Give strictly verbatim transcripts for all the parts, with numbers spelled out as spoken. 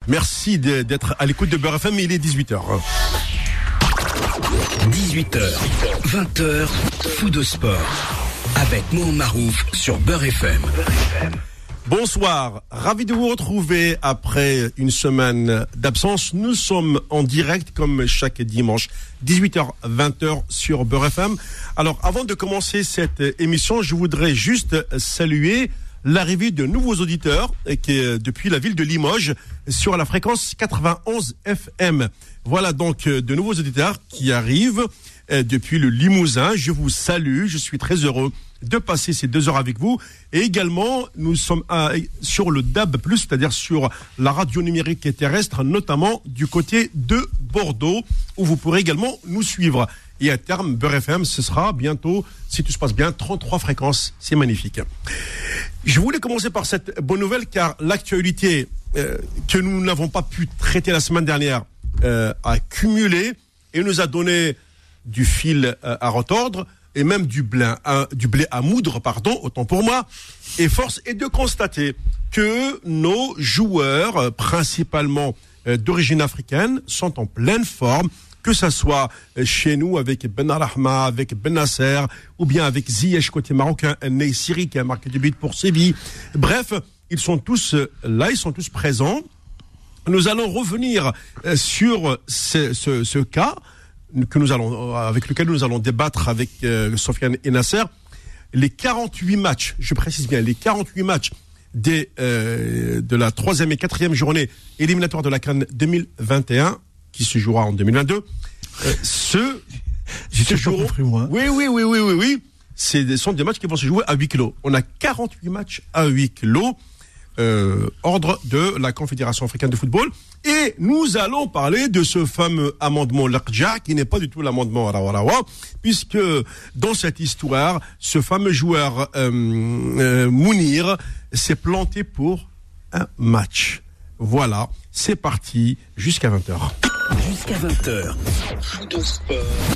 Merci de, d'être à l'écoute de Beurre F M, il est dix-huit heures. dix-huit heures, vingt heures, Fou de sport. Avec Mohamed Marouf sur Beurre F M. Bonsoir, ravi de vous retrouver après une semaine d'absence. Nous sommes en direct comme chaque dimanche, dix-huit heures, vingt heures sur Beurre F M. Alors avant de commencer cette émission, je voudrais juste saluer l'arrivée de nouveaux auditeurs qui est depuis la ville de Limoges sur la fréquence quatre-vingt-onze F M. Voilà donc de nouveaux auditeurs qui arrivent depuis le Limousin. Je vous salue, je suis très heureux de passer ces deux heures avec vous. Et également, nous sommes à, sur le D A B plus, c'est-à-dire sur la radio numérique et terrestre, notamment du côté de Bordeaux, où vous pourrez également nous suivre. Et à terme, Beurre F M, ce sera bientôt, si tout se passe bien, trente-trois fréquences. C'est magnifique. Je voulais commencer par cette bonne nouvelle, car l'actualité euh, que nous n'avons pas pu traiter la semaine dernière euh, a cumulé et nous a donné du fil euh, à retordre et même du blé, à, du blé à moudre, pardon, autant pour moi. Et force est de constater que nos joueurs, euh, principalement euh, d'origine africaine, sont en pleine forme. Que ça soit chez nous avec Ben Arahma, avec Ben Nasser, ou bien avec Ziyech côté marocain, Ney Siri qui a marqué du but pour Séville. Bref, ils sont tous là, ils sont tous présents. Nous allons revenir sur ce, ce, ce cas que nous allons, avec lequel nous allons débattre avec euh, Sofiane et Nasser. Les quarante-huit matchs, je précise bien, les quarante-huit matchs des, euh, de la troisième et quatrième journée éliminatoire de la CAN deux mille vingt et un, qui se jouera en deux mille vingt-deux. Euh, ce, J'ai toujours compris, moi. Oui, oui, oui, oui, oui, oui. C'est des, sont des matchs qui vont se jouer à huis clos. On a quarante-huit matchs à huis clos, euh, ordre de la Confédération africaine de football. Et nous allons parler de ce fameux amendement Lakdja, qui n'est pas du tout l'amendement Arawarawa, puisque dans cette histoire, ce fameux joueur euh, euh, Mounir s'est planté pour un match. Voilà, c'est parti jusqu'à vingt heures. Jusqu'à vingt heures, Fou de sport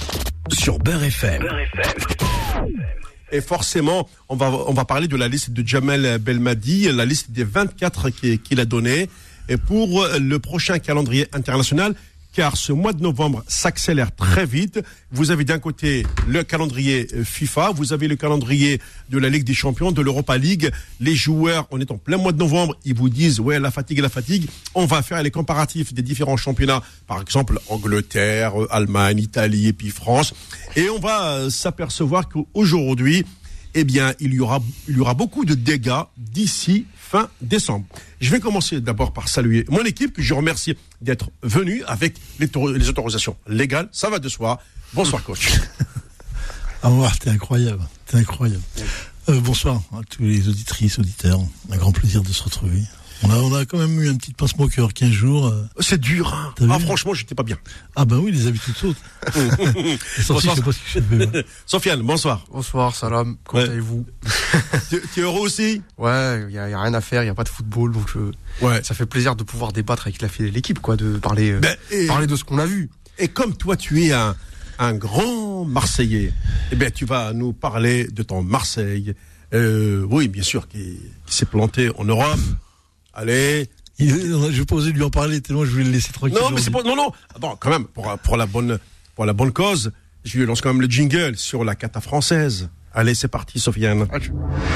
sur Beurre F M. Beurre F M. Et forcément, on va, on va parler de la liste de Jamel Belmadi, la liste des vingt-quatre qu'il, qu'il a donné. Et pour le prochain calendrier international, car ce mois de novembre s'accélère très vite. Vous avez d'un côté le calendrier FIFA, vous avez le calendrier de la Ligue des Champions, de l'Europa League. Les joueurs, on est en plein mois de novembre, ils vous disent, ouais, la fatigue, la fatigue. On va faire les comparatifs des différents championnats, par exemple Angleterre, Allemagne, Italie et puis France. Et on va s'apercevoir qu'aujourd'hui, eh bien, il y aura, il y aura beaucoup de dégâts d'ici fin décembre. Je vais commencer d'abord par saluer mon équipe, que je remercie d'être venue avec les, les autorisations légales. Ça va de soi. Bonsoir, coach. Ah, ouais, t'es incroyable. T'es incroyable. Euh, bonsoir à tous les auditrices, auditeurs. Un grand plaisir de se retrouver. On a, on a quand même eu un petit pincement au cœur, quinze jours. Euh... C'est dur, hein. Ah, franchement, j'étais pas bien. Ah, ben oui, les habitudes sautent. Sorti, je sais pas ce que je fais. Ouais. Sofiane, bonsoir. Bonsoir, salam. Comment ouais. allez-vous? tu, tu es heureux aussi? Ouais, il y, y a rien à faire, il y a pas de football, donc je, ouais. ça fait plaisir de pouvoir débattre avec la, l'équipe, quoi, de parler, ben, et, parler de ce qu'on a vu. Et comme toi, tu es un, un grand Marseillais, eh ben, tu vas nous parler de ton Marseille. Euh, oui, bien sûr, qui, qui s'est planté en Europe. Allez. Il, je vais pas oser lui en parler tellement je voulais le laisser tranquille. Non, mais c'est pas, non, non. Bon, quand même, pour, pour la bonne, pour la bonne cause, je lui lance quand même le jingle sur la cata française. Allez, c'est parti, Sofiane. Okay.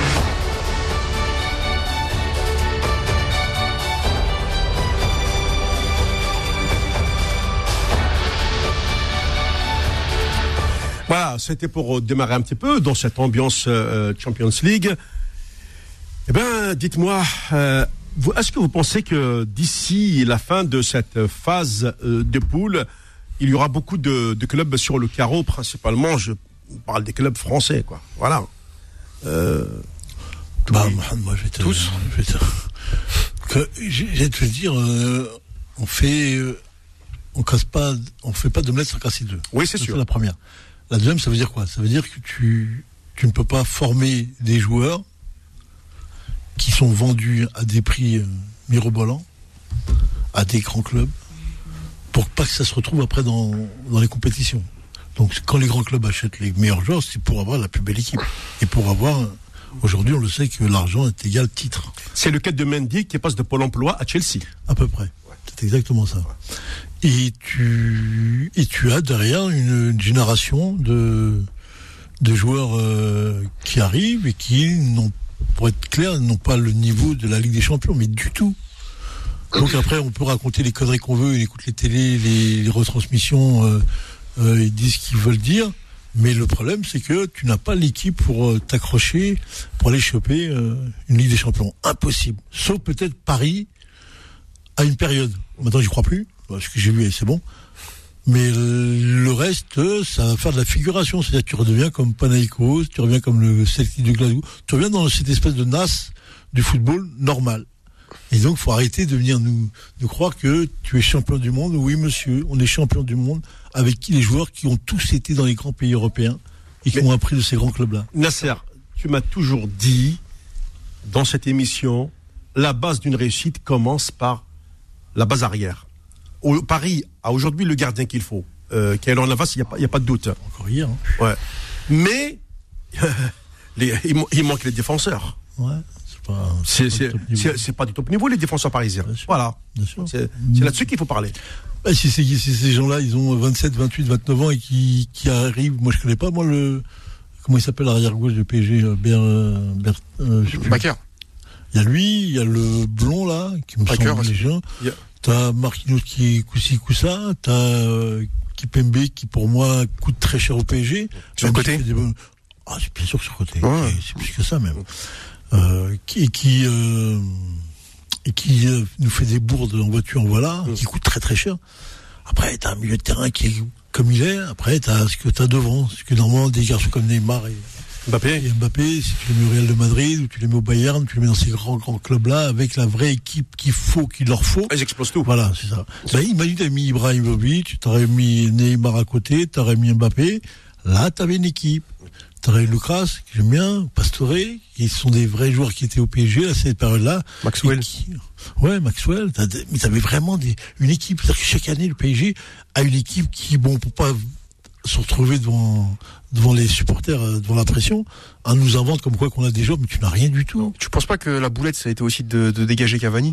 Voilà, c'était pour démarrer un petit peu dans cette ambiance euh, Champions League. Eh ben, dites-moi, euh, vous, est-ce que vous pensez que d'ici la fin de cette phase euh, de poule, il y aura beaucoup de, de clubs sur le carreau, principalement, je parle des clubs français, quoi. Voilà. Euh, bah, moi, moi, je vais te, tous. Je vais te, que, je vais te dire, euh, on fait, euh, on casse pas, on fait pas de mètres sans casser deux. Oui, c'est ça, sûr. C'est la première. La deuxième, ça veut dire quoi? Ça veut dire que tu, tu ne peux pas former des joueurs qui sont vendus à des prix euh, mirobolants, à des grands clubs, pour pas que ça se retrouve après dans, dans les compétitions. Donc quand les grands clubs achètent les meilleurs joueurs, c'est pour avoir la plus belle équipe. Et pour avoir, aujourd'hui on le sait que l'argent est égal titre. C'est le cas de Mendy qui passe de Pôle emploi à Chelsea. À peu près. Ouais. c'est exactement ça. Et tu, et tu as derrière une, une génération de, de joueurs euh, qui arrivent et qui n'ont, pour être clair, n'ont pas le niveau de la Ligue des Champions, mais du tout. Donc après, on peut raconter les conneries qu'on veut, on écoute les télés, les, les retransmissions, euh, euh, ils disent ce qu'ils veulent dire. Mais le problème, c'est que tu n'as pas l'équipe pour euh, t'accrocher, pour aller choper euh, une Ligue des Champions. Impossible. Sauf peut-être Paris à une période. Maintenant, j'y crois plus. Ce que j'ai vu, c'est bon. Mais le reste, ça va faire de la figuration. C'est-à-dire que tu redeviens comme Panathinaikos, tu reviens comme le Celtic de Glasgow. Tu reviens dans cette espèce de nasse du football normal. Et donc, il faut arrêter de venir nous, nous croire que tu es champion du monde. Oui, monsieur, on est champion du monde avec qui les joueurs qui ont tous été dans les grands pays européens et qui Mais, ont appris de ces grands clubs-là. Nasser, tu m'as toujours dit, dans cette émission, la base d'une réussite commence par la base arrière. Au, Paris a aujourd'hui le gardien qu'il faut. Euh, Keylor Navas, il n'y a, a pas de doute. Encore hier. Hein. Ouais. Mais les, il, il manque les défenseurs. Ouais. C'est, c'est, c'est, c'est pas du top niveau, les défenseurs parisiens. Bien sûr, voilà. Bien sûr. C'est, c'est là-dessus qu'il faut parler. Bah, si, c'est, si ces gens-là, ils ont vingt-sept, vingt-huit, vingt-neuf ans et qui, qui arrivent, moi je connais pas, moi le, comment il s'appelle l'arrière-gauche du P S G, Ber, Ber, euh, Bakker. Il y a lui, il y a le blond là, qui me Bakker, semble léger. Yeah. T'as Marquinhos qui est coussi coussa, t'as euh, Kipembe qui pour moi coûte très cher au P S G. Sur le côté. Des... Ah, c'est bien sûr sur le côté. Ouais. C'est, c'est plus que ça même. Euh, qui qui euh, et qui euh, nous fait des bourdes en voiture, en voilà, mmh. qui coûte très très cher. Après, t'as un milieu de terrain qui est comme il est. Après, t'as ce que t'as devant, ce que normalement des garçons comme Neymar et Mbappé. Et Mbappé, si tu les mets au Real de Madrid ou tu les mets au Bayern, tu les mets dans ces grands grands clubs-là avec la vraie équipe qu'il faut, qu'il leur faut. Ils explosent tout. Voilà, c'est ça. Ben, imagine, t'avais mis Ibrahimovic, t'aurais mis Neymar à côté, t'aurais mis Mbappé. Là, t'avais une équipe. T'aurais eu Lucas, que j'aime bien, Pastore, qui sont des vrais joueurs qui étaient au P S G à cette période-là. Maxwell. Qui, ouais, Maxwell. T'as, mais t'avais vraiment des, une équipe. C'est-à-dire que chaque année, le P S G a une équipe qui, bon, pour pas se retrouver devant, devant les supporters, devant la pression, on nous invente comme quoi qu'on a des joueurs, mais tu n'as rien du tout. Tu penses pas que la boulette, ça a été aussi de, de dégager Cavani?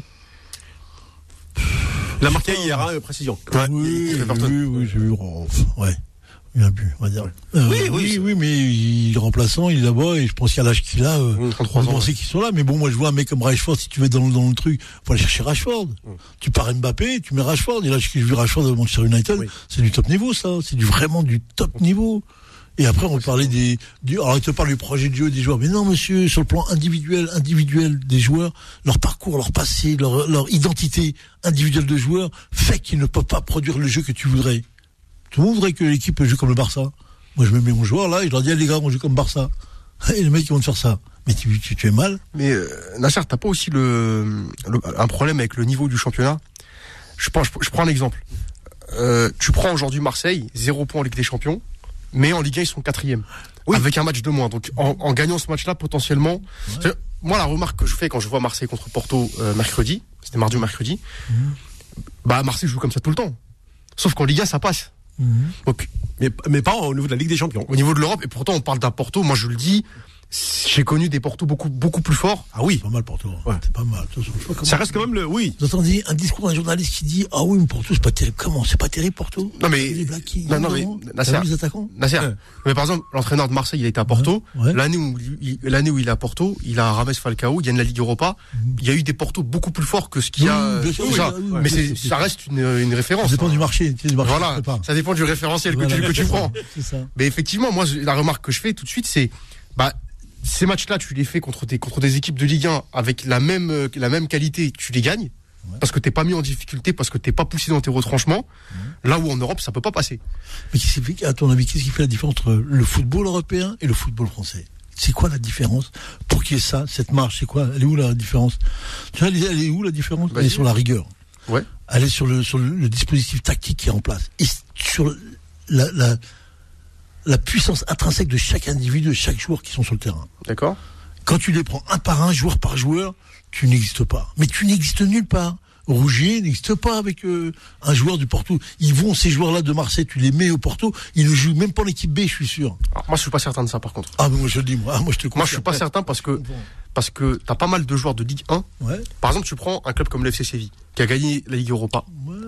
La marqué hier, hein, précision. Ouais, oui, oui, oui, oui, j'ai vu. Oh, ouais. Il a bu, on va dire. Euh, oui, oui, oui, oui, mais il est remplaçant, il est là-bas, et je pense qu'à l'âge qu'il a, euh, trente-trois on ans, pensait ouais. qu'ils sont là, mais bon, moi je vois un mec comme Rashford, si tu veux dans, dans le truc, faut aller chercher Rashford. Mm. Tu pars Mbappé, tu mets Rashford, et là, j'ai vu Rashford de Manchester United, oui. C'est du top niveau, ça, c'est du, vraiment du top niveau. Et après, on parlait des, du, alors il te parle du projet de jeu des joueurs, mais non, monsieur, sur le plan individuel, individuel des joueurs, leur parcours, leur passé, leur, leur identité individuelle de joueurs, fait qu'ils ne peuvent pas produire le jeu que tu voudrais. Tout le monde voudrait que l'équipe joue comme le Barça. Moi, je me mets mon joueur là et je leur dis, ah, les gars, on joue comme Barça. Et les mecs, ils vont te faire ça. Mais tu, tu, tu es mal. Mais euh, Nasser, t'as pas aussi le, le un problème avec le niveau du championnat? Je prends, je, je prends un exemple. Euh, tu prends aujourd'hui Marseille, zéro point en Ligue des Champions, mais en Ligue un, ils sont quatrième. Oui. Avec un match de moins. Donc, en, en gagnant ce match-là, potentiellement, ouais. Moi, la remarque que je fais quand je vois Marseille contre Porto euh, mercredi, c'était mardi ou mercredi, mmh. bah Marseille joue comme ça tout le temps. Sauf qu'en Ligue un, ça passe. Mmh. Donc, mais, mais pas au niveau de la Ligue des Champions. Au niveau de l'Europe, et pourtant on parle d'un Porto, moi je le dis, j'ai connu des Porto beaucoup, beaucoup plus forts. Ah oui, c'est pas mal Porto. Ouais. C'est pas mal. Ça reste quand même le, oui. Vous entendez un discours d'un journaliste qui dit, ah oui, mais Porto, c'est pas terrible. Comment? C'est pas terrible Porto? Non mais, les Blackies, non, non, mais, Nasser, les attaquants? Nasser, ouais. Mais par exemple, l'entraîneur de Marseille, il a été à Porto. Ouais. Ouais. L'année où, il, l'année où il est à Porto, il a Rames Falcao, il gagne la Ligue Europa. Mmh. Il y a eu des Porto beaucoup plus forts que ce qu'il y a. Oui, sûr, ça. Oui, mais oui, c'est, c'est, c'est, ça reste une, une référence. Ça dépend hein. du marché. Du marché voilà. Ça dépend du référentiel voilà, que tu, que tu prends. C'est ça. Mais effectivement, moi, la remarque que je fais tout de suite, c'est, bah, ces matchs-là, tu les fais contre des, contre des équipes de Ligue un avec la même, euh, la même qualité, tu les gagnes. Ouais. Parce que t'es pas mis en difficulté, parce que t'es pas poussé dans tes retranchements. Ouais. Là où en Europe, ça peut pas passer. Mais qu'est-ce qui fait, à ton avis, qu'est-ce qui fait la différence entre le football européen et le football français? C'est quoi la différence? Pour qu'il y ait ça, cette marche, c'est quoi? Elle est où la différence? Tu vois, elle est où la différence? Elle est sur la rigueur. Ouais. Elle est sur le, sur le, le dispositif tactique qui est en place. Et sur la, la, la puissance intrinsèque de chaque individu, de chaque joueur qui sont sur le terrain. D'accord. Quand tu les prends un par un, joueur par joueur, tu n'existes pas. Mais tu n'existes nulle part. Rougier n'existe pas avec euh, un joueur du Porto. Ils vont, ces joueurs-là de Marseille, tu les mets au Porto, ils ne jouent même pas en équipe B, je suis sûr. Alors, moi, je suis pas certain de ça, par contre. Ah, mais moi, je le dis, moi, moi je te confirme. Moi, je suis pas certain parce que, parce que t'as pas mal de joueurs de Ligue un. Ouais. Par exemple, tu prends un club comme l'F C Séville, qui a gagné la Ligue Europa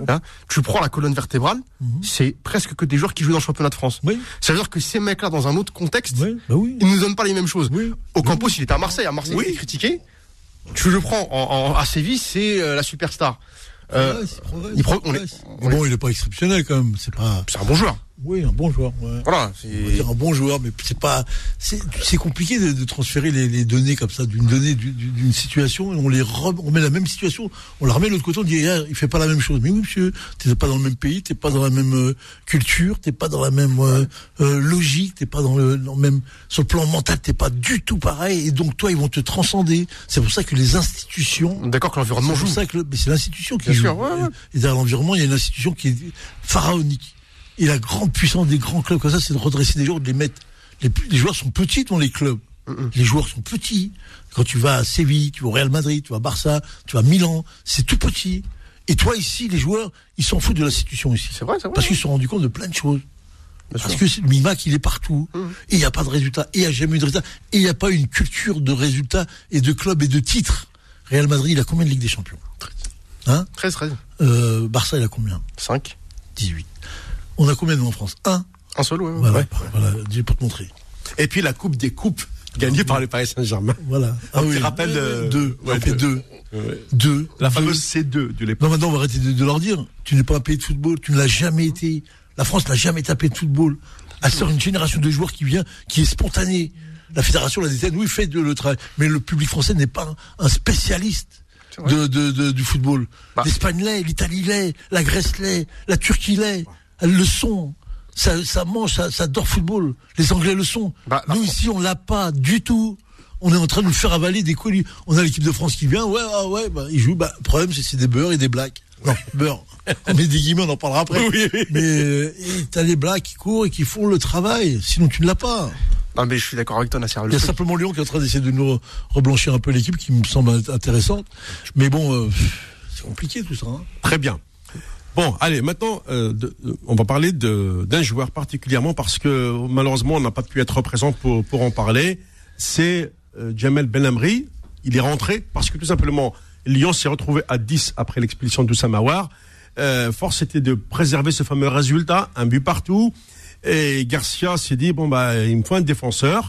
Hein, tu prends la colonne vertébrale, mmh. c'est presque que des joueurs qui jouent dans le championnat de France. Oui. Ça veut dire que ces mecs-là, dans un autre contexte, oui. Bah oui. ils nous donnent pas les mêmes choses. Oui. Ocampos, oui. il était à Marseille. À Marseille, oui. il est critiqué. Tu le prends en, en, à Séville, c'est euh, la superstar. Euh, progresse, progresse, il pro- on est, on bon, est... il est pas exceptionnel quand même. C'est pas. C'est un bon joueur. Oui, un bon joueur. Ouais. Voilà, c'est on va dire un bon joueur, mais c'est pas. C'est, c'est compliqué de, de transférer les, les données comme ça d'une donnée d'une, d'une situation et on les re, on met la même situation, on la remet de l'autre côté, on dit eh, il fait pas la même chose. Mais oui, monsieur, t'es pas dans le même pays, t'es pas dans la même euh, culture, t'es pas dans la même euh, euh, logique, t'es pas dans le, dans le même sur le plan mental, t'es pas du tout pareil. Et donc toi, ils vont te transcender. C'est pour ça que les institutions. D'accord que l'environnement c'est joue. Pour ça que le, mais c'est l'institution qui Bien joue. Sûr, ouais, ouais. Et derrière l'environnement, il y a une institution qui est pharaonique. Et la grande puissance des grands clubs comme ça, c'est de redresser des joueurs, de les mettre. Les, les joueurs sont petits dans les clubs. Mm-hmm. Les joueurs sont petits. Quand tu vas à Séville, tu vas au Real Madrid, tu vas à Barça, tu vas à Milan, c'est tout petit. Et toi ici, les joueurs, ils s'en foutent de l'institution ici. C'est vrai, c'est vrai. Parce qu'ils se sont rendus compte de plein de choses. Bien Parce sûr. que c'est, le Mimac, il est partout. Mm-hmm. Et il n'y a pas de résultat. Et il n'y a jamais eu de résultat. Et il n'y a pas une culture de résultats et de clubs et de titres. Real Madrid, il a combien de Ligue des Champions? Hein? treize, treize. Euh, Barça, il a combien? cinq. dix-huit. On a combien nous en France? Un. Un seul, ouais. Voilà, ouais. voilà, Dieu pour te montrer. Et puis la coupe des coupes gagnée par le Paris Saint-Germain. Voilà. Ah oui. Tu te rappelles de... Deux. Ouais, on fait deux. Ouais. Deux. La deux. fameuse C deux de l'époque. Non, maintenant, on va arrêter de, de leur dire. Tu n'es pas un pays de football. Tu ne l'as jamais été. La France n'a jamais été un pays de football. Elle sort une génération de joueurs qui vient, qui est spontanée. La fédération l'a dit, oui, fait de, le travail. Mais le public français n'est pas un, un spécialiste. De, de, de, du football. Bah. L'Espagne l'est, l'Italie l'est, la Grèce l'est, la Turquie l'est. Elles le sont. Ça, ça mange, ça, ça adore football. Les Anglais le sont. Bah, nous, ici, on l'a pas du tout. On est en train de nous faire avaler des colis. On a l'équipe de France qui vient. Ouais, ah ouais, bah, ils jouent. Bah, le problème, c'est, c'est des beurres et des blacks. Non, beurre. On met des guillemets, on en parlera après. Oui, oui. Mais, euh, et t'as les blacks qui courent et qui font le travail. Sinon, tu ne l'as pas. Non, mais je suis d'accord avec toi, Nasser. Il y a simplement Lyon qui est en train d'essayer de nous reblanchir un peu l'équipe, qui me semble intéressante. Mais bon, euh, c'est compliqué tout ça. Hein. Très bien. Bon, allez, maintenant, euh, de, on va parler de, d'un joueur particulièrement parce que malheureusement, on n'a pas pu être présent pour, pour en parler. C'est euh, Jamel Benamri. Il est rentré parce que tout simplement, Lyon s'est retrouvé à dix après l'expulsion d'Oussama Aouar. Euh, force était de préserver ce fameux résultat, un but partout. Et Garcia s'est dit, bon, bah, il me faut un défenseur.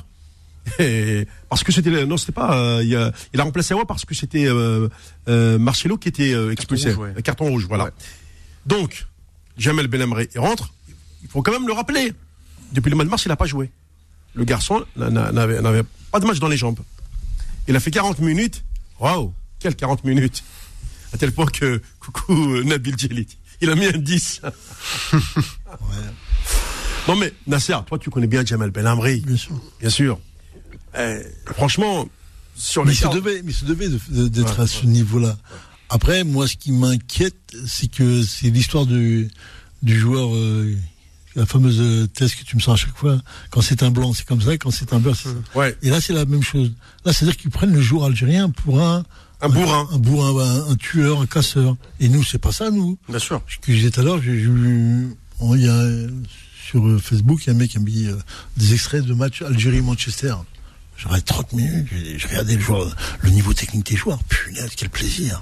Et, parce que c'était, non, c'était pas, euh, il, a, il a remplacé Aouar parce que c'était euh, euh, Marcelo qui était euh, expulsé. Carton rouge, ouais. Carton rouge, voilà. Ouais. Donc, Jamel Benamri rentre. Il faut quand même le rappeler. Depuis le mois de mars, il n'a pas joué. Le garçon n'avait, n'avait pas de match dans les jambes. Il a fait quarante minutes. Waouh, quelles quarante minutes. À tel point que, coucou Nabil Djellit, il a mis un dix. Ouais. Non mais, Nasser, toi tu connais bien Jamel Benamri. Bien sûr. Bien sûr. Euh, franchement, sur mais les il se devait, mais il se devait de, de, d'être ouais, à ce ouais. niveau-là. Après, moi, ce qui m'inquiète, c'est que c'est l'histoire du, du joueur, euh, la fameuse thèse que tu me sors à chaque fois. Quand c'est un blanc, c'est comme ça. Quand c'est un blanc, c'est ça. Ouais. Et là, c'est la même chose. Là, c'est-à-dire qu'ils prennent le joueur algérien pour un... Un bourrin. Un, un bourrin, un, un tueur, un casseur. Et nous, c'est pas ça, nous. Bien sûr. Ce que je disais tout à l'heure, j'ai vu... Il y a... Sur Facebook, il y a un mec qui a mis euh, des extraits de matchs Algérie-Manchester. J'aurais trente minutes, j'ai regardé le joueur, le niveau technique des joueurs. Punaise, quel plaisir.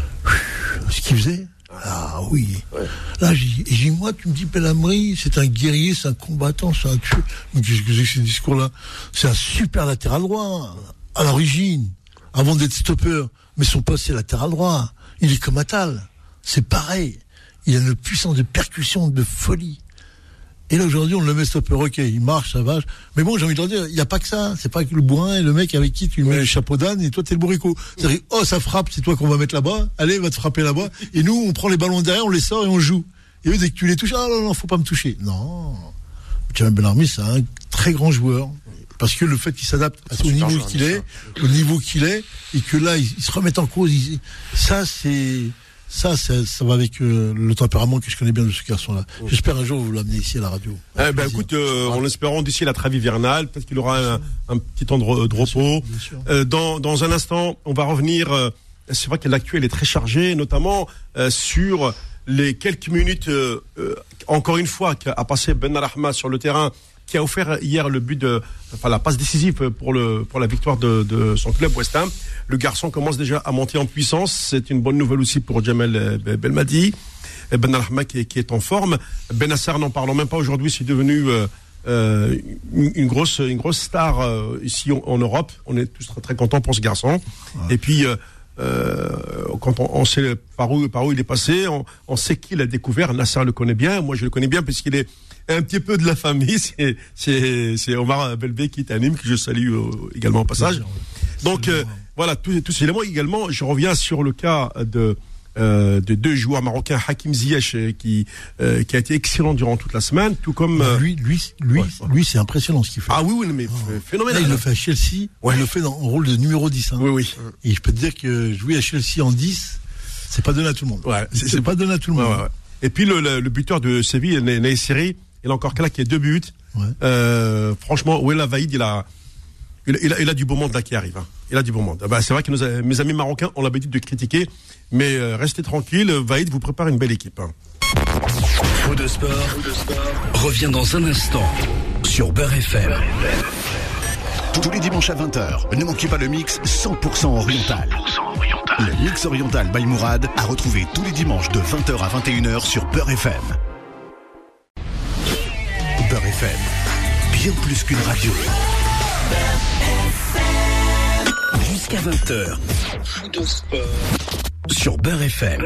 Ce qu'il faisait. Ah oui. Ouais. Là, j'ai dit, et j'ai dit, moi, tu me dis, Benamri, c'est un guerrier, c'est un combattant, c'est un tueur. Mais qu'est-ce que c'est que ce discours-là? C'est un super latéral droit, à l'origine, avant d'être stopper. Mais son poste, c'est latéral droit. Il est comme Attal. C'est pareil. Il a une puissance de percussion, de folie. Et là, aujourd'hui, on le met stopper, ok, il marche, ça va. Mais bon, j'ai envie de leur dire, il n'y a pas que ça. C'est pas que le bourrin et le mec avec qui tu lui mets le chapeau d'âne et toi, t'es le bourricot. C'est-à-dire, oh, ça frappe, c'est toi qu'on va mettre là-bas. Allez, va te frapper là-bas. Et nous, on prend les ballons derrière, on les sort et on joue. Et eux, dès que tu les touches, ah non, non, faut pas me toucher. Non. Jamel Benamri, c'est un très grand joueur. Parce que le fait qu'il s'adapte au niveau joueur, qu'il est, ça. au niveau qu'il est, et que là, il, il se remet en cause, il, ça, c'est, Ça, ça, ça va avec euh, le tempérament que je connais bien de ce garçon-là. Mmh. J'espère un jour vous l'amener ici à la radio. Eh ben, écoute, euh, en espérant d'ici la trêve hivernale, peut-être qu'il aura un, un petit temps de, de repos. Bien sûr, bien sûr. Euh, dans, dans un instant, on va revenir. Euh, c'est vrai que l'actuel est très chargé, notamment euh, sur les quelques minutes, euh, euh, encore une fois, qu'a passé Benrahma sur le terrain, qui a offert hier le but de, enfin la passe décisive pour le pour la victoire de, de son club West Ham. Le garçon commence déjà à monter en puissance. C'est une bonne nouvelle aussi pour Jamel Belmadi. et Ben Arlahma qui, qui est en forme. Benasser, n'en parlons même pas aujourd'hui, c'est devenu euh, euh, une, une grosse une grosse star euh, ici en, en Europe. On est tous très, très contents pour ce garçon. Ouais. Et puis euh, euh, quand on, on sait par où par où il est passé, on, on sait qu'il a découvert. Nasser le connaît bien. Moi, je le connais bien puisqu'il est un petit peu de la famille. C'est c'est, c'est Omar Belbé qui t'anime, que je salue euh, également au passage. Donc euh, voilà, tous tous ces éléments également. Je reviens sur le cas de Euh, de deux joueurs marocains, Hakim Ziyech qui euh, qui a été excellent durant toute la semaine, tout comme euh, lui lui lui ouais, lui c'est impressionnant ce qu'il fait. Ah oui oui mais oh. phénoménal. Là, il le fait à Chelsea, ouais. Il le fait dans le rôle de numéro dix hein. Oui oui. Et je peux te dire que jouer à Chelsea en dix, c'est pas donné à tout le monde. Ouais, c'est, c'est pas donné à tout le monde. Ouais, ouais, ouais. Et puis le, le, le buteur de Séville, Naïsiri, il a encore claqué deux buts. Ouais. Euh, franchement, Ouela Vaïd, il a Il a, il, a, il a du beau monde là qui arrive. Hein. Il a du beau monde. Bah, c'est vrai que nos, mes amis marocains ont l'habitude de critiquer, mais euh, restez tranquille. Vaïd vous prépare une belle équipe. Hein. Faux de sport, Faux de sport revient dans un instant sur Beurre F M. Tous les dimanches à vingt heures, ne manquez pas le mix cent pour cent oriental. cent pour cent oriental. Le mix oriental by Mourad à retrouver tous les dimanches de vingt heures à vingt et une heures sur Beurre F M. Beurre F M, bien plus qu'une radio. Jusqu'à vingt heures, Faux de sport sur Beurre F M.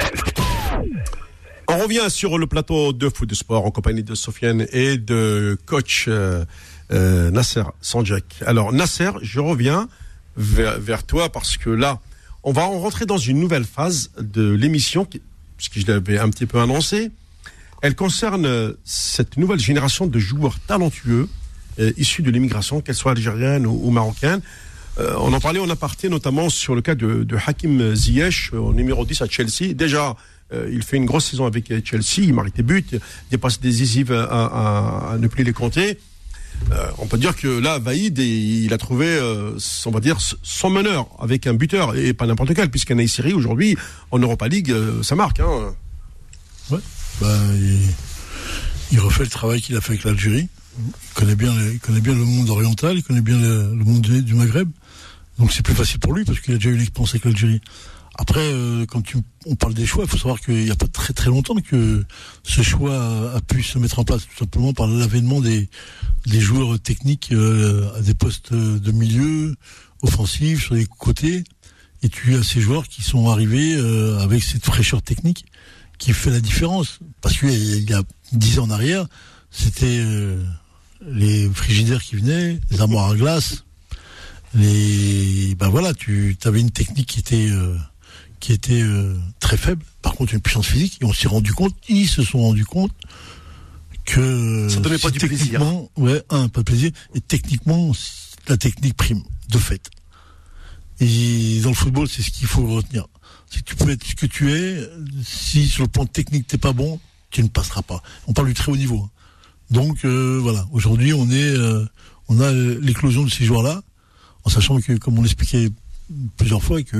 On revient sur le plateau de Foot de Sport en compagnie de Sofiane et de coach euh, euh, Nasser Sanjak. Alors Nasser, je reviens vers, vers toi parce que là, on va rentrer dans une nouvelle phase de l'émission, puisque je l'avais un petit peu annoncé. Elle concerne cette nouvelle génération de joueurs talentueux euh, issus de l'immigration, qu'elle soit algérienne ou, ou marocaine. Euh, on en parlait en aparté, notamment sur le cas de, de Hakim Ziyech, au numéro dix à Chelsea. Déjà, euh, il fait une grosse saison avec Chelsea, il marque des buts, des passes décisives à, à, à ne plus les compter. Euh, on peut dire que là, Vaïd, il a trouvé, euh, on va dire, son meneur avec un buteur, et pas n'importe quel, puisqu'un Naïsiri, aujourd'hui, en Europa League, euh, ça marque. Hein. Ouais, bah, il, il refait le travail qu'il a fait avec l'Algérie. Il connaît bien, il connaît bien le monde oriental, il connaît bien le, le monde du, du Maghreb. Donc c'est plus facile pour lui parce qu'il a déjà eu l'expérience avec l'Algérie. Après, euh, quand tu, on parle des choix, il faut savoir qu'il n'y a pas très très longtemps que ce choix a, a pu se mettre en place, tout simplement par l'avènement des, des joueurs techniques euh, à des postes de milieu, offensifs, sur les côtés. Et tu as ces joueurs qui sont arrivés euh, avec cette fraîcheur technique qui fait la différence. Parce qu'il y a dix ans en arrière, c'était euh, les frigidaires qui venaient, les armoires à glace. Les, ben voilà, tu avais une technique qui était euh, qui était euh, très faible. Par contre, une puissance physique. Et on s'est rendu compte, ils se sont rendus compte que ça donnait pas du plaisir. Ouais, un, pas de plaisir. Et techniquement, la technique prime de fait. Et dans le football, c'est ce qu'il faut retenir. C'est que tu peux être ce que tu es. Si sur le plan technique t'es pas bon, tu ne passeras pas. On parle du très haut niveau. Donc euh, voilà. Aujourd'hui, on est, euh, on a l'éclosion de ces joueurs-là. En sachant que, comme on l'expliquait plusieurs fois, que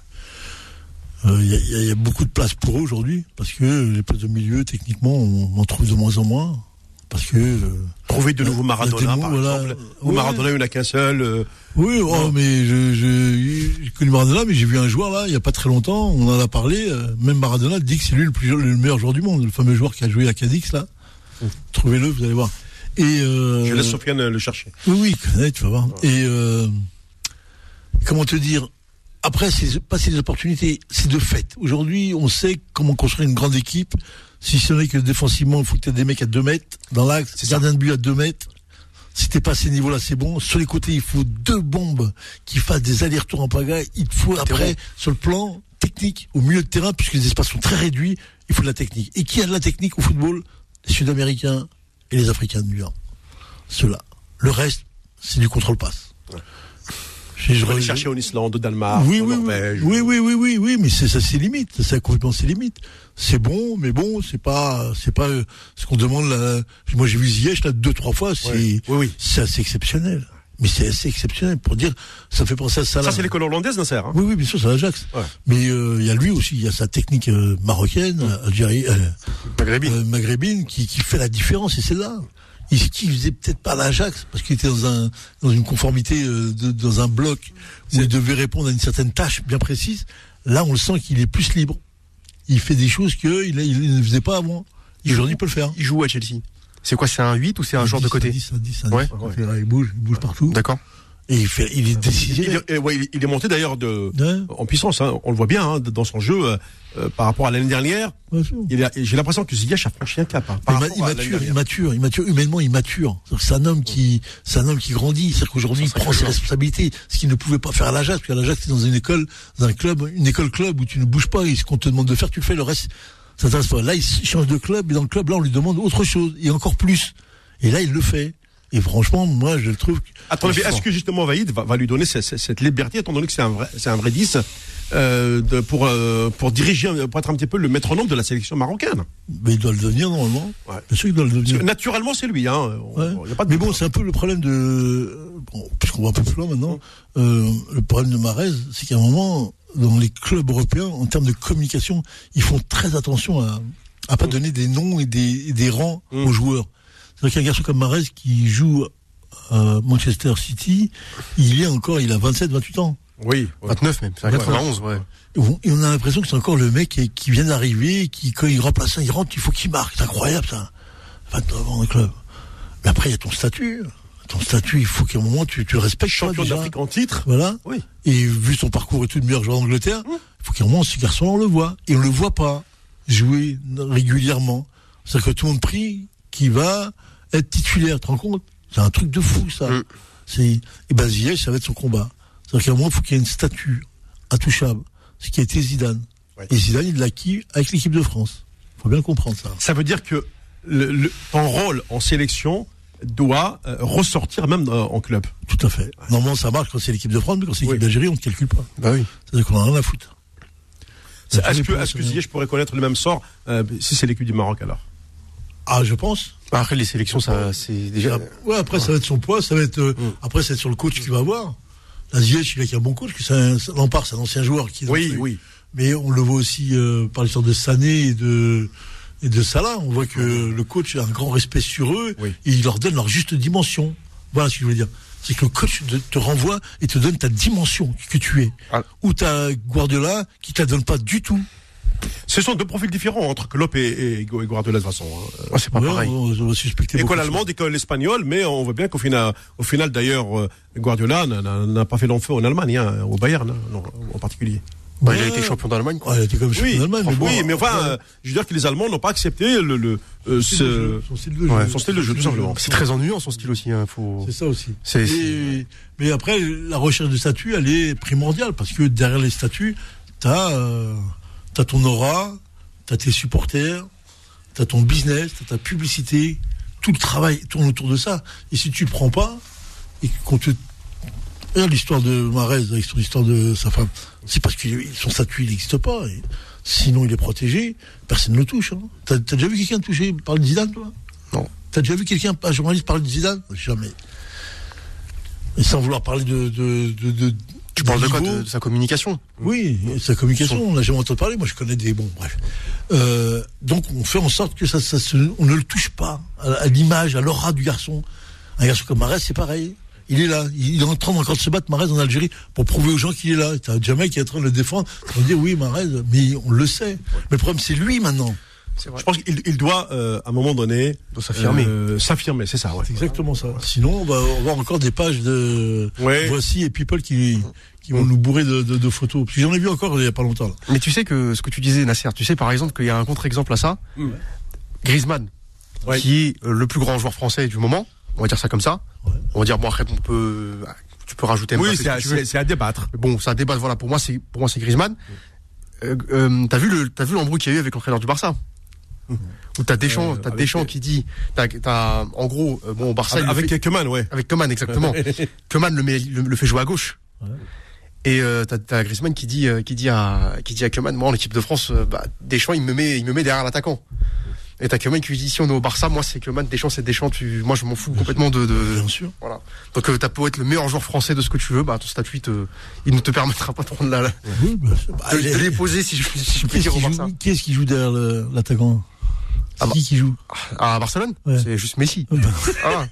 il euh, y, y, y a beaucoup de place pour eux aujourd'hui, parce que les places de milieu, techniquement, on en trouve de moins en moins, parce que euh, trouver de nouveaux Maradona, mots, par voilà. exemple, ou ouais. Maradona, il n'y en a qu'un seul. Euh, oui, oh, mais je, je, j'ai connu Maradona, mais j'ai vu un joueur là, il y a pas très longtemps, on en a parlé. Euh, même Maradona dit que c'est lui le plus le meilleur joueur du monde, le fameux joueur qui a joué à Cadix là. Mmh. Trouvez-le, vous allez voir. Et euh, je laisse Sofiane le chercher. Oui, oui, connaît, tu vas voir. Ouais. Et euh, comment te dire, après, c'est pas c'est des opportunités, c'est de fait. Aujourd'hui, on sait comment construire une grande équipe. Si ce n'est que défensivement, il faut que tu aies des mecs à deux mètres dans l'axe, c'est gardien de but à deux mètres. Si t'es pas à ces niveaux-là, c'est bon. Sur les côtés, il faut deux bombes qui fassent des allers-retours en pagaille. Il faut après, sur le plan technique, au milieu de terrain, puisque les espaces sont très réduits, il faut de la technique. Et qui a de la technique au football? Les Sud-Américains et les Africains du Nord. Ceux-là. Le reste, c'est du contrôle-passe. Ouais. Je, je vais aller chercher en Islande, au Danemark, oui, en oui, Norvège. Oui, oui, oui, oui, oui, mais c'est ça, c'est limite. Ça, complètement ses limites. C'est bon, mais bon, c'est pas, c'est pas euh, ce qu'on demande là. Moi, j'ai vu Ziyech là deux, trois fois. C'est, oui, oui, oui. C'est assez exceptionnel. Mais c'est assez exceptionnel pour dire. Ça fait penser à ça. Ça, c'est l'école hollandaise, Nasser. Hein. Oui, oui, bien sûr, c'est l'Ajax. Ouais. Mais il euh, y a lui aussi. Il y a sa technique euh, marocaine, mmh. algérienne, euh, maghrébine, euh, maghrébine, qui, qui fait la différence. Et c'est là. Il, il faisait peut-être pas l'Ajax parce qu'il était dans un dans une conformité euh, de, dans un bloc où c'est... il devait répondre à une certaine tâche bien précise. Là, on le sent qu'il est plus libre. il fait des choses qu'il il ne faisait pas avant. Et aujourd'hui, il peut le faire. Il joue à Chelsea. C'est quoi, c'est un huit ou c'est un joueur de côté? dix, dix, dix, Ouais. dix. Il bouge, il bouge partout. D'accord. Et il, fait, il est décisif. Il, est- ouais, il- il est monté d'ailleurs de, Ouais. en puissance. Hein. On le voit bien hein, dans son jeu euh, euh, par rapport à l'année dernière. Bien sûr. Il a- J'ai l'impression que Ziyech a franchi un cap. Hein, par Il, ma- rapport il à l'année mature, il dernière. mature, il mature, humainement, il mature. C'est-à-dire que C'est un homme qui, c'est un homme qui grandit. C'est-à-dire qu'aujourd'hui, il prend ses responsabilités. Ce qu'il ne pouvait pas faire à l'Ajax, parce qu'à l'Ajax, c'est dans une école, dans un club, une école club où tu ne bouges pas et ce qu'on te demande de faire, tu le fais, le reste, ça t'intéresse pas. Là, il change de club et dans le club, là, on lui demande autre chose et encore plus. Et là, il le fait. Et franchement, moi, je le trouve. Attends, mais est-ce que justement Vaïd va, va lui donner cette, cette- cette liberté, étant donné que c'est un vrai, c'est un vrai dix, euh, de, pour euh, pour diriger, pour être un petit peu le métronome de la sélection marocaine. Mais il doit le devenir normalement. Ouais. Bien sûr qu'il doit le Parce que devenir. naturellement, c'est lui. Hein. On- Ouais. y a pas de Mais doute. bon, c'est un peu le problème de. Bon, puisqu'on va un peu plus loin maintenant, euh, le problème de Mahrez, c'est qu'à un moment, dans les clubs européens, en termes de communication, ils font très attention à à pas donner des noms et des, et des rangs Mm. aux joueurs. C'est-à-dire qu'un garçon comme Mahrez qui joue à Manchester City, il est encore, il a vingt-sept, vingt-huit ans. Oui. ouais. vingt-neuf même, c'est à quatre-vingt-onze, ouais. Et on, et on a l'impression que c'est encore le mec qui, qui vient d'arriver, qui, quand il remplace un, il rentre, il faut qu'il marque. C'est incroyable, ça. vingt-neuf ans au club. Mais après, il y a ton statut. Ton statut, il faut qu'à un moment, tu, tu le respectes. toi, Champion déjà. d'Afrique en titre. Voilà. Oui. Et vu son parcours et tout de meilleur joueur d'Angleterre, il faut qu'à un moment, ce garçon-là, on le voit. Et on le voit pas jouer régulièrement. C'est-à-dire que tout le monde prie qu'il va être titulaire. Tu te rends compte? C'est un truc de fou, ça. Mm. C'est, et ben, Ziyech, ça va être son combat. C'est-à-dire qu'à un moment, il faut qu'il y ait une statue intouchable. Ce qui a été Zidane. Ouais. Et Zidane, il l'a acquis avec l'équipe de France. Faut bien le comprendre, ça. Ça veut dire que le, le- ton rôle en sélection doit euh, ressortir même euh, en club. Tout à fait. Normalement, ça marche quand c'est l'équipe de France, mais quand c'est l'équipe Oui. d'Algérie, on ne te calcule pas. Bah oui. C'est-à-dire qu'on a rien à foutre. C'est- Dans tous Est-ce les que, points, est-ce que c'est- Ziyech pourrait connaître le même sort euh, si c'est l'équipe du Maroc alors? Ah, je pense. Bah, après, les sélections, ça, c'est déjà. Ouais, après, ça va être son poids, ça va être, euh, Mm. après, ça va être sur le coach qu'il va avoir. La Ziyech, il a qu'un bon coach, que c'est un, Lampard, c'est un ancien joueur qui est dans le Oui, truc. oui. Mais on le voit aussi, euh, par l'histoire de Sané et de, et de Salah. On voit que le coach a un grand respect sur eux, Oui. et il leur donne leur juste dimension. Voilà ce que je veux dire. C'est que le coach te, te renvoie et te donne ta dimension que tu es. Ah. Ou t'as Guardiola qui te la donne pas du tout. Ce sont deux profils différents entre Klopp et, et, et Guardiola de toute façon. hein. Ouais, c'est pas Ouais, pareil. on, on va suspecter beaucoup École de allemande, école espagnole, mais on voit bien qu'au final, au final d'ailleurs, euh, Guardiola n'a- n'a n'a pas fait long feu en Allemagne, hein, au Bayern hein, non, en particulier. Bah, Ouais. il a été champion d'Allemagne, quoi. Ouais, il a été comme champion Oui, d'Allemagne, mais bon, oui, mais enfin, après, euh, je veux dire que les Allemands n'ont pas accepté le, le euh, son style de ce. jeu, son style de Ouais, jeu. son style de jeu, tout simplement. C'est très ennuyant, son style aussi, hein. Faut. C'est ça aussi. C'est- Et- mais après, la recherche de statut, elle est primordiale parce que derrière les statuts, t'as euh, t'as ton aura, t'as tes supporters, t'as ton business, t'as ta publicité, tout le travail tourne autour de ça. Et si tu le prends pas et qu'on te regarde l'histoire de Mahrez avec son histoire de sa femme, c'est parce que son statut il n'existe pas. Et sinon, il est protégé, personne ne le touche. Hein. T'as t'as déjà vu quelqu'un toucher par le Zidane, toi? Non. T'as déjà vu quelqu'un, un journaliste, parler de Zidane? Jamais. Et sans vouloir parler de. de, de, de Tu parles de quoi? niveau. De, de sa communication? Oui, et sa communication, on n'a jamais entendu parler. Moi, je connais des. Bon, bref. Euh, donc, on fait en sorte que ça, ça se, on ne le touche pas à, à l'image, à l'aura du garçon. Un garçon comme Mahrez, c'est pareil. Il est là. Il est en train encore de se battre, Mahrez, en Algérie, pour prouver aux gens qu'il est là. T'as Jamel qui est en train de le défendre. On dit oui, Mahrez, mais on le sait. Mais le problème, c'est lui maintenant. C'est vrai. Je pense qu'il il doit, euh, à un moment donné, Doit s'affirmer. euh, s'affirmer, c'est ça. Ouais. C'est exactement ça. Sinon, on va avoir encore des pages de Ouais. Voici et People qui, qui vont nous bourrer de, de, de photos. Puis j'en ai vu encore il n'y a pas longtemps. Là. Mais tu sais que ce que tu disais, Nasser, tu sais par exemple qu'il y a un contre-exemple à ça. Mm. Griezmann, Ouais. qui est euh, le plus grand joueur français du moment. On va dire ça comme ça. Ouais. On va dire bon après on peut, tu peux rajouter. Oui, Mbappé, c'est si à, tu veux. c'est- c'est à débattre. Mais bon, ça débat. Voilà, pour moi c'est pour moi c'est Griezmann. Euh, euh, t'as vu le t'as vu l'embrouille qu'il y a eu avec l'entraîneur du Barça. Où t'as Deschamps, Euh, t'as avec- Deschamps qui dit, t'as, t'as en gros, euh, bon au Barça, il le Avec fait- Keman, ouais. avec Coman exactement. Coman le, met, le, le fait jouer à gauche. Ouais. Et euh, t'as, t'as Griezmann qui dit, euh, qui dit à, qui dit à Coman, moi en équipe de France, euh, bah, Deschamps il me met, il me met derrière l'attaquant. Et t'as Coman qui lui dit, si on est au Barça, moi c'est Coman, Deschamps c'est Deschamps, tu, moi je m'en fous complètement de, de, Bien sûr. voilà. Donc euh, t'as beau être le meilleur joueur français de ce que tu veux, bah ton statut il, te, il ne te permettra pas de prendre la, la Oui, bah, c'est- bah, de, il est- de les poser si je, si je qui puis est-ce dire au qui Barça. joue, qui est-ce qui joue derrière le- l'attaquant? C'est Ah bah. qui qui joue? À Barcelone, Ouais. c'est juste Messi. Ouais, bah, Ah.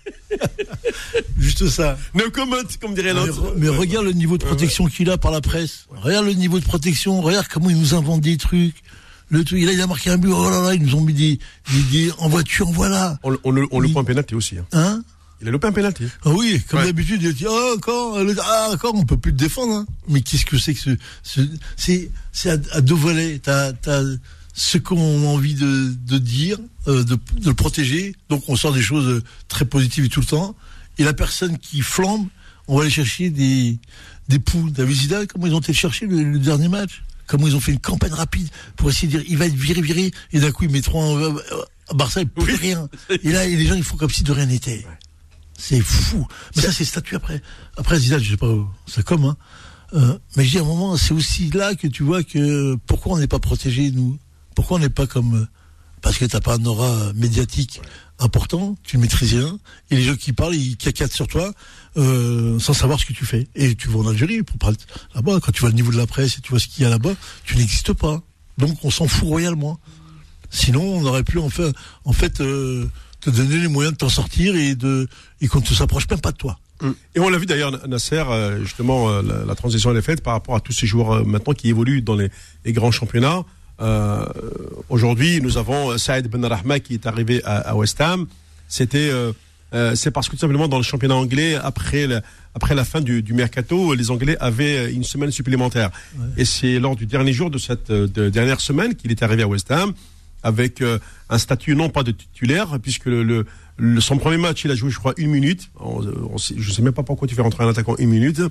Juste ça. No comment, comme dirait Mais, l'autre. re- mais regarde le niveau de protection qu'il a par la presse. Regarde le niveau de protection. Regarde comment il nous invente des trucs. Le truc, là, il a marqué un but, oh là là, ils nous ont mis des, des, des en voiture, en voilà. On, on, le- on le Il- prend un pénalty aussi. Hein. Hein? Il a loupé un pénalty. Ah oui, comme Ouais. d'habitude, il dit, oh, encore, le- ah, encore, on peut plus te défendre, hein. Mais qu'est-ce que c'est que ce, ce c'est, c'est à, à deux volets. T'as, t'as ce qu'on a envie de, de dire, euh, de, de le protéger. Donc, on sort des choses très positives tout le temps. Et la personne qui flambe, on va aller chercher des, des poules. T'as vu Zidane, comment ils ont été chercher le, le dernier match? Comment ils ont fait une campagne rapide pour essayer de dire, il va être viré, viré, et d'un coup, ils mettront euh, à Barça, plus Oui. rien. Et là, et les gens, ils font comme si de rien n'était. C'est fou. Mais ça, c'est statut après. Après, Zidane, je sais pas, c'est comme, hein. Euh, mais je dis à un moment, c'est aussi là que tu vois que pourquoi on n'est pas protégé, nous? Pourquoi on n'est pas comme, euh, parce que t'as pas un aura médiatique important, tu ne maîtrises rien, et les gens qui parlent, ils cacatent sur toi, euh, sans savoir ce que tu fais. Et tu vas en Algérie, pour parler là-bas, quand tu vois le niveau de la presse et tu vois ce qu'il y a là-bas, tu n'existes pas. Donc, on s'en fout royalement. Sinon, on aurait pu, en fait, en fait, euh, te donner les moyens de t'en sortir et de, et qu'on ne se s'approche même pas de toi. Et on l'a vu d'ailleurs, Nasser, euh, justement, euh, la, la transition elle est faite par rapport à tous ces joueurs euh, maintenant qui évoluent dans les, les grands championnats. Euh, aujourd'hui, nous avons Saïd Benrahma qui est arrivé à, à West Ham. C'était, euh, euh, c'est parce que tout simplement dans le championnat anglais, après la, après la fin du, du mercato, les Anglais avaient une semaine supplémentaire. Ouais. Et c'est lors du dernier jour de cette de dernière semaine qu'il est arrivé à West Ham avec euh, un statut non pas de titulaire, puisque le, le, le son premier match il a joué je crois une minute. On, on sait, je sais même pas pourquoi tu fais rentrer un attaquant une minute.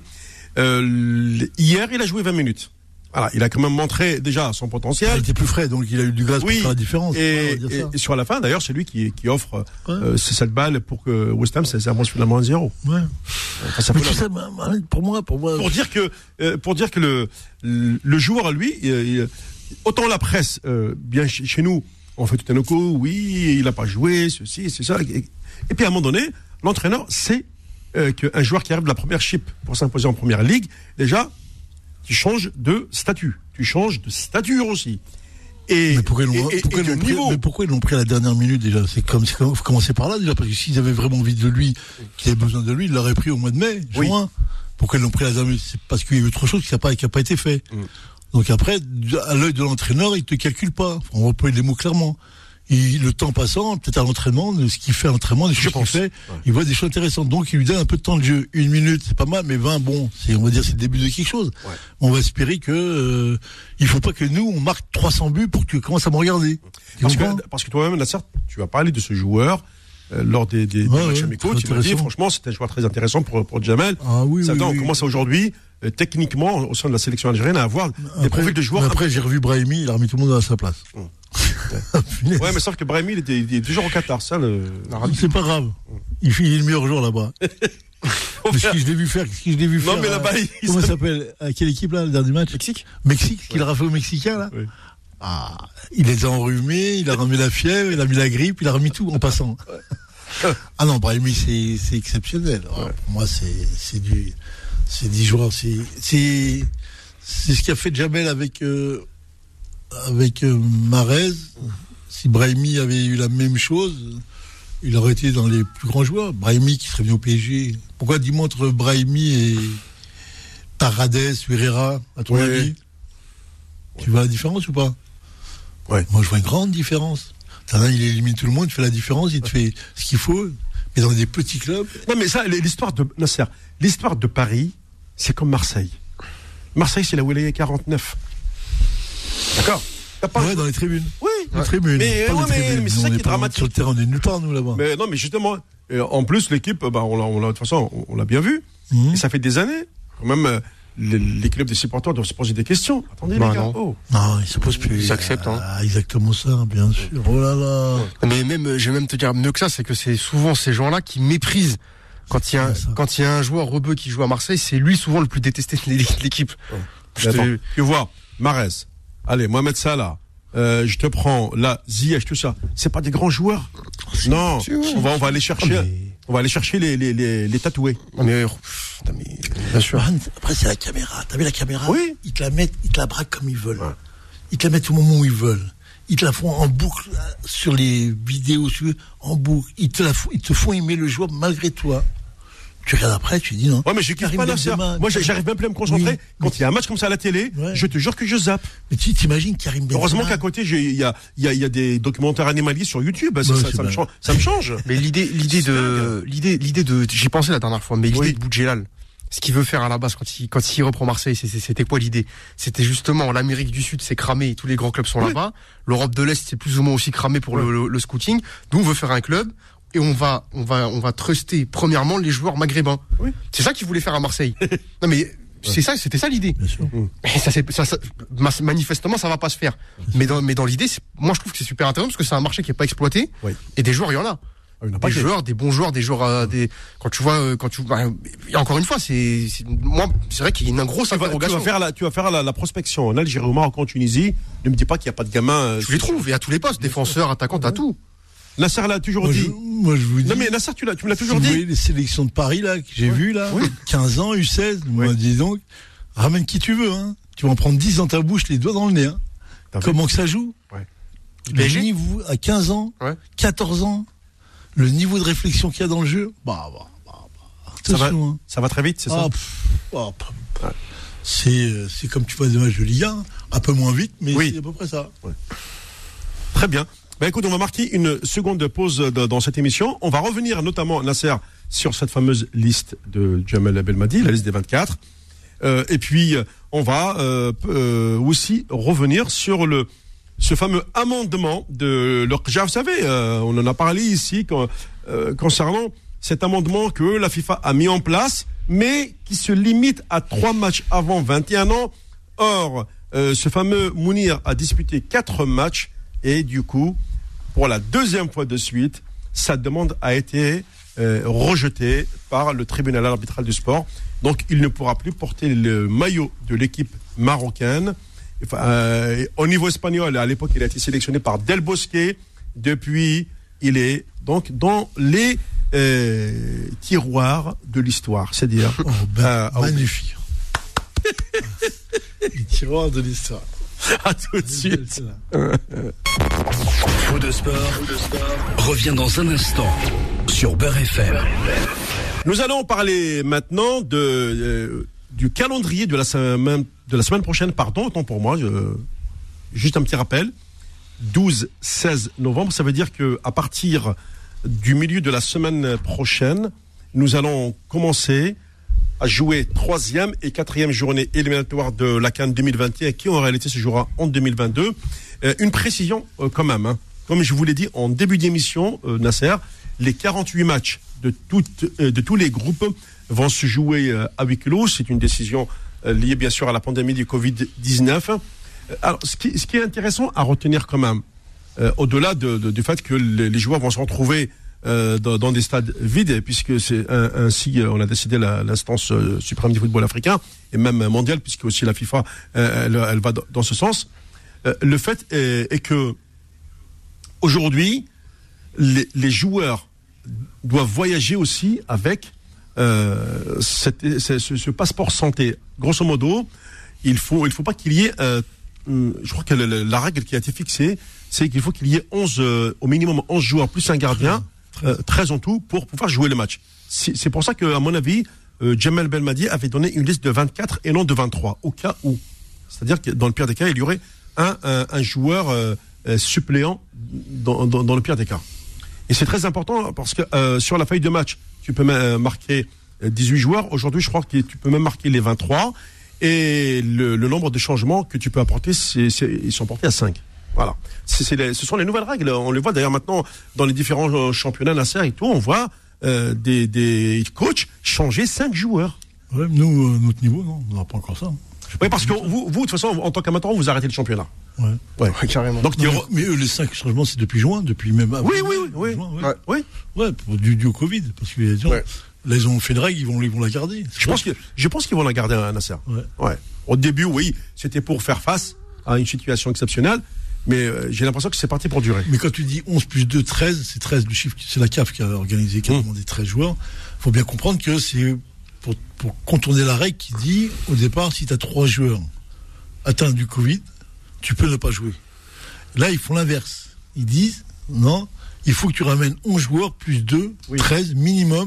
Euh, hier il a joué vingt minutes. Voilà, il a quand même montré déjà son potentiel. Il était plus frais, donc il a eu du gaz oui, pour faire la différence. Et, et, et sur la fin, d'ailleurs, c'est lui qui, qui offre ouais. euh, cette balle pour que West Ham s'avance finalement à zéro. Ouais. Enfin, ça Mais tout ça, pour moi, pour moi. Pour dire que, euh, pour dire que le, le joueur, lui, il, autant la presse, euh, bien chez, chez nous, on fait tout un coup, oui, il n'a pas joué, ceci, c'est ça. Et, et puis à un moment donné, l'entraîneur sait euh, qu'un joueur qui arrive de la première chip pour s'imposer en première ligue, déjà, tu changes de statut, tu changes de stature aussi. Et, mais pourquoi ils l'ont, et, et, pourquoi et ils l'ont pris, mais pourquoi ils l'ont pris à la dernière minute déjà? C'est comme, c'est comme, faut commencer par là déjà, parce que s'ils avaient vraiment envie de lui, qu'ils avaient besoin de lui, ils l'auraient pris au mois de mai, juin. Oui. Pourquoi ils l'ont pris à la dernière minute? C'est parce qu'il y a eu autre chose qui n'a pas, qui a pas été fait. Mm. Donc après, à l'œil de l'entraîneur, il te calcule pas. On va employer les mots clairement. Et le temps passant, peut-être à l'entraînement, de ce qu'il fait à l'entraînement, des choses qu'il fait, ouais. Il voit des choses intéressantes. Donc, il lui donne un peu de temps de jeu. Une minute, c'est pas mal, mais vingt, bon, c'est, on va dire, c'est le début de quelque chose. Ouais. On va espérer que, euh, il faut pas que nous, on marque trois cents buts pour que tu commences à me regarder. Parce que, parce que toi-même, Nasser, tu as parlé de ce joueur, euh, lors des, des, ouais, des matchs ouais, amicaux. Tu m'as dit, franchement, c'était un joueur très intéressant pour, pour Jamel. Ah oui, ça, oui, on oui. commence aujourd'hui, euh, techniquement, au sein de la sélection algérienne, à avoir après, des profils de joueurs. Après, j'ai revu Brahimi, il a remis tout le monde à sa place. Hum. Ouais, mais sauf que Brahimi, il était, il était toujours au Qatar, ça, le. C'est pas grave. Il fait le meilleur jour là-bas. Parce que je l'ai vu faire, qu'est-ce que je l'ai vu faire. Non, mais là-bas, il Comment ça s'appelle? À quelle équipe, là, le dernier match? Mexique. Mexique, qu'il ouais. a fait aux Mexicains, là? Oui. Ah, il les a enrhumés, il a remis la fièvre, il a mis la grippe, il a remis tout en passant. Ah non, Brahimi, c'est, c'est exceptionnel. Ouais. Ouais, pour moi, c'est, c'est du, c'est dix joueurs, c'est, c'est, c'est ce qu'a fait Jamel avec, euh, avec euh, Mahrez. Si Brahimi avait eu la même chose, il aurait été dans les plus grands joueurs. Brahimi qui serait venu au P S G. Pourquoi, dis-moi, entre Brahimi et Paredes, Herrera, à ton ouais. avis, ouais. tu vois la différence ou pas? Ouais. Moi, je vois une grande différence. T'en as, il élimine tout le monde, il fait la différence, il te fait ce qu'il faut. Mais dans des petits clubs. Non, mais ça, l'histoire de Nasser, l'histoire de Paris, c'est comme Marseille. Marseille, c'est la Wilaya quarante-neuf. D'accord? Pas... Ouais, dans les tribunes. Oui, les tribunes. Mais, pas ouais, les tribunes. mais, mais c'est ça qui est dramatique. Sur le terrain, on est nulle part, nous, là-bas. Mais non, mais justement, en plus, l'équipe, bah, on l'a, on l'a, de toute façon, on, on l'a bien vu. Mmh. Et ça fait des années. Quand même, euh, les, les clubs des supporters doivent se poser des questions. Attendez, bah, les gars. Non, oh. non ils se posent plus. Ils acceptent, hein. Ah, exactement ça, bien sûr. Oh là là. Mais même, je vais même te dire mieux que ça, c'est que c'est souvent ces gens-là qui méprisent. Quand il y a, un, quand il y a un joueur rebeu qui joue à Marseille, c'est lui souvent le plus détesté de l'équipe. Ouais. Je te... Tu vois, Mahrez. Allez, Mohamed Salah. Euh, je te prends là, Ziyech, tout ça. C'est pas des grands joueurs. Non, on va, on va aller chercher, oh, mais... on va aller chercher les, les, les, les tatoués. Non, mais, non, mais, bien sûr. Après, c'est la caméra. T'as vu la caméra? Oui. Ils te la mettent, ils te la braquent comme ils veulent. Ouais. Ils te la mettent au moment où ils veulent. Ils te la font en boucle sur les vidéos, en boucle. Ils te la font, ils te font aimer le joueur malgré toi. tu regardes après, tu dis non. Ouais, mais je kiffe pas Nasser. Moi, j'arrive même plus à me concentrer. Oui, quand il y a un match comme ça à la télé, ouais. je te jure que je zappe. Mais tu t'imagines Karim Benzema. Heureusement qu'à côté, il y a, y, a, y a des documentaires animaliers sur YouTube. Ça, ouais, ça, ça, me change, ça me change. Mais l'idée, l'idée de, l'idée, l'idée de, j'y pensais la dernière fois, mais l'idée oui. de Boudjelal, ce qu'il veut faire à la base quand il, quand il reprend Marseille, c'était quoi l'idée? C'était justement l'Amérique du Sud, c'est cramé, tous les grands clubs sont oui. là-bas. L'Europe de l'Est, c'est plus ou moins aussi cramé pour oui. le, le, le scouting. Nous, on veut faire un club. Et on va, on va, on va truster premièrement les joueurs maghrébins. Oui. C'est ça qu'il voulait faire à Marseille. Non mais ouais. c'est ça, c'était ça l'idée. Et ça, ça, ça, manifestement, ça va pas se faire. Mais dans, mais dans l'idée, moi je trouve que c'est super intéressant parce que c'est un marché qui est pas exploité. Oui. Et des joueurs, il y en a. Ah, il y en a pas des joueurs, des bons joueurs, des joueurs, euh, des. Quand tu vois, euh, quand tu, bah, et encore une fois, c'est, c'est moi, c'est vrai qu'il y a une grosse interrogation. Tu vas faire la, tu vas faire la, la prospection en Algérie, au Maroc, en Tunisie. Ne me dis pas qu'il y a pas de gamins. Euh, tu les trouves, et à tous les postes, défenseurs, attaquants, t'as tout. Nasser l'a toujours moi, dit. Je, moi, je vous dis. Non, mais Nasser, tu, l'as, tu me l'as toujours si dit. Vous voyez les sélections de Paris, là, que j'ai ouais. vues, là, oui. quinze ans, U seize, oui. moi, dis donc, ramène qui tu veux, hein. Tu vas en prendre dix dans ta bouche, les doigts dans le nez, hein. Comment que ça joue? Ouais. Le niveau, à quinze ans, ouais. quatorze ans, le niveau de réflexion qu'il y a dans le jeu, bah, bah, bah, bah. Ça va, hein. ça va très vite, c'est ah, ça? Pff, oh, pff, ouais. C'est, c'est comme tu vois des matchs de Ligue un, un peu moins vite, mais oui. c'est à peu près ça. Ouais. Très bien. Ben écoute, on va marquer une seconde pause dans cette émission. On va revenir notamment, Nasser, sur cette fameuse liste de Jamel Belmadi, la liste des vingt-quatre. Euh, et puis, on va euh, euh, aussi revenir sur le ce fameux amendement de l'Orja. Vous savez, euh, on en a parlé ici quand, euh, concernant cet amendement que la FIFA a mis en place, mais qui se limite à trois matchs avant vingt et un ans. Or, euh, ce fameux Mounir a disputé quatre matchs et du coup, pour la deuxième fois de suite, sa demande a été euh, rejetée par le tribunal arbitral du sport. Donc, il ne pourra plus porter le maillot de l'équipe marocaine. Enfin, euh, au niveau espagnol, à l'époque, il a été sélectionné par Del Bosque. Depuis, il est donc dans les euh, tiroirs de l'histoire. C'est-à-dire... Oh, ben, euh, magnifique. Les tiroirs de l'histoire. À tout de suite. Fou de sport, revient dans un instant sur Beurre F M. Nous allons parler maintenant de, euh, du calendrier de la semaine, de la semaine prochaine. Pardon, autant pour moi. Je, juste un petit rappel. douze seize novembre, ça veut dire qu'à partir du milieu de la semaine prochaine, nous allons commencer à jouer troisième et quatrième journée éliminatoire de la CAN deux mille vingt et un, qui en réalité se jouera en deux mille vingt-deux. Euh, une précision euh, quand même, hein. Comme je vous l'ai dit en début d'émission, euh, Nasser, les quarante-huit matchs de, toutes, euh, de tous les groupes vont se jouer euh, à huis clos. C'est une décision euh, liée bien sûr à la pandémie du covid dix-neuf. Euh, alors, ce qui, ce qui est intéressant à retenir quand même, euh, au-delà de, de, du fait que les, les joueurs vont se retrouver Euh, dans, dans des stades vides, puisque c'est un, ainsi euh, on a décidé la, l'instance euh, suprême du football africain et même mondial, puisque aussi la FIFA euh, elle, elle va dans, dans ce sens. Euh, le fait est, est que aujourd'hui les, les joueurs doivent voyager aussi avec euh, cette, ce, ce passeport santé. Grosso modo, il faut il faut pas qu'il y ait euh, je crois que la, la règle qui a été fixée, c'est qu'il faut qu'il y ait onze euh, au minimum onze joueurs plus un gardien. Euh, treize en tout pour pouvoir jouer le match. C'est, c'est pour ça que, à mon avis, euh, Jamel Belmadi avait donné une liste de vingt-quatre et non de vingt-trois, au cas où. C'est-à-dire que dans le pire des cas, il y aurait un, un, un joueur euh, euh, suppléant dans, dans, dans le pire des cas. Et c'est très important parce que euh, sur la feuille de match, tu peux même marquer dix-huit joueurs. Aujourd'hui, je crois que tu peux même marquer les vingt-trois. Et le, le nombre de changements que tu peux apporter, c'est, c'est, ils sont portés à cinq. Voilà, c'est, c'est les, ce sont les nouvelles règles. On les voit d'ailleurs maintenant dans les différents championnats Nasser et tout. On voit euh, des, des coachs changer cinq joueurs. Ouais, nous, euh, notre niveau, non, on n'a pas encore ça. Oui, parce que vous, vous, de toute façon, en tant qu'amateur, vous arrêtez le championnat. Ouais, ouais, ouais carrément. Donc, non, mais, mais eux, les cinq changements, c'est depuis juin, depuis même. Oui, oui, oui, oui. Juin, ouais. Ouais. Ouais. Ouais, pour, du, du au Covid, parce que les gens, ouais. là, ils ont fait une règle, ils vont, ils vont la garder. Je pense, que, je pense qu'ils vont la garder à Nasser. Ouais. Ouais. Au début, oui, c'était pour faire face à une situation exceptionnelle. Mais euh, j'ai l'impression que c'est parti pour durer. Mais quand tu dis onze plus deux, treize, c'est treize, le chiffre, c'est la C A F qui a organisé, qui a demandé treize joueurs. Il faut bien comprendre que c'est pour, pour contourner la règle qui dit, au départ, si tu as trois joueurs atteints du Covid, tu peux ne pas jouer. Là, ils font l'inverse. Ils disent, non, il faut que tu ramènes onze joueurs plus deux, oui. treize minimum,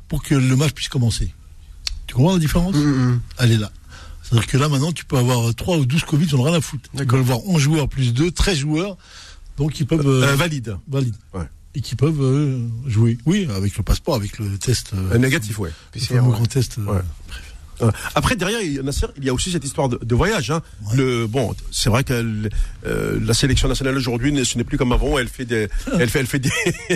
pour que le match puisse commencer. Tu comprends la différence? Mmh. Elle est là. C'est-à-dire que là, maintenant, tu peux avoir trois ou douze Covid, ils n'ont rien à foutre. Ils peuvent avoir onze joueurs plus deux, treize joueurs, donc ils peuvent... Euh, euh, valide. Valide. Ouais. Et qui peuvent euh, jouer. Oui, avec le passeport, avec le test... Euh, euh, négatif, ouais. Le fameux grand test. Euh, ouais. Euh, après, derrière, Nasser, il y a aussi cette histoire de, de voyage. Hein. Ouais. Le, bon, c'est vrai que euh, la sélection nationale aujourd'hui, ce n'est plus comme avant. Elle fait des, elle fait, elle fait des.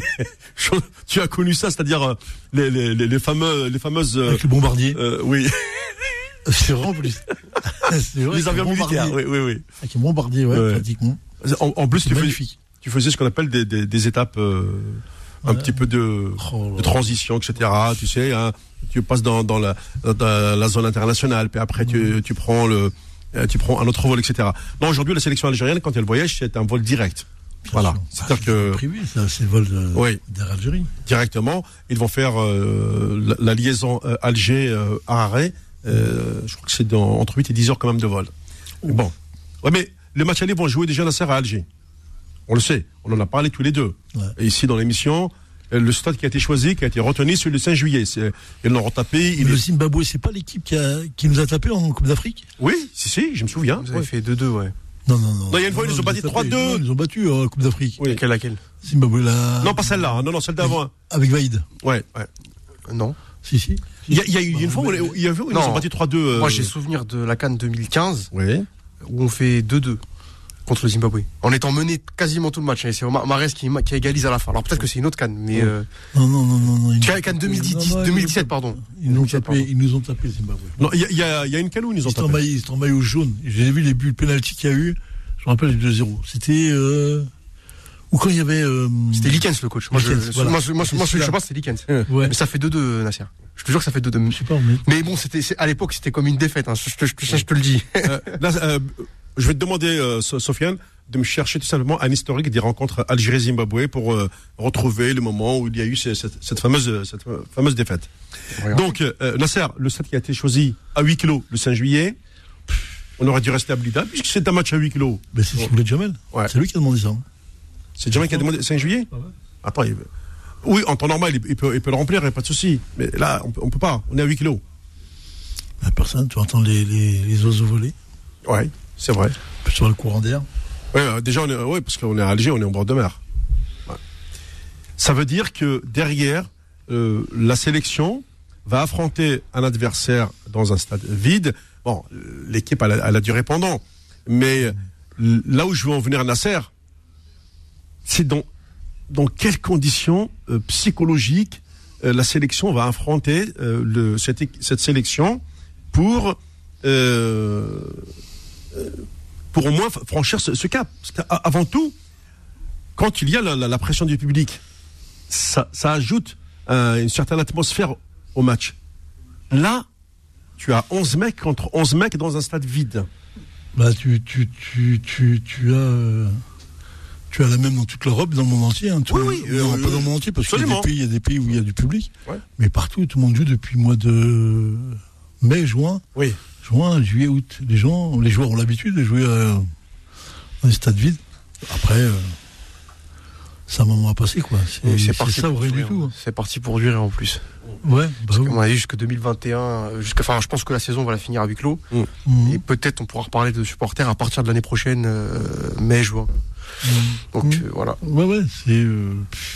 Tu as connu ça, c'est-à-dire les, les, les, les fameux, les fameuses. Avec le bombardier. Euh, oui. C'est vrai en plus. C'est vrai, les avions militaires. Oui, oui, oui. Avec un bombardier, ouais, ouais. Pratiquement. En, en plus, tu faisais, tu faisais ce qu'on appelle des, des, des étapes. Euh, un ouais. petit peu de, oh, de transition, et cetera. Tu sais, hein, tu passes dans, dans, la, dans la zone internationale, puis après tu, tu prends le, tu prends un autre vol, et cetera. Non, aujourd'hui, la sélection algérienne, quand elle voyage, c'est un vol direct. Bien voilà. C'est-à-dire ah, que privé, ça, c'est le vol de, oui, d'Air Algérie. Directement, ils vont faire euh, la, la liaison euh, Alger-Harare. Euh, je crois que c'est dans, entre huit et dix heures quand même de vol. Oh. Bon, ouais, mais les matchs allés vont jouer déjà Nasser à Alger. On le sait, on en a parlé tous les deux. Ouais. Et ici, dans l'émission, le stade qui a été choisi, qui a été retenu, c'est le cinq juillet. C'est, ils l'ont retapé. Il le est... Zimbabwe, c'est pas l'équipe qui, a, qui nous a tapé en Coupe d'Afrique? Oui, si, si, je me souviens. Vous avez ouais. fait deux deux, ouais. Non, non, non. Non, il y a une fois, ils nous ont battu trois deux. Ils nous ont battu en Coupe d'Afrique. Oui. Laquelle, laquelle? Zimbabwe, là. Non, pas celle-là. Non, non, celle d'avant. Avec Vaïd. Ouais, ouais. Non. Si, si. Il y a, il y a eu une fois où il y a vu où ils nous ont battu trois deux. Euh... Moi, j'ai souvenir de la CAN deux mille quinze. Oui. Où on fait deux deux. Contre le Zimbabwe. En étant mené quasiment tout le match. Et c'est Mahrez qui, qui égalise à la fin. Alors peut-être que c'est une autre CAN, mais. Euh... Non, non, non, non. non CAN deux mille dix, non, non, deux mille dix-sept, pardon. Ils nous ont tapé, ils nous ont tapé, Zimbabwe. Non, il y a, y, a, y a une CAN où ils nous ont tapé. Ils étaient en maillot jaune. J'ai vu les buts, le penalty qu'il y a eu. Je me rappelle les deux zéro. C'était, euh, ou quand il y avait, euh... C'était Likens, le coach. Moi, Likens, je, voilà. moi, je, moi, moi, je sais pas, c'était Likens. Ouais. Mais ça fait deux deux, Nasser. Je te jure que ça fait deux deux. Je sais pas, mais. Mais bon, c'était, à l'époque, c'était comme une défaite, hein. Je, je, je, je te le dis. euh, là, euh, je vais te demander, euh, Sofiane, de me chercher tout simplement un historique des rencontres Algérie-Zimbabwe pour euh, retrouver le moment où il y a eu cette, cette, cette fameuse, cette fameuse défaite. Regarde. Donc, euh, Nasser, le stade qui a été choisi à huis clos le cinq juillet, on aurait dû rester à Blida, puisque c'est un match à huis clos. Mais c'est ce qu'il voulait Jamel. Ouais. C'est lui qui a demandé ça. Hein. C'est Jamel qui a demandé cinq juillet? Ah ouais. Attends, il... oui, en temps normal, il peut, il peut le remplir, il n'y a pas de souci. Mais là, on ne peut pas, on est à huis clos. La personne, tu entends les, les, les oiseaux voler. Ouais, c'est vrai. Sur le courant d'air. Oui, déjà, on est, ouais, parce qu'on est à Alger, on est en bord de mer. Ouais. Ça veut dire que derrière, euh, la sélection va affronter un adversaire dans un stade vide. Bon, l'équipe, elle a, elle a du répondant. Mais là où je veux en venir à Nasser, c'est dans, dans quelles conditions euh, psychologiques euh, la sélection va affronter euh, le, cette, cette sélection pour... Euh, euh, pour au moins franchir ce, ce cap. Parce qu'avant tout, quand il y a la, la, la pression du public, ça, ça ajoute euh, une certaine atmosphère au match. Là, tu as onze mecs contre onze mecs dans un stade vide. Bah, tu, tu, tu, tu, tu as, euh, tu as la même dans toute l'Europe, dans le monde entier. Hein, oui, oui. Euh, non, euh, pas dans le monde entier, parce qu'il y a des pays, il y a des pays où il y a du public. Ouais. Mais partout, tout le monde joue depuis le mois de mai, juin. Oui. Juin, juillet, août. Les gens, les joueurs ont l'habitude de jouer euh, dans les stades vides. Après, euh, c'est un moment à passer, quoi. C'est, c'est, c'est ça, vrai du tout. Hein. C'est parti pour durer en plus. Ouais, bah oui. On a dit jusqu'à deux mille vingt et un, jusqu'à, enfin, je pense que la saison va la finir à huis clos. Mmh. Et peut-être on pourra reparler de supporters à partir de l'année prochaine, euh, mai, juin. Mmh. Donc mmh. Euh, voilà. Ouais, ouais, c'est. Euh,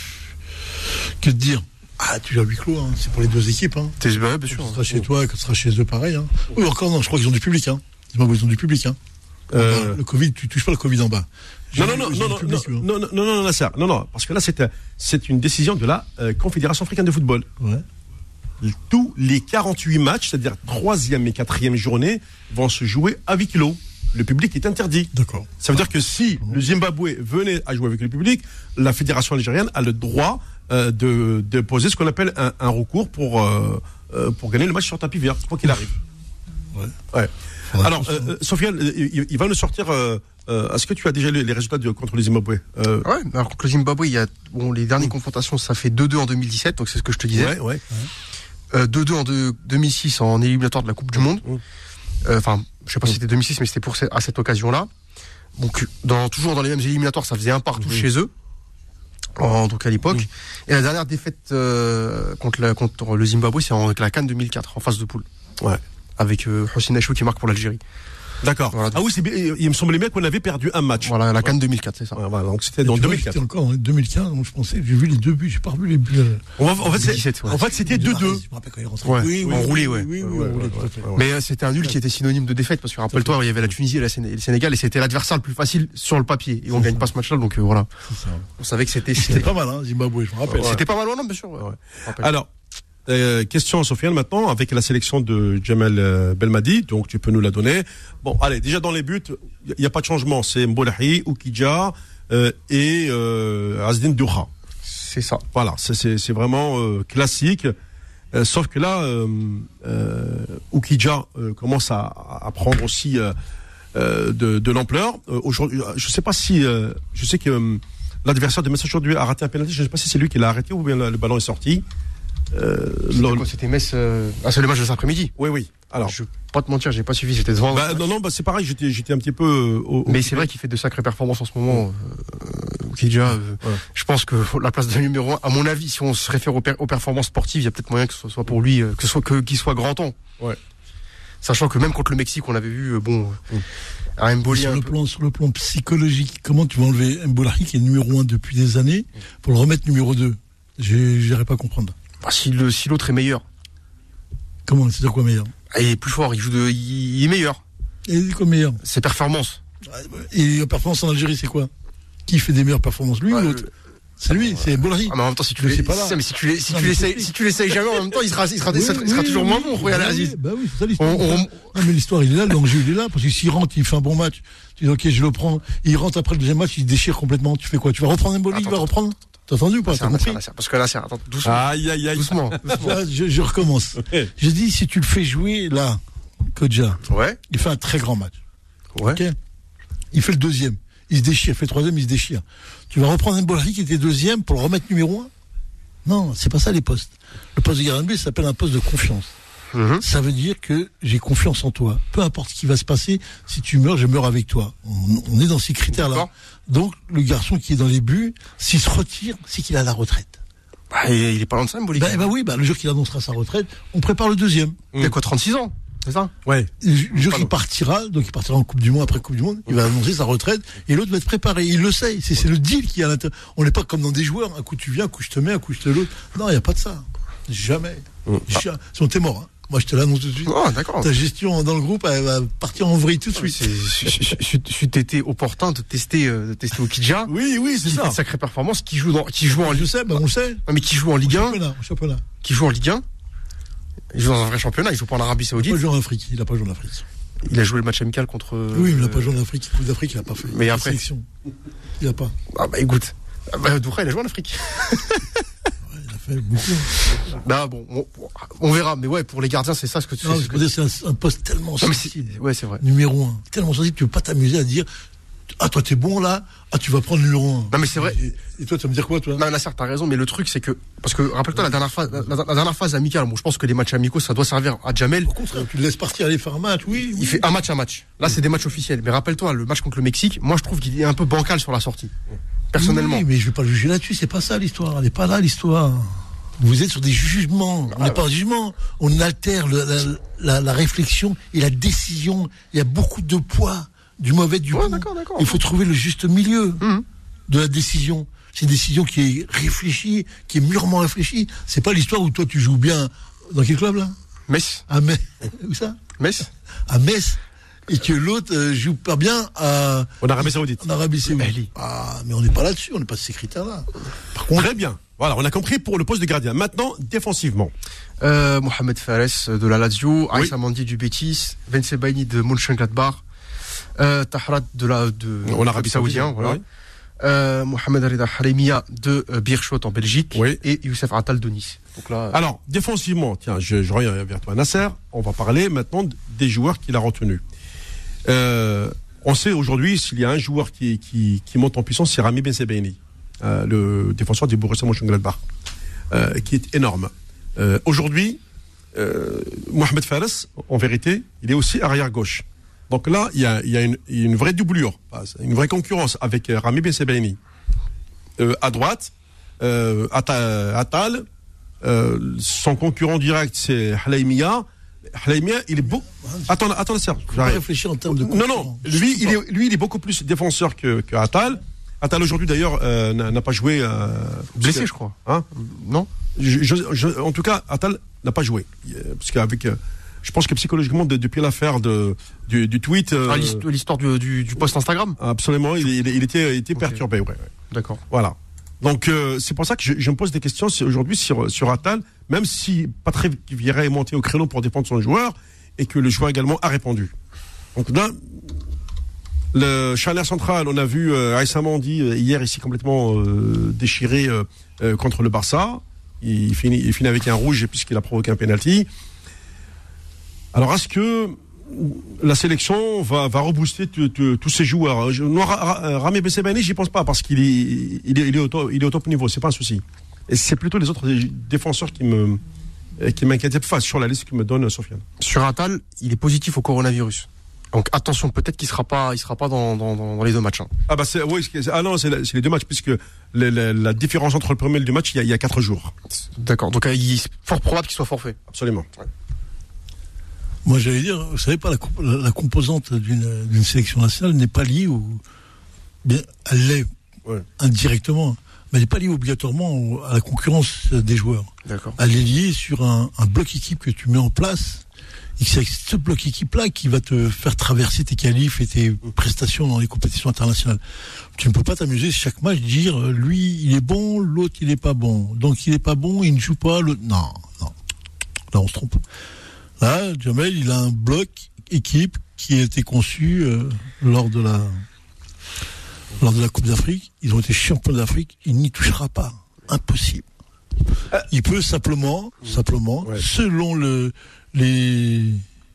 que te dire? Ah, tu joues à huis clos, hein. C'est pour les deux équipes. Hein. T'es, bah, bien sûr. Quand tu seras chez toi, quand tu seras chez eux, pareil. Hein. Oui, encore non, je crois qu'ils ont du public. Hein. Dis-moi, ils ont du public. Hein. Euh... Bah, le Covid, tu touches pas le Covid en bas. Non non non non non, public, non, non, non, non, non, non, ça, non, non, parce que là, c'est, c'est une décision de la euh, Confédération africaine de football. Ouais. Tous les quarante-huit matchs, c'est-à-dire troisième et quatrième journée, vont se jouer à huis clos. Le public est interdit. D'accord. Ça veut ah, dire que si le Zimbabwe venait à jouer avec le public, la Fédération algérienne a le droit euh, de, de poser ce qu'on appelle un, un recours pour, euh, euh, pour gagner le match sur tapis vert, quoi qu'il arrive. Ouais. Ouais. Alors, euh, Sofiane, il, il va nous sortir. Euh, euh, est-ce que tu as déjà les, les résultats de, contre le Zimbabwe? euh... Ouais, alors contre le Zimbabwe, il y a bon, les dernières mmh. confrontations, ça fait deux deux en deux mille dix-sept, donc c'est ce que je te disais. Ouais, ouais. Euh, deux deux en deux, deux mille six en éliminatoire de la Coupe du Monde. Enfin, mmh. euh, je sais pas mmh. si c'était deux mille six, mais c'était pour à cette occasion-là. Donc, dans, toujours dans les mêmes éliminatoires, ça faisait un partout mmh. chez eux. En, donc à l'époque. Mmh. Et la dernière défaite euh, contre, la, contre le Zimbabwe, c'est en, avec la CAN deux mille quatre, en phase de poule. Ouais. Avec euh, Hossein Achou qui marque pour l'Algérie. D'accord. Voilà. Ah oui, c'est bien, il me semblait bien qu'on avait perdu un match. Voilà, la CAN deux mille quatre, c'est ça. Ouais, voilà, donc c'était dans deux mille quatre. C'était encore en deux mille quinze, donc je pensais, j'ai vu les deux buts, j'ai pas revu les buts. Euh, on va, en fait, c'est, dix-sept, ouais. en fait, c'était deux deux. Je me rappelle quand il est rentré. Ouais, oui, oui, enroulé, oui, ouais. Oui, oui, ouais, enroulé, ouais, tout à fait. ouais, ouais. Mais euh, c'était un nul qui était synonyme de défaite, parce que rappelle-toi, il y avait la Tunisie et, la Séné- et le Sénégal, et c'était l'adversaire le plus facile sur le papier. Et on C'est gagne ça. pas ce match-là, donc euh, voilà. C'est ça. On savait que c'était. C'était pas mal, hein, Zimbabwe, je me rappelle. Ouais. C'était pas mal, non, bien sûr. Ouais. Ouais. Je rappelle. Alors, euh, question Sofiane maintenant, avec la sélection de Djemal euh, Belmadi, donc tu peux nous la donner. Bon, allez, déjà dans les buts, il n'y a pas de changement, c'est Mbolahi, Oukidja euh, et euh, Azdin Doukha. C'est ça. Voilà, c'est, c'est, c'est vraiment euh, classique. Euh, sauf que là, euh, euh, Oukidja euh, commence à, à prendre aussi euh, euh, de, de l'ampleur. Euh, aujourd'hui, je sais pas si, euh, je sais que euh, l'adversaire de Metz aujourd'hui a raté un penalty. Je sais pas si c'est lui qui l'a arrêté ou bien le, le ballon est sorti. Euh, C'était, lol. quoi, c'était Metz. Euh... Ah, c'est le match de cet après-midi. Oui, oui. Alors, Je vais pas te mentir, j'ai pas suivi, j'étais devant. bah, non, non, bah, c'est pareil. J'étais, j'étais un petit peu. Euh, au, Mais au- c'est vrai qu'il fait de sacrées performances en ce moment. Euh, Oukidja, euh, Ouais. je pense que la place de numéro un, à mon avis, si on se réfère aux, per- aux performances sportives, il y a peut-être moyen que ce soit pour lui, euh, que ce soit que, qu'il soit grand temps. Ouais. Sachant que même contre le Mexique, on avait vu, euh, bon, Mm. un Mboli Sur un le peu- plan, sur le plan psychologique, comment tu vas enlever Mbolahi qui est numéro un depuis des années pour le remettre numéro deux? J'ai, j'irai pas comprendre. Ah, si, le, si l'autre est meilleur, Comment, c'est quoi meilleur? ah, il est plus fort, il joue de, il, il est meilleur. Et quoi meilleur? Ses performances. Et la performance en Algérie, c'est quoi? Qui fait des meilleures performances, lui Ouais, ou l'autre? C'est lui, c'est Mbolahi. Ah, mais en même temps, si tu Mais l'es- c'est pas là. ça, mais si tu l'es- si Non, tu mais l'essayes, c'est- si tu l'essayes jamais, en même temps, il sera, il sera, Oui, il sera, il sera oui, toujours oui, moins bon, Royal bah Aziz. oui, bah oui, c'est ça l'histoire. On- on- Non, mais l'histoire, il est là, l'enjeu, il est là, parce que s'il rentre, il fait un bon match. Tu dis, ok, je le prends. Il rentre après le deuxième match, il se déchire complètement. Tu fais quoi? Tu vas reprendre Mbolahi, il Attends, va reprendre? T'as entendu ou pas? Nasser, T'as compris? Nasser, Nasser. Parce que là, c'est, attends, doucement. Aïe, aïe, aïe. Doucement. doucement. Là, je, je recommence. Je dis, si tu le fais jouer, là, Kodja, Ouais. il fait un très grand match. Ouais. Ok. Il fait le deuxième. Il se déchire. Il fait le troisième, il se déchire. Tu vas reprendre un Mbolahi qui était deuxième pour le remettre numéro un? Non, c'est pas ça les postes. Le poste de gardien de but, ça s'appelle un poste de confiance. Mhm. Ça veut dire que j'ai confiance en toi. Peu importe ce qui va se passer, si tu meurs, je meurs avec toi. On, on est dans ces critères-là. D'accord. Donc, le garçon qui est dans les buts, s'il se retire, c'est qu'il a la retraite. Bah, il est pas loin de ça, Mboli. Ben, ben oui, ben, le jour qu'il annoncera sa retraite, on prépare le deuxième. Il a quoi, trente-six ans? C'est ça? Ouais. Le jour Pardon. qu'il partira, donc il partira en Coupe du Monde, après Coupe du Monde, il va annoncer sa retraite, et l'autre va être préparé. Il le sait, c'est, c'est le deal qui est à l'intérieur. On n'est pas comme dans des joueurs, un coup tu viens, un coup je te mets, un coup je te l'autre. Non, il n'y a pas de ça. Jamais. Mm. Jamais. Sinon t'es mort, hein. Moi je te l'annonce tout de suite. Oh, d'accord. Ta gestion dans le groupe, elle va partir en vrille tout de suite. C'est été opportun de tester, euh, de tester Oukidja. Oui, oui, c'est Qui fait ça. de sacrées performances, qui joue dans, qui joue en Je Ligue, sais, ben on le sait. non, mais qui joue en Ligue un, Championnat, au championnat. qui joue en Ligue un. Il joue dans un vrai championnat, il joue pas en Arabie Il Saoudite. n'a pas joué en Afrique. Il n'a pas joué en Afrique. Il a joué le match amical contre. Oui, mais il n'a euh, pas joué en Afrique. Coupe d'Afrique, il n'a pas fait. Mais La après- sélection. Il n'a pas. Ah, bah, écoute. Ah, bah, Doukha, il a joué en Afrique. Il a fait beaucoup. Bah, bon, on, on verra. Mais ouais, pour les gardiens, c'est ça ce que tu Non, sais. je veux dire, c'est un, un poste tellement Non, mais c'est, sensible. ouais, c'est vrai. Numéro un. Tellement sensible, tu ne veux pas t'amuser à dire ah, toi, t'es bon là, ah, tu vas prendre le numéro un. Non, mais c'est vrai. Et, et toi, tu vas me dire quoi, toi? Non, Nasser, t'as raison, mais le truc, c'est que, parce que, rappelle-toi, la dernière phase, la, la- la dernière phase amicale, bon, je pense que les matchs amicaux, ça doit servir à Djamel. Au contraire, tu le laisses partir, aller faire un match, oui. oui. Il fait un match à match. Là, c'est des matchs officiels. Mais rappelle-toi, le match contre le Mexique, moi, je trouve qu'il est un peu bancal sur la sortie. Personnellement. Oui, mais je vais pas le juger là-dessus, c'est pas ça l'histoire. Elle n'est pas là l'histoire. Vous êtes sur des jugements. On n'est pas en jugement. On altère le- la, la, la réflexion et la décision. Il y a beaucoup de poids, du mauvais, du Ouais, bon. d'accord, d'accord. Il faut trouver le juste milieu Mhm. de la décision. C'est une décision qui est réfléchie, qui est mûrement réfléchie. C'est pas l'histoire où toi tu joues bien. Dans quel club là? Metz. À Metz. Où ça? Metz. À Metz. Et que l'autre euh, joue pas bien à, En Arabie Saoudite. en Arabie Saoudite. Ali. Ah, mais on n'est pas là-dessus, on n'est pas sur ces critères-là. Par contre, Très bien. Voilà, on a compris pour le poste de gardien. Maintenant, défensivement. Euh, Mohamed Fares de la Lazio, Oui. Aïssa Mandi du Betis, Vence Baini de Mönchengladbach, euh, Tahrat de la, de, En Arabie Saoudite. voilà. Oui. Euh, Mohamed Rida Halemia de euh, Beerschot en Belgique. Oui. Et Youssef Attal de Nice. Donc là, Alors, défensivement, tiens, je, je reviens vers toi, Nasser. On va parler maintenant des joueurs qu'il a retenus. Euh, on sait aujourd'hui, s'il y a un joueur qui, qui, qui monte en puissance, c'est Rami Ben Sebaini, euh, le défenseur du Borussia Mönchengladbach, euh, qui est énorme. Euh, aujourd'hui, euh, Mohamed Fares, en vérité, il est aussi arrière gauche. Donc là, il y a, il y a une, une vraie doublure, une vraie concurrence avec euh, Rami Ben Sebaini. Euh, à droite, euh, Atal, Atal euh, son concurrent direct, c'est Halaimia. Halaimia, il est beau. Attends, attends, Serge. Faut pas réfléchir en termes de. Non, non. Lui, il est, lui, il est beaucoup plus défenseur que, que Atal. Atal aujourd'hui, d'ailleurs, euh, n'a, n'a pas joué. Euh, Blessé, que, je crois. Hein Non. je, je, je, En tout cas, Atal n'a pas joué, parce qu'avec. Euh, je pense que psychologiquement, de, depuis l'affaire de, du, du tweet. Euh, ah, l'histoire, l'histoire du, du, du post Instagram. Absolument, il, il, il était, il était okay. perturbé. Ouais, ouais. D'accord. Voilà. Donc euh, c'est pour ça que je, je me pose des questions aujourd'hui sur sur Atal, même si Patrick Vieira est monté au créneau pour défendre son joueur et que le joueur également a répondu. Donc là, le charnière central, on a vu euh, Aïssa Mandi euh, hier ici complètement euh, déchiré euh, euh, contre le Barça. Il, il finit il finit avec un rouge puisqu'il a provoqué un penalty. Alors est-ce que la sélection va, va rebooster tous ces joueurs? Non, Rami Bessebani, j'y pense pas parce qu'il est, il est, il est, au, top, il est au top niveau, c'est pas un souci. Et c'est plutôt les autres défenseurs qui me qui m'inquiètent enfin, sur la liste que me donne Sofiane. Sur Atal, il est positif au coronavirus. Donc attention, peut-être qu'il sera pas, il sera pas dans, dans, dans les deux matchs. Hein. Ah bah c'est, oui, c'est, ah non, c'est, la, c'est les deux matchs puisque la, la, la différence entre le premier et le deux matchs, il y a, il y a quatre jours. D'accord. Donc il est fort probable qu'il soit forfait. Absolument. Ouais. Moi, j'allais dire, vous savez pas, la, la, la composante d'une, d'une sélection nationale n'est pas liée au, bien, elle l'est ouais. indirectement, mais elle n'est pas liée obligatoirement au, à la concurrence des joueurs. D'accord. Elle est liée sur un, un bloc équipe que tu mets en place, et c'est ce bloc équipe-là qui va te faire traverser tes qualifs et tes prestations dans les compétitions internationales. Tu ne peux pas t'amuser chaque match dire, lui, il est bon, l'autre, il est pas bon. Donc, il est pas bon, il ne joue pas, l'autre, non, non. Là, on se trompe. Là, Jamel, il a un bloc équipe qui a été conçu euh, lors de la lors de la Coupe d'Afrique. Ils ont été champions d'Afrique. Il n'y touchera pas. Impossible. Il peut simplement, simplement, ouais. selon le les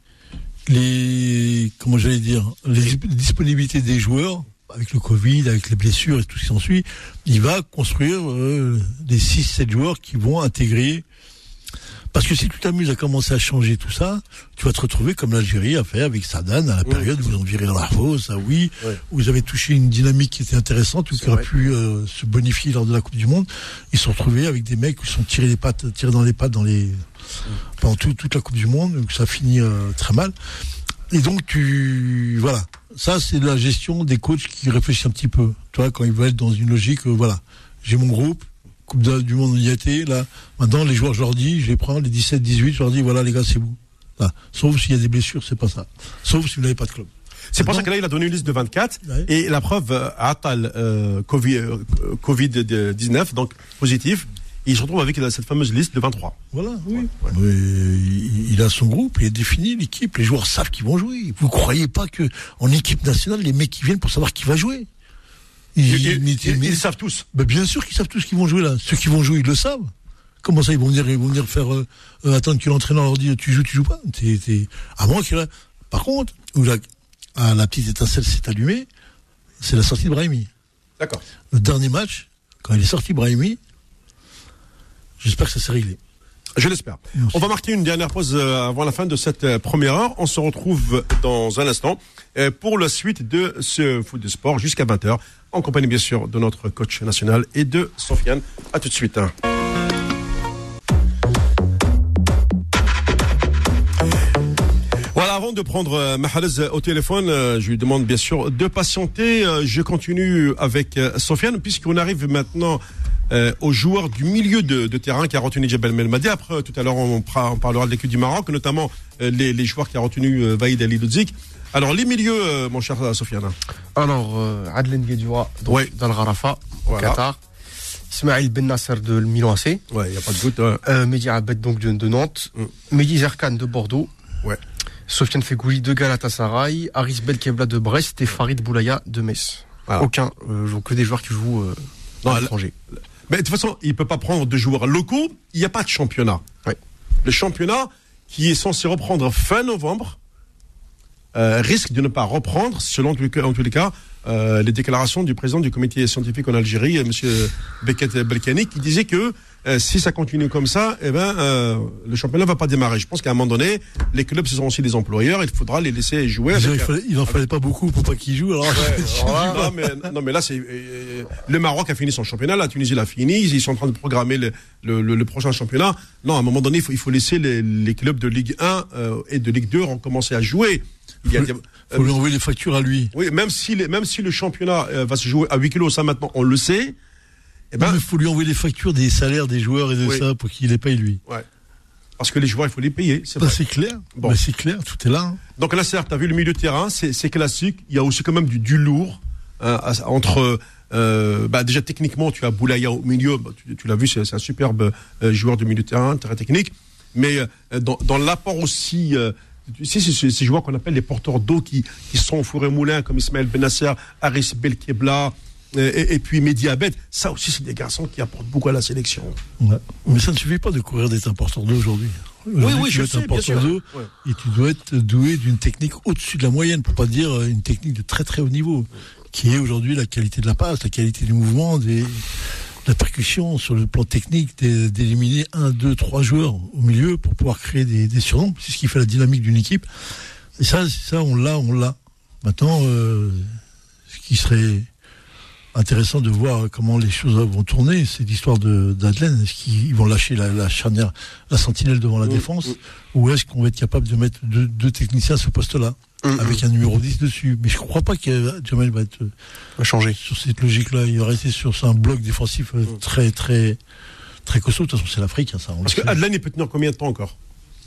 les comment j'allais dire les disponibilités des joueurs, avec le Covid, avec les blessures et tout ce qui s'ensuit, il va construire euh, des six sept joueurs qui vont intégrer. Parce que si tu t'amuses à commencer à changer tout ça, tu vas te retrouver comme l'Algérie a fait avec Sadan à la période oui. où ils ont viré dans la fosse, ah oui, ouais. où ils avaient touché une dynamique qui était intéressante, où qui aurait pu euh, se bonifier lors de la Coupe du Monde. Ils se sont retrouvés avec des mecs qui sont tirés les pattes, tirés dans les pattes dans les, pendant tout, toute la Coupe du Monde, donc ça finit euh, très mal. Et donc tu, voilà, ça c'est de la gestion des coachs qui réfléchissent un petit peu. Tu vois, quand ils veulent être dans une logique, euh, voilà, j'ai mon groupe. Coupe du Monde, on y a été, là. Maintenant, les joueurs, je leur dis, je les prends, les dix-sept dix-huit, je leur dis, voilà, les gars, c'est vous. Là. Sauf s'il y a des blessures, c'est pas ça. Sauf si vous n'avez pas de club. C'est Maintenant, pour ça que là, il a donné une liste de vingt-quatre. Ouais. Et la preuve, euh, Atal, euh, Covid, euh, covid dix-neuf, donc positif. Et il se retrouve avec cette fameuse liste de vingt-trois. Voilà, oui. Ouais. Ouais. Il, il a son groupe, il est défini, l'équipe, les joueurs savent qu'ils vont jouer. Vous croyez pas que, en équipe nationale, les mecs qui viennent pour savoir qui va jouer? Ils, ils, ils, ils, ils savent tous. Ben bien sûr qu'ils savent tous qu'ils vont jouer là. Ceux qui vont jouer, ils le savent. Comment ça, ils vont venir, ils vont venir faire euh, euh, attendre que l'entraîneur leur dise tu joues, tu joues pas. T'es, t'es... À moins qu'il a... Par contre, où la, ah, la petite étincelle s'est allumée, c'est la sortie de Brahimi. D'accord. Le dernier match, quand il est sorti Brahimi, j'espère que ça s'est réglé. Je l'espère. Merci. On va marquer une dernière pause avant la fin de cette première heure. On se retrouve dans un instant pour la suite de ce foot de sport jusqu'à vingt heures, en compagnie bien sûr de notre coach national et de Sofiane. À tout de suite. Voilà, avant de prendre Mahrez au téléphone, je lui demande bien sûr de patienter. Je continue avec Sofiane puisqu'on arrive maintenant Euh, aux joueurs du milieu de, de terrain qui a retenu Djebel Melmadi. Après, tout à l'heure, on, on parlera de l'équipe du Maroc, notamment euh, les, les joueurs qui a retenu euh, Vaïd Ali Loudzik. Alors, les milieux, euh, mon cher Sofiane. Alors, euh, Adlen Guedioura, ouais. d'Al Gharafa, au voilà. Qatar. Ismaël Ben Nasser de Milan A C. Ouais, il n'y a pas de doute. Ouais. Euh, Mehdi Abed, donc, de, de Nantes. Mm. Mehdi Zerkan de Bordeaux. Ouais. Sofiane Fegouli de Galatasaray. Haris Belkebla de Brest et Farid Boulaya de Metz. Voilà. Aucun, euh, que des joueurs qui jouent euh, non, à l'étranger. La, la... Mais de toute façon, il ne peut pas prendre de joueurs locaux. Il n'y a pas de championnat. Ouais. Le championnat, qui est censé reprendre fin novembre, euh, risque de ne pas reprendre, selon en tous les cas, euh, les déclarations du président du comité scientifique en Algérie, M. Beket Belkani, qui disait que euh, si ça continue comme ça, eh ben, euh, le championnat va pas démarrer. Je pense qu'à un moment donné, les clubs, ce sont aussi des employeurs, il faudra les laisser jouer. Avec, avec, il, fallait, il en fallait pas beaucoup pour pas qu'ils jouent. Alors, ouais, non, mais, non, mais là, c'est euh, le Maroc a fini son championnat, la Tunisie l'a fini, ils sont en train de programmer le, le, le, le prochain championnat. Non, à un moment donné, il faut, il faut laisser les, les clubs de Ligue un euh, et de Ligue deux recommencer à jouer. Il y a, faut, faut euh, lui envoyer les factures à lui. Oui, même si, les, même si le championnat euh, va se jouer à huis clos, ça maintenant, on le sait. Eh ben, il faut lui envoyer les factures des salaires des joueurs et de oui. ça pour qu'il les paye lui. Ouais. Parce que les joueurs, il faut les payer. C'est, bah, c'est clair. Bon. Bah, c'est clair, tout est là. Hein. Donc là, certes, tu as vu le milieu de terrain, c'est, c'est classique. Il y a aussi quand même du, du lourd. Hein, entre, euh, bah, déjà techniquement, tu as Boulaya au milieu. Bah, tu, tu l'as vu, c'est, c'est un superbe euh, joueur de milieu de terrain, très technique. Mais euh, dans, dans l'apport aussi. Euh, Tu sais, c'est ces joueurs qu'on appelle les porteurs d'eau qui, qui sont au four et moulin, comme Ismaël Benasser, Haris Belkebla, et, et puis Mehdi Abed. Ça aussi, c'est des garçons qui apportent beaucoup à la sélection. Ouais. Mais ça ne suffit pas de courir d'être un porteur d'eau aujourd'hui. aujourd'hui. Oui, oui, tu je dois sais, être un porteur d'eau ouais. et tu dois être doué d'une technique au-dessus de la moyenne, pour pas dire une technique de très très haut niveau, qui est aujourd'hui la qualité de la passe, la qualité du mouvement, des... la percussion sur le plan technique, d'éliminer un, deux, trois joueurs au milieu pour pouvoir créer des, des surnombres. C'est ce qui fait la dynamique d'une équipe. Et ça, ça on l'a, on l'a. Maintenant, euh, ce qui serait intéressant de voir comment les choses vont tourner, c'est l'histoire de, d'Adlen. Est-ce qu'ils vont lâcher la, la charnière, la sentinelle devant la mmh, défense, mmh. ou est-ce qu'on va être capable de mettre deux, deux techniciens à ce poste-là Mmh. avec un numéro dix dessus. Mais je ne crois pas que Jamel va être va changer sur cette logique-là. Il va rester sur un bloc défensif mmh. très, très, très costaud. De toute façon, c'est l'Afrique. Hein, ça, Parce que Adlen, il peut tenir combien de temps encore?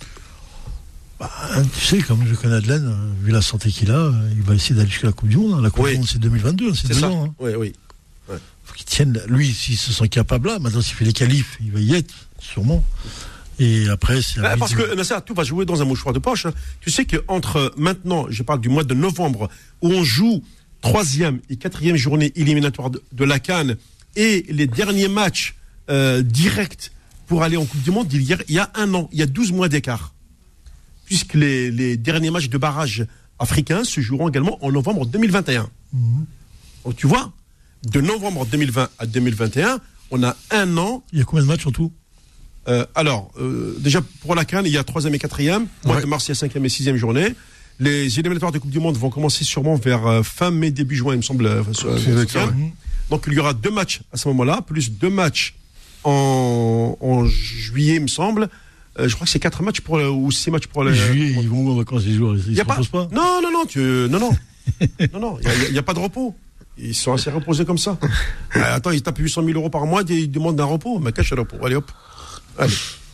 Bah, tu sais, comme je connais Adlen, euh, vu la santé qu'il a, il va essayer d'aller jusqu'à la Coupe du Monde. Hein. La Coupe oui. du Monde, c'est deux mille vingt-deux. C'est, c'est deux ça. Ans. Hein. Oui, oui. Ouais. Faut qu'il tienne. Lui, s'il se sent capable là, maintenant, s'il fait les qualifs, il va y être, sûrement. Et après, c'est bah, parce que Nasser, tout va jouer dans un mouchoir de poche. Hein. Tu sais qu'entre maintenant, je parle du mois de novembre, où on joue troisième et quatrième journée éliminatoire de, de la CAN, et les derniers matchs euh, directs pour aller en Coupe du Monde, il y a, il y a un an, il y a douze mois d'écart. Puisque les, les derniers matchs de barrage africains se joueront également en novembre deux mille vingt et un. Mmh. Donc tu vois, de novembre deux mille vingt à deux mille vingt et un, on a un an. Il y a combien de matchs en tout? Euh, alors, euh, déjà pour la CAN, il y a troisième et quatrième. Mois ouais. de mars, il y a cinquième et sixième journée. Les éliminatoires de Coupe du Monde vont commencer sûrement vers euh, fin mai, début juin, il me semble. Euh, euh, Donc il y aura deux matchs à ce moment-là, plus deux matchs en, en juillet, il me semble. Euh, je crois que c'est quatre matchs pour le, ou six matchs pour les. Juillet, ils vont où en vacances les joueurs? Ils ne se pas... reposent pas? Non, non, non, tu... non, non, non, non, il n'y a, a pas de repos. Ils sont assez reposés comme ça. euh, attends, ils tapent huit cent mille euros par mois, ils demandent un repos. Mais cache le repos. Allez hop. Allez,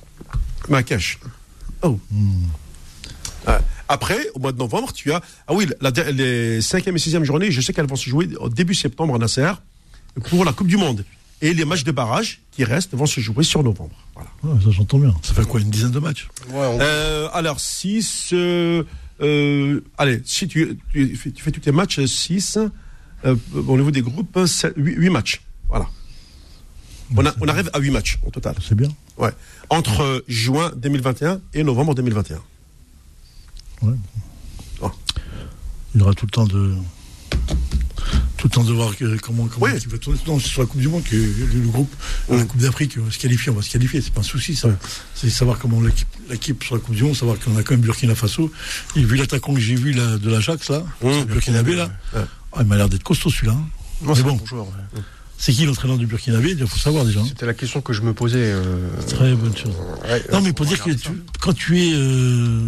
ma cache. Oh. Mm. Euh, après, au mois de novembre, tu as. Ah oui, la, les cinquième et sixième journées, je sais qu'elles vont se jouer au début septembre à Nasser pour la Coupe du Monde. Et les matchs de barrage qui restent vont se jouer sur novembre. Voilà. Ouais, ça j'entends bien. Ça fait quoi, une dizaine de matchs? Ouais, on... euh, Alors, six. Euh, euh, allez, si tu, tu, tu fais tous tes matchs, six. Euh, au niveau des groupes, huit matchs. Voilà. On, a, on arrive à huit matchs au total. C'est bien. Ouais. Entre euh, juin deux mille vingt et un et novembre deux mille vingt et un. Ouais. Oh. Il y aura tout le temps de. Tout le temps de voir que, comment, comment oui. il va tourner. Non, c'est sur la Coupe du Monde que le, le groupe, mmh. la Coupe d'Afrique va se qualifier. On va se qualifier, c'est pas un souci, ça. Ouais. C'est savoir comment l'équipe, l'équipe sur la Coupe du Monde, savoir qu'on a quand même Burkina Faso. Et vu l'attaquant que j'ai vu là, de l'Ajax, là, mmh. c'est Burkinabé, là. Ouais. Ah, il m'a l'air d'être costaud celui-là. Hein. Non, c'est bon. bon joueur, ouais. C'est qui l'entraîneur du Burkinabé? Il faut savoir déjà. C'était la question que je me posais. Euh... Très bonne chose. Ouais, non, mais pour dire que tu, quand tu es. Euh,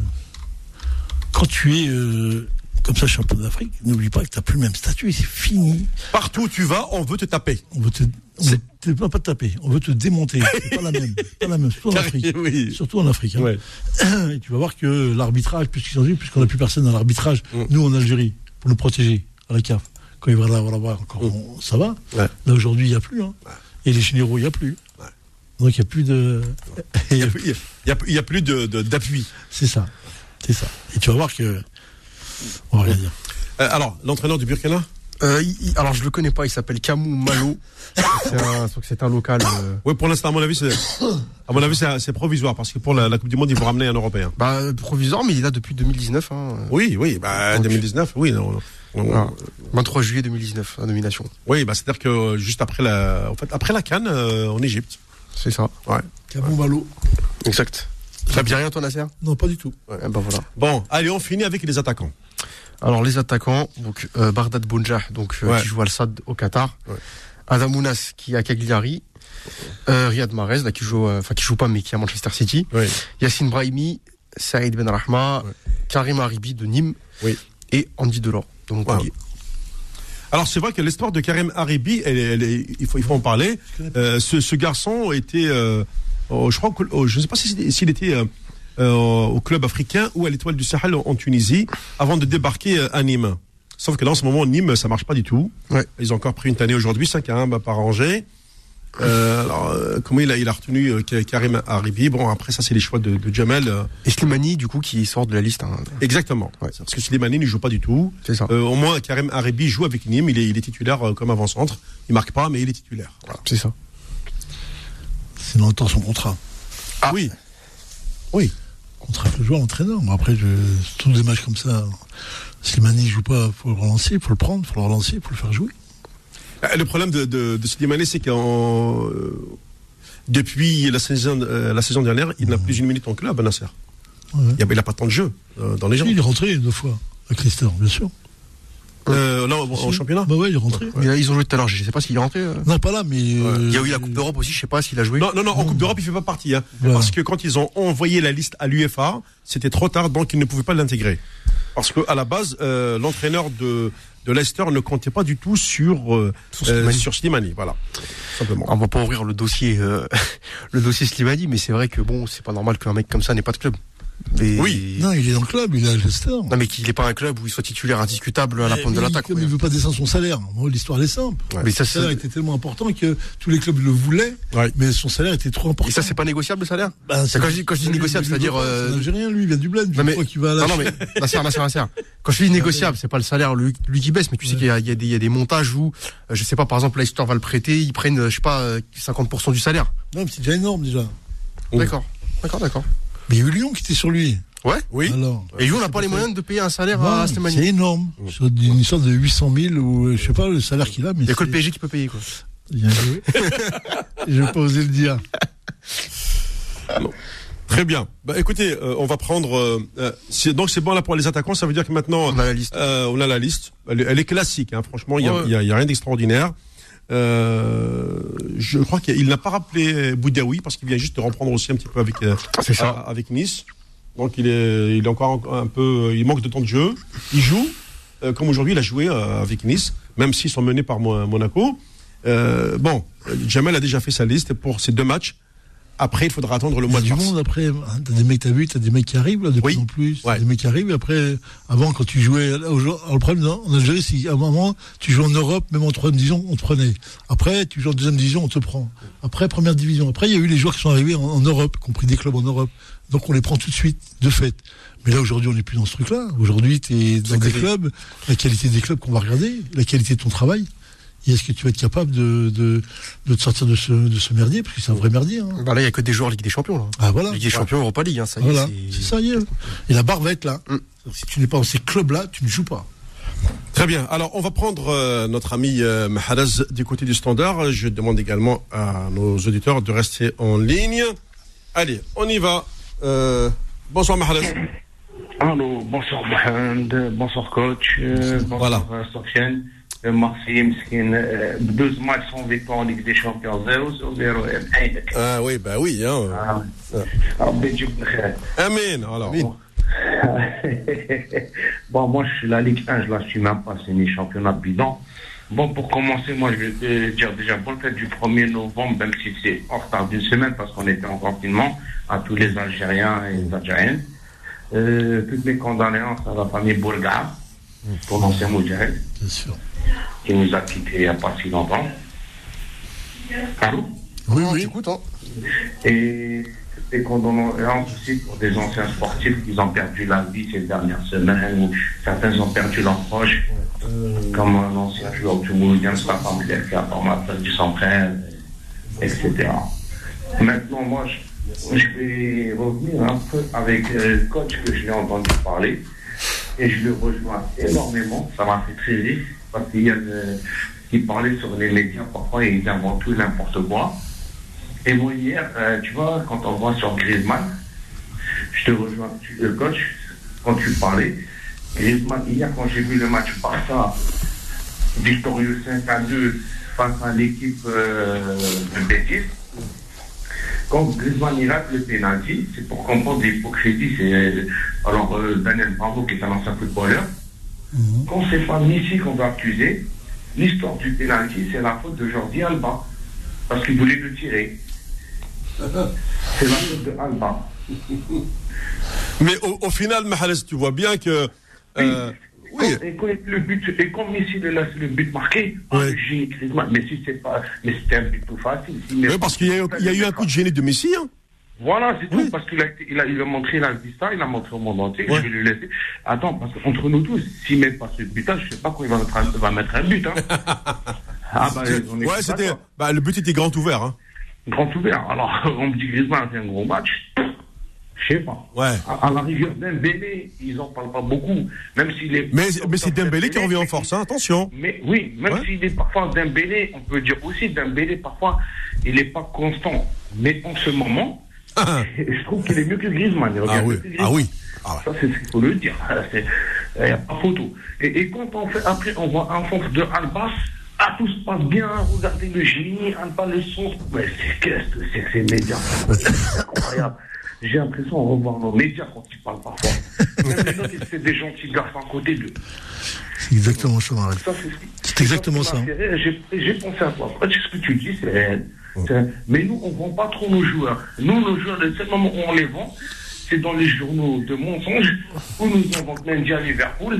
quand tu es. Euh, comme ça, champion d'Afrique, n'oublie pas que tu n'as plus le même statut, c'est fini. Partout où tu vas, on veut te taper. On veut te. On veut te pas, pas te taper, on veut te démonter. C'est pas la même. Pas la même. Surtout en Afrique. Oui. Surtout en Afrique. Hein. Ouais. Et tu vas voir que l'arbitrage, puisqu'ils ont dit, puisqu'on n'a plus personne dans l'arbitrage, mm. nous en Algérie, pour nous protéger à la C A F. Quand il va y avoir encore, mmh. on, ça va. Ouais. Là, aujourd'hui, il n'y a plus. Hein. Ouais. Et les généraux, il n'y a plus. Ouais. Donc, il n'y a plus de. Il n'y a, a, a, a plus de, de, d'appui. C'est ça. C'est ça. Et tu vas voir que. On va rien dire. Euh, alors, l'entraîneur du Burkina Euh, il, alors je le connais pas, il s'appelle Camou Malo. c'est un, c'est un local. Euh... Oui, pour l'instant, à mon avis, c'est, à mon avis, c'est, c'est provisoire parce que pour la, la Coupe du Monde, ils vont ramener un Européen. Bah provisoire, mais il est là depuis deux mille dix-neuf. Hein. Oui, oui, bah Donc, deux mille dix-neuf, oui. Non, non, ah, vingt-trois juillet deux mille dix-neuf, la nomination. Oui, bah c'est-à-dire que euh, juste après la, en fait, après la CAN euh, en Égypte. C'est ça. Ouais. Camou Malo. Exact. Ça dit rien toi Nasser? Non, pas du tout. Ouais. Eh ben voilà. Bon, allez, on finit avec les attaquants. Alors les attaquants, donc euh, Bardad Bounjah, donc euh, ouais. qui joue al Sadd au Qatar, ouais. Adam Ounas qui est à Cagliari, euh, Riyad Mahrez là qui joue, enfin euh, qui joue pas mais qui est à Manchester City, ouais. Yassine Brahimi, Saïd Ben Rahma, ouais. Karim Haribi de Nîmes, oui. et Andy Delors de Montpellier. Ouais. Alors c'est vrai que l'histoire de Karim Haribi, elle, elle, elle, il faut il faut en parler. Euh, ce, ce garçon était, euh, oh, je crois, que, oh, je ne sais pas s'il, s'il était euh, euh, au club africain ou à l'Étoile du Sahel en, en Tunisie avant de débarquer à Nîmes. Sauf que là en ce moment Nîmes ça marche pas du tout. Ouais. Ils ont encore pris une tannée aujourd'hui, cinq à un bah, par Angers. Euh, alors, euh, comment il a, il a retenu euh, Karim Haribi. Bon, après, ça, c'est les choix de, de Jamel. Euh. Et Slimani, du coup, qui sort de la liste. Hein. Exactement. Ouais. Parce que Slimani ne joue pas du tout. C'est ça. Euh, au moins, Karim Haribi joue avec Nîmes. Il est, il est titulaire euh, comme avant-centre. Il marque pas, mais il est titulaire. Voilà. C'est ça. C'est dans le temps son contrat. Ah oui. Oui. Contrat avec le joueur, l'entraîneur. Bon, après, je, tous des matchs comme ça, Slimani ne joue pas, il faut le relancer, il faut le prendre, il faut le relancer, il faut le faire jouer. Le problème de, de, de Slimani, c'est qu'en euh, depuis la saison, euh, la saison dernière, il mmh. n'a plus une minute en club, Nasser. Ouais. Il n'a pas tant de jeu euh, dans les gens. Il est rentré deux fois avec Leicester, bien sûr. Euh, là, en championnat. Bah ouais, il est rentré. Ouais. Ouais. Ils ont joué tout à l'heure. Je ne sais pas s'il est rentré. Euh... Non, pas là, mais. Euh... Il y a eu la Coupe d'Europe aussi. Je ne sais pas s'il a joué. Non, non, non. En Coupe d'Europe, il fait pas partie. Hein, ouais. Parce que quand ils ont envoyé la liste à l'U F A, c'était trop tard, donc ils ne pouvaient pas l'intégrer. Parce que à la base, euh, l'entraîneur de de Leicester ne comptait pas du tout sur euh, sur Slimani. Euh, sur Slimani, voilà. Simplement. On va pas ouvrir le dossier euh, le dossier Slimani, mais c'est vrai que bon, c'est pas normal qu'un mec comme ça n'ait pas de club. Mais... Oui. Non, il est dans le club, il est à Leicester. Non, mais qu'il n'ait pas un club où il soit titulaire indiscutable à la pointe de l'attaque. Comme il ne veut pas descendre son salaire. Moi, l'histoire est simple. Ouais. Mais ça, son salaire était tellement important que tous les clubs le voulaient, ouais. mais son salaire était trop important. Et ça, c'est pas négociable, le salaire? Ben, c'est quand je dis, quand je dis négociable, c'est-à-dire, euh... C'est un Algérien, lui, il vient du bled. Non, mais, qu'il va à la... non, non, mais, Nasser, Nasser, Nasser. Quand je dis négociable, c'est pas le salaire, lui, lui qui baisse, mais tu ouais. sais qu'il y a, il y a des, il y a des montages où, euh, je sais pas, par exemple, Leicester va le prêter, ils prennent, je sais pas, cinquante pour cent du salaire. Non, mais c'est déjà énorme, déjà. D'accord. D'accord, d'accord. Mais il y a eu Lyon qui était sur lui. Ouais. Oui. Alors, et Lyon n'a pas les moyens de payer un salaire non, à Slimani. C'est énorme. C'est une histoire de huit cent mille ou je sais pas le salaire qu'il a. Mais il n'y a c'est... que le P S G qui peut payer quoi. Bien joué. Je vais pas oser le dire. Non. Très bien. Bah, écoutez, euh, on va prendre. Euh, c'est, donc c'est bon là pour les attaquants. Ça veut dire que maintenant on a la liste. Euh, on a la liste. Elle, elle est classique. Hein. Franchement, il y a, ouais. y a, y a rien d'extraordinaire. Euh, je crois qu'il n'a pas rappelé Boudaoui parce qu'il vient juste de reprendre aussi un petit peu avec euh, c'est ça. À, avec Nice. Donc il est, il est encore un peu, il manque de temps de jeu. Il joue euh, comme aujourd'hui, il a joué euh, avec Nice, même s'ils sont menés par Monaco. Euh, bon, Jamel a déjà fait sa liste pour ces deux matchs. Après, il faudra attendre le mois de mars. Du monde après, t'as des mecs, t'as vu, t'as des mecs qui arrivent là de oui. plus en plus. Ouais. Des mecs qui arrivent. Et après, avant quand tu jouais, là, le problème en Algérie, c'est à un moment, tu joues en Europe, même en troisième division, on te prenait. Après, tu joues en deuxième division, on te prend. Après, première division. Après, il y a eu les joueurs qui sont arrivés en, en Europe, qui ont pris des clubs en Europe. Donc on les prend tout de suite, de fait. Mais là aujourd'hui on n'est plus dans ce truc-là. Aujourd'hui tu es dans des clubs, la qualité des clubs qu'on va regarder, la qualité de ton travail. Et est-ce que tu vas être capable de, de, de te sortir de ce, de ce merdier, parce que c'est un vrai merdier. Hein. Bah là il n'y a que des joueurs Ligue des Champions. Là. Ah voilà. Ligue des Champions, Europa League. Hein, ça y voilà. est, c'est... c'est ça y est. Et la barre va être là. Mm. Si tu n'es pas dans ces clubs-là, tu ne joues pas. Très bien. Alors, on va prendre euh, notre ami euh, Mahrez du côté du Standard. Je demande également à nos auditeurs de rester en ligne. Allez, on y va. Euh, bonsoir Mahrez. Allô, bonsoir Mohamed, bonsoir coach, euh, bonsoir voilà. euh, Sofiane, euh, merci Mskin. Euh, douze matchs sans victoire en Ligue des Champions, zéro sur zéro. Ah oui, bah oui. Hein. Ah, ouais. ah. Amen. Alors. Bon. bon, moi je suis la Ligue un, je la suis même pas, c'est une championnat bidon. Bon, pour commencer, moi je vais te dire déjà pour le fait du premier novembre, même si c'est en retard d'une semaine parce qu'on était en confinement, à tous les Algériens et les Algériennes. Euh, toutes mes condoléances à la famille Bourga, pour l'ancien Moudjahid, qui nous a quittés il n'y a pas si longtemps. Allô? Oui, oui, écoute, hein. Et toutes les condoléances aussi pour des anciens sportifs qui ont perdu la vie ces dernières semaines, ou certains ont perdu leurs proches comme un ancien joueur du Mouloudien, c'est pas familial qui a formation du s'entraîne, et cetera. Maintenant, moi, je, je vais revenir un peu avec le coach que je l'ai entendu parler, et je le rejoins énormément, ça m'a fait très rire, parce qu'il y a le, il parlait sur les médias, parfois il invente tout et n'importe quoi. Et moi hier, euh, tu vois, quand on voit sur Griezmann, je te rejoins, tu, le coach, quand tu parlais, Griezmann, hier quand j'ai vu le match Barça, victorieux cinq à deux face à l'équipe euh, de Betis, quand Griezmann il rate le pénalty, c'est pour comprendre l'hypocrisie. C'est, alors euh, Daniel Bravo, qui est un ancien footballeur, mmh. quand c'est pas Messi qu'on va accuser, l'histoire du pénalty, c'est la faute de Jordi Alba, parce qu'il voulait le tirer. C'est la faute de Alba. Mais au, au final, Mahrez, tu vois bien que... Euh, oui. Quand, et, quand le but, et quand Messi le laisse le but marqué, oui. oh, génie Griezmann, mais si c'est pas... Mais c'était un but tout facile. Si, oui, parce qu'il y a, il y a eu un coup de génie de Messi, hein. Voilà, c'est oui. tout, parce qu'il a, il a, il a montré, il a dit ça, il a montré au monde entier, ouais. je vais lui laisser. Attends, parce qu'entre nous tous, s'il met pas ce but-là, je sais pas quand il va mettre un, va mettre un but, hein. ah, bah, on est ouais, c'était, bah, le but était grand ouvert, hein. Grand ouvert. Alors, on me dit Griezmann a fait un gros match. Je sais pas. Ouais. À, à la rigueur Dembélé, ils en parlent pas beaucoup, même s'il est. Mais, mais c'est Dembélé qui revient en force, hein, attention. Mais oui, même ouais. s'il est parfois Dembélé, on peut dire aussi Dembélé parfois, il est pas constant. Mais en ce moment, ah. je trouve qu'il est mieux que Griezmann. Il ah, oui. Griezmann. ah oui. Ah ouais. Ça c'est ce qu'il faut le dire. Il n'y a pas photo. Et, et quand on fait après, on voit un fond de Albas. Ah, tout se passe bien, regardez le génie, Alba le son. Mais c'est qu'est-ce que c'est que ces médias? C'est incroyable. J'ai l'impression de revoir nos médias quand ils parlent parfois. Même les autres, c'est des gentils garçons à côté d'eux. C'est exactement ça, Marie. Ça, c'est, c'est exactement ça. J'ai, j'ai pensé à toi. Après, ce que tu dis, c'est, c'est... Mais nous, on ne vend pas trop nos joueurs. Nous, nos joueurs, le seul moment où on les vend, c'est dans les journaux de mensonges, où nous avons Mendy à Liverpool,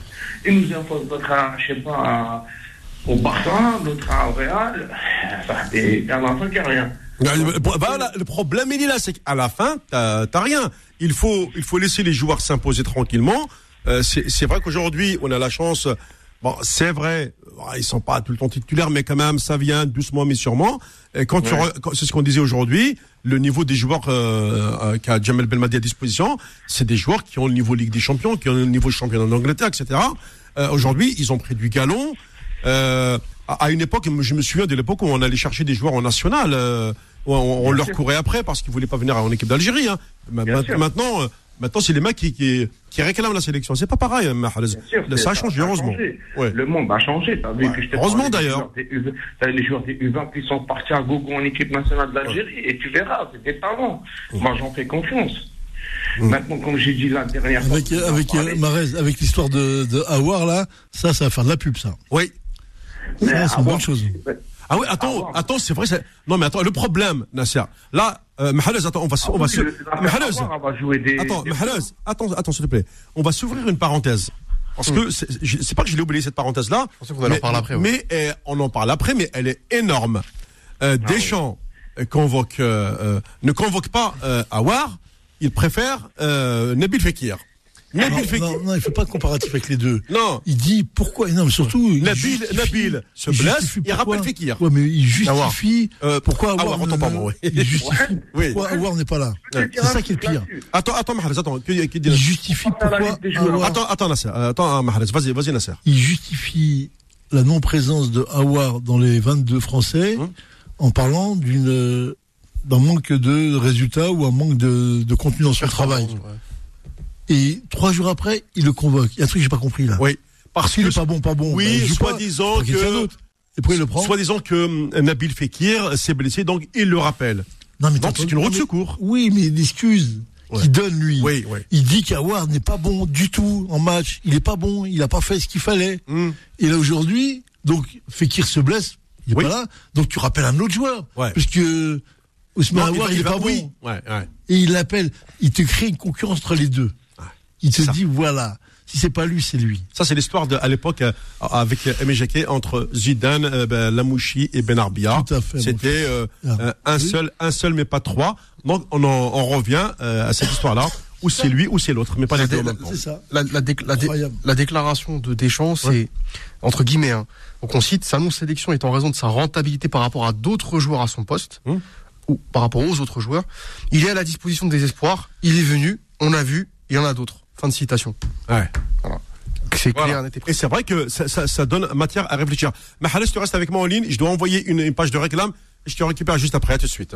et nous avons d'autres à, je sais pas, à, au Barça, d'autres à Real, enfin, et à la fin, il n'y a rien. Voilà, le problème, il est là, c'est qu'à la fin, t'as, t'as rien. Il faut, il faut laisser les joueurs s'imposer tranquillement. Euh, c'est, c'est vrai qu'aujourd'hui, on a la chance. Bon, c'est vrai, ils sont pas tout le temps titulaires, mais quand même, ça vient doucement mais sûrement. Et quand ouais. tu, quand, c'est ce qu'on disait aujourd'hui, le niveau des joueurs euh, euh, qu'a Jamel Belmadi à disposition, c'est des joueurs qui ont le niveau Ligue des Champions, qui ont le niveau championnat d'Angleterre, et cetera. Euh, aujourd'hui, ils ont pris du galon. Euh, à, à une époque, je me souviens de l'époque où on allait chercher des joueurs en national. Euh, on, on leur sûr. courait après parce qu'ils voulaient pas venir en équipe d'Algérie. Hein. Ma, maintenant, euh, maintenant, c'est les mecs qui, qui, qui réclament la sélection. C'est pas pareil, hein, Mahrez. Ça a changé, heureusement. Ouais. Le monde a changé. T'as vu ouais. que je t'ai heureusement d'ailleurs. T'as les joueurs des U vingt qui sont partis à gogo en équipe nationale d'Algérie ouais. et tu verras, c'était pas bon. Ouais. Moi, j'en fais confiance. Mmh. Maintenant, comme j'ai dit la dernière avec, fois. Avec, avec Mahrez, avec l'histoire de, de Aouar, là, ça, ça va faire de la pub, ça. Oui. Ça, mais c'est une bonne chose. Ah oui, attends, ah, attends, c'est vrai, c'est... non mais attends, le problème, Nasser, là, euh, Mahrez, attends, on va, on va, se... Mahrez, attends, Mahrez, attends, attends, s'il te plaît, on va s'ouvrir une parenthèse, parce hum. que c'est, c'est pas que je l'ai oublié cette parenthèse-là, je pensais qu'on allait en parler après, ouais. mais euh, on en parle après, mais elle est énorme. Euh, ah, Deschamps oui. convoque, euh, euh, ne convoque pas euh, Aouar, il préfère euh, Nabil Fekir. Non, non, non, il faut pas de comparatif avec les deux. Non. Il dit pourquoi, non, mais surtout. Nabil, Nabil se blesse, il rappelle Fekir. Ouais, mais il justifie, euh, pourquoi Aouar, Aouar, ne, ne, oui. il justifie, oui. pourquoi Aouar n'est pas là. Ouais. C'est ça qui est le pire. Attends, attends, Mahrez, attends, qui, qui dit il justifie pourquoi Aouar. Attends, attends, Nasser, attends, Mahrez, vas-y, vas-y, Nasser. Il justifie la non-présence de Aouar dans les vingt-deux Français, hum. en parlant d'une, d'un manque de résultats ou un manque de, de contenu dans son travail. Ouais. Et trois jours après, il le convoque. Il y a un truc que j'ai pas compris là. Oui. Parce qu'il est pas bon, pas bon. Oui, ben, soi-disant que. Et pourquoi il le prend? Soi-disant que Nabil Fekir s'est blessé, donc il le rappelle. Non, mais donc c'est une roue de secours. Oui, mais l'excuse ouais. qu'il donne lui. Oui, oui. Il dit qu'Aouar n'est pas bon du tout en match. Il est pas bon. Il a pas fait ce qu'il fallait. Mm. Et là aujourd'hui, donc Fekir se blesse. Il est oui. pas là. Donc tu rappelles un autre joueur. Ouais. Puisque Ousmane Aouar, il, il est pas oui. bon. Ouais, ouais. Et il l'appelle. Il te crée une concurrence entre les deux. Il te dit, voilà, si c'est pas lui, c'est lui. Ça, c'est l'histoire de, à l'époque, euh, avec Aimé Jacquet, entre Zidane, euh, ben, Lamouchi et Ben Arbia. Tout à fait. C'était euh, ah. euh, un oui. seul, un seul, mais pas trois. Donc, on, en, on revient euh, à cette histoire-là. ou c'est lui ou c'est l'autre, mais pas les deux en La- même temps. C'est ça. La, la, déc- la, dé- Incroyable. la déclaration de Deschamps, c'est entre guillemets. Hein, donc on cite sa non-sélection est en raison de sa rentabilité par rapport à d'autres joueurs à son poste Hum. ou par rapport aux autres joueurs. Il est à la disposition des espoirs. Il est venu. On a vu. Il y en a d'autres. Fin de citation. Ouais. C'est clair, Voilà. net et Et précis. c'est vrai que ça, ça, ça donne matière à réfléchir. Mahalis, tu restes avec moi en ligne. Je dois envoyer une, une page de réclame. Et je te récupère juste après. À tout de suite.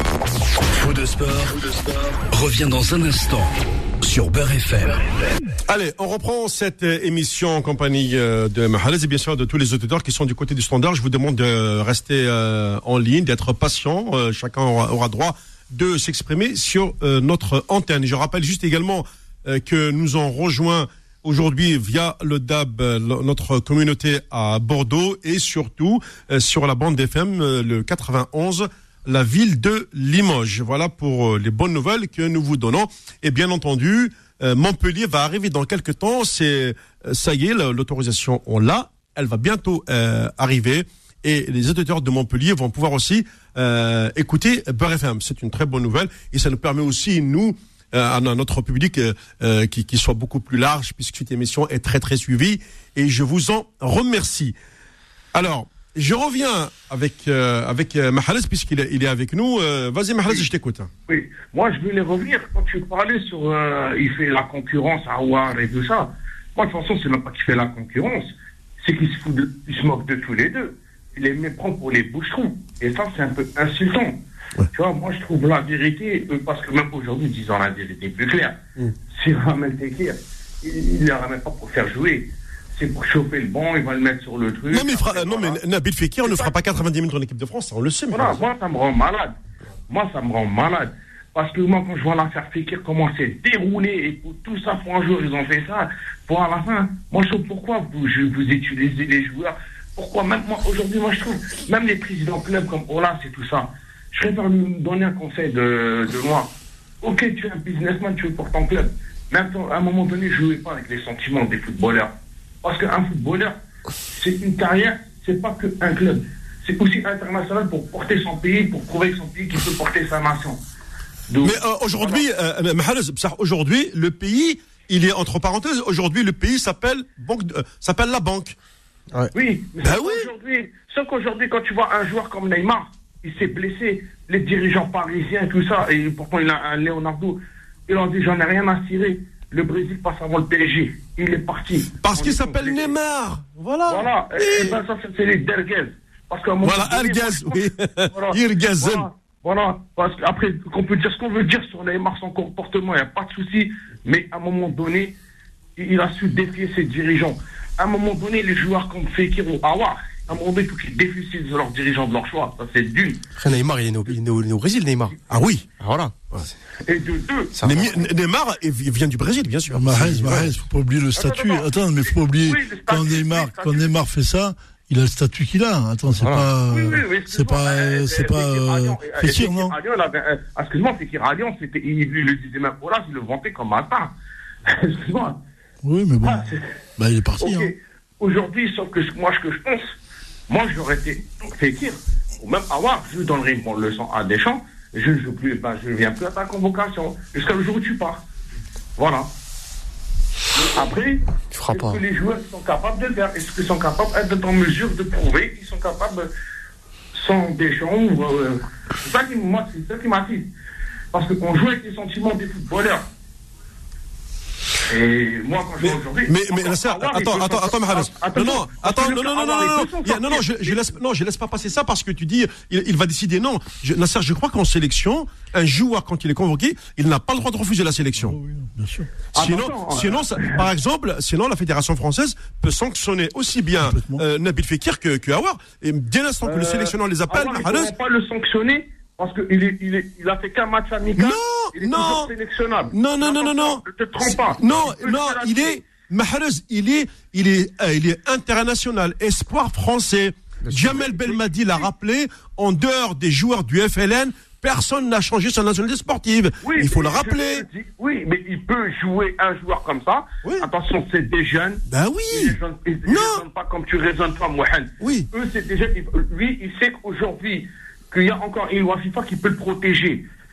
Faux de sport, revient dans un instant sur Beurre F M. Allez, on reprend cette euh, émission en compagnie euh, de Mahalis et bien sûr de tous les auditeurs qui sont du côté du standard. Je vous demande de rester euh, en ligne, d'être patient. Euh, chacun aura, aura droit de s'exprimer sur euh, notre antenne. Je rappelle juste également euh, que nous en rejoint aujourd'hui via le D A B, euh, le- notre communauté à Bordeaux et surtout euh, sur la bande F M, euh, le quatre-vingt-onze, la ville de Limoges. Voilà pour euh, les bonnes nouvelles que nous vous donnons. Et bien entendu, euh, Montpellier va arriver dans quelques temps. C'est euh, ça y est, la- l'autorisation on l'a. Elle va bientôt euh, arriver. Et les auditeurs de Montpellier vont pouvoir aussi euh, écouter Beurre F M. C'est une très bonne nouvelle. Et ça nous permet aussi, nous, euh, à notre public, euh, euh, qui, qui soit beaucoup plus large, puisque cette émission est très très suivie. Et je vous en remercie. Alors, je reviens avec euh, avec euh, Mahalis, puisqu'il est, il est avec nous. Euh, vas-y Mahalis, je t'écoute. Oui, moi je voulais revenir quand tu parlais sur euh, il fait la concurrence à Ouar et tout ça. Moi de toute façon c'est même pas qu'il fait la concurrence, c'est qu'il se fout de, il se moque de tous les deux. Il les méprend pour les boucherons. Et ça c'est un peu insultant. Ouais. Tu vois, moi je trouve la vérité, euh, parce que même aujourd'hui disons la vérité plus claire, Mm. s'il ramène Tekir, il ne la ramène pas pour faire jouer. C'est pour chauffer le banc, il va le mettre sur le truc. Non mais, il fera- Après, non, voilà. mais Nabil Fekir ne fera pas quatre-vingt-dix minutes en équipe de France, ça, on le sait. Voilà, Mahalis. moi, ça me rend malade. Moi, ça me rend malade. Parce que moi, quand je vois l'affaire Fekir comment c'est déroulé, et pour tout ça, pour un jour, ils ont fait ça, pour à la fin, moi, je trouve pourquoi vous, je, vous utilisez les joueurs. Pourquoi, même moi, aujourd'hui, moi, je trouve, même les présidents de clubs comme Ola, c'est tout ça. Je préfère lui donner un conseil de, de moi. Ok, tu es un businessman, tu es pour ton club. Mais à un moment donné, je ne jouez pas avec les sentiments des footballeurs. Parce qu'un footballeur, c'est une carrière, c'est pas qu'un club. C'est aussi international pour porter son pays, pour prouver que son pays qui peut porter sa nation. Donc, Mais euh, aujourd'hui, euh, Mahalis, ça, aujourd'hui, le pays, il est entre parenthèses. Aujourd'hui, le pays s'appelle banque, de- euh, s'appelle la banque. oui, mais Bah sauf oui. qu'aujourd'hui, sauf qu'aujourd'hui, quand tu vois un joueur comme Neymar, il s'est blessé, les dirigeants parisiens, tout ça, et pourtant il a un Leonardo, ils ont dit j'en ai rien à cirer. Le Brésil passe avant le P S G. Il est parti. Parce On qu'il est s'appelle complet. Neymar. Voilà. Voilà, Oui. et, et ben ça c'est les Derguez. Parce qu'à un moment Voilà, donné, Algaz, moi, oui. voilà, Irgazen. voilà, voilà, parce qu'après, qu'on peut dire ce qu'on veut dire sur Neymar, son comportement, il n'y a pas de souci, mais à un moment donné, il, il a su défier ses dirigeants. À un moment donné, les joueurs comme Fekir ou Aouar, à un moment donné, il faut qu'ils défient de leurs dirigeants de leur choix. Ça, c'est d'une. Après, Neymar, il est né au, il est né au- il est né au Brésil, Neymar. Ah oui. Ah, voilà. Et de deux. Ça Némi- Neymar il vient du Brésil, bien sûr. Mahrez, Mahrez, faut pas oublier le statut. attends. Attends, mais faut pas oublier, Oui, le statut, quand oui, Neymar, le quand statut. Neymar fait ça, il a le statut qu'il a. Attends, c'est Voilà. pas, Oui, oui, oui, c'est excuse-moi, pas, euh, c'est euh, pas, Fekir à euh, Lyon, euh, Fekir, Fekir non? à Lyon, il avait, euh, excuse-moi, Fekir à Lyon, c'était, il, il le disait même pour là, il le vantait comme un pain. Excuse-moi. Oui, mais bon. Ah, c'est- Bah, il est parti, Ok. hein. Aujourd'hui, sauf que ce- moi, ce que je pense, moi, j'aurais été Fekir, ou même avoir, je donnerais une bonne leçon à Deschamps, je ne joue plus, ben, je ne viens plus à ta convocation, jusqu'à le jour où tu pars. Voilà. Après, Tu feras est-ce pas. que les joueurs sont capables de le faire? Est-ce qu'ils sont capables d'être en mesure de prouver qu'ils sont capables, sans Deschamps, ou, euh, c'est ça qui, moi, c'est ça qui m'attise. Parce qu'on joue avec les sentiments des footballeurs. Et moi, quand je Mais, vois aujourd'hui. mais, mais encore Nasser, Aouar, il attends, peut attends, s'en- attends, Mahrez. Attends, Non, non, parce que attends, le non, non, cas non, Aouar, non, il non, peut s'en il y a- non, non, je, sortir. je laisse, non, je laisse pas passer ça parce que tu dis, il, il va décider. Non, je, Nasser, je crois qu'en sélection, un joueur, quand il est convoqué, il n'a pas le droit de refuser la sélection. Oui, bien sûr. Sinon, Attention, sinon, ça- par exemple, sinon la fédération française peut sanctionner aussi bien Complètement. euh, Nabil Fekir que, que Aouar. Et dès l'instant que le sélectionneur les appelle, Aouar, ils ne Mahrez, pourront pas le sanctionner parce qu'il est, il est, il a fait qu'un match amical. Non, il est non. toujours sélectionnable. Non, non, non, non, non. Ne te trompe pas. Non, Il peut non, se il lâcher. est, Mahrez, il est, il est, euh, il est international, espoir français. Jamel Belmadi l'a rappelé, en dehors des joueurs du F L N, personne n'a changé sa nationalité sportive. Oui, il faut le je- rappeler. je dis- oui, mais il peut jouer un joueur comme ça. Oui. Attention, c'est des jeunes. Ben Ils oui. raisonnent, ils Non. raisonnent pas comme tu raisonnes toi, Mohamed. Oui. Eux, c'est des jeunes. il- Lui, il sait qu'aujourd'hui, qu'il y a encore une loi FIFA qui peut le protéger.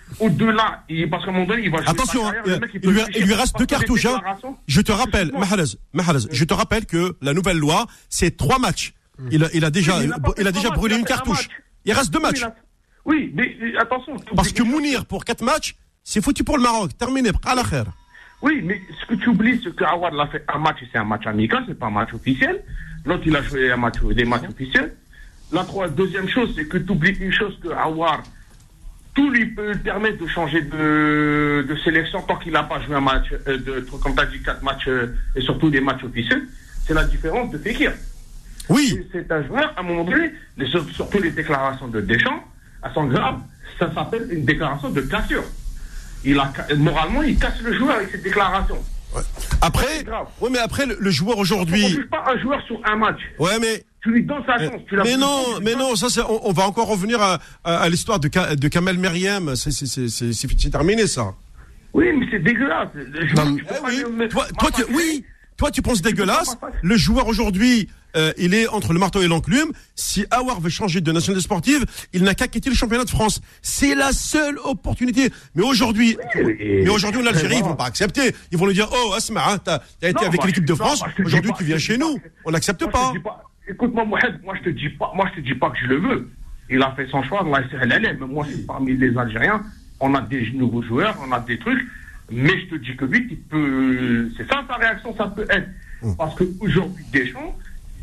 au-delà, il, parce qu'à un moment donné, il va jouer. Attention, sa hein, carrière, le mec, il, peut lui, réfléchir, il lui reste parce deux que les cartouches. Hein. déclarations- Je te rappelle, Excuse-moi. Mahalaz, Mahalaz, je te rappelle que la nouvelle loi, c'est trois matchs. Il a, il a déjà, Oui, il a pas fait il a trois déjà matchs, brûlé il a une fait un cartouche. match. Il reste deux Oui, matchs. il a- Oui, mais euh, attention. Parce que Mounir, pour quatre matchs, c'est foutu pour le Maroc. Terminé. À la khair. Oui, mais ce que tu oublies, c'est qu'Awad l'a fait un match, et c'est un match amical, c'est pas un match officiel. L'autre, il a joué un match, des matchs officiels. La troisième, deuxième chose, c'est que tu oublies une chose que Awad, tout lui peut permettre de changer de, de sélection tant qu'il n'a pas joué un match, euh, de, comme tu as dit, quatre matchs, euh, et surtout des matchs officiels. C'est la différence de Fekir. Oui. C'est- C'est un joueur, à un moment donné, les, surtout les déclarations de Deschamps, elles sont graves. Ça s'appelle une déclaration de cassure. Il a, moralement, il casse le joueur avec cette déclaration. Après, C'est grave. ouais, mais après, le, le joueur On ne aujourd'hui. juge pas un joueur sur un match. Ouais, mais. Tu lui donnes sa chance. Tu l'as Mais plus non, donné, mais tu non, ça c'est, on, on va encore revenir à, à, à l'histoire de, Ka- de Kamel Meriem. C'est, c'est, c'est, c'est, c'est terminé ça. Oui, mais c'est dégueulasse. Le joueur, Non, tu peux Eh pas oui. le- Toi, toi, tu, massacrer. oui, toi tu penses dégueulasse. pas massacrer. Le joueur aujourd'hui, euh, il est entre le marteau et l'enclume. Si Aouar veut changer de nationalité sportive, il n'a qu'à quitter le championnat de France. C'est la seule opportunité. Mais aujourd'hui, et- mais aujourd'hui en Algérie, ils voilà. vont pas accepter. Ils vont lui dire, oh, Asma, hein, t'as, t'as été Non, avec moi, l'équipe je- de non, France. moi, je te dis Aujourd'hui, pas- tu viens je te chez dis nous. pas- On n'accepte Moi, je te pas. dis pas. Écoute-moi, Mohamed, moi je te dis pas, moi je te dis pas que je le veux. Il a fait son choix, Allah yasser al-alam. Mais moi, c'est parmi les Algériens, on a des nouveaux joueurs, on a des trucs. Mais je te dis que lui, il peut, c'est ça sa réaction, ça peut être. Parce qu'aujourd'hui, Deschamps,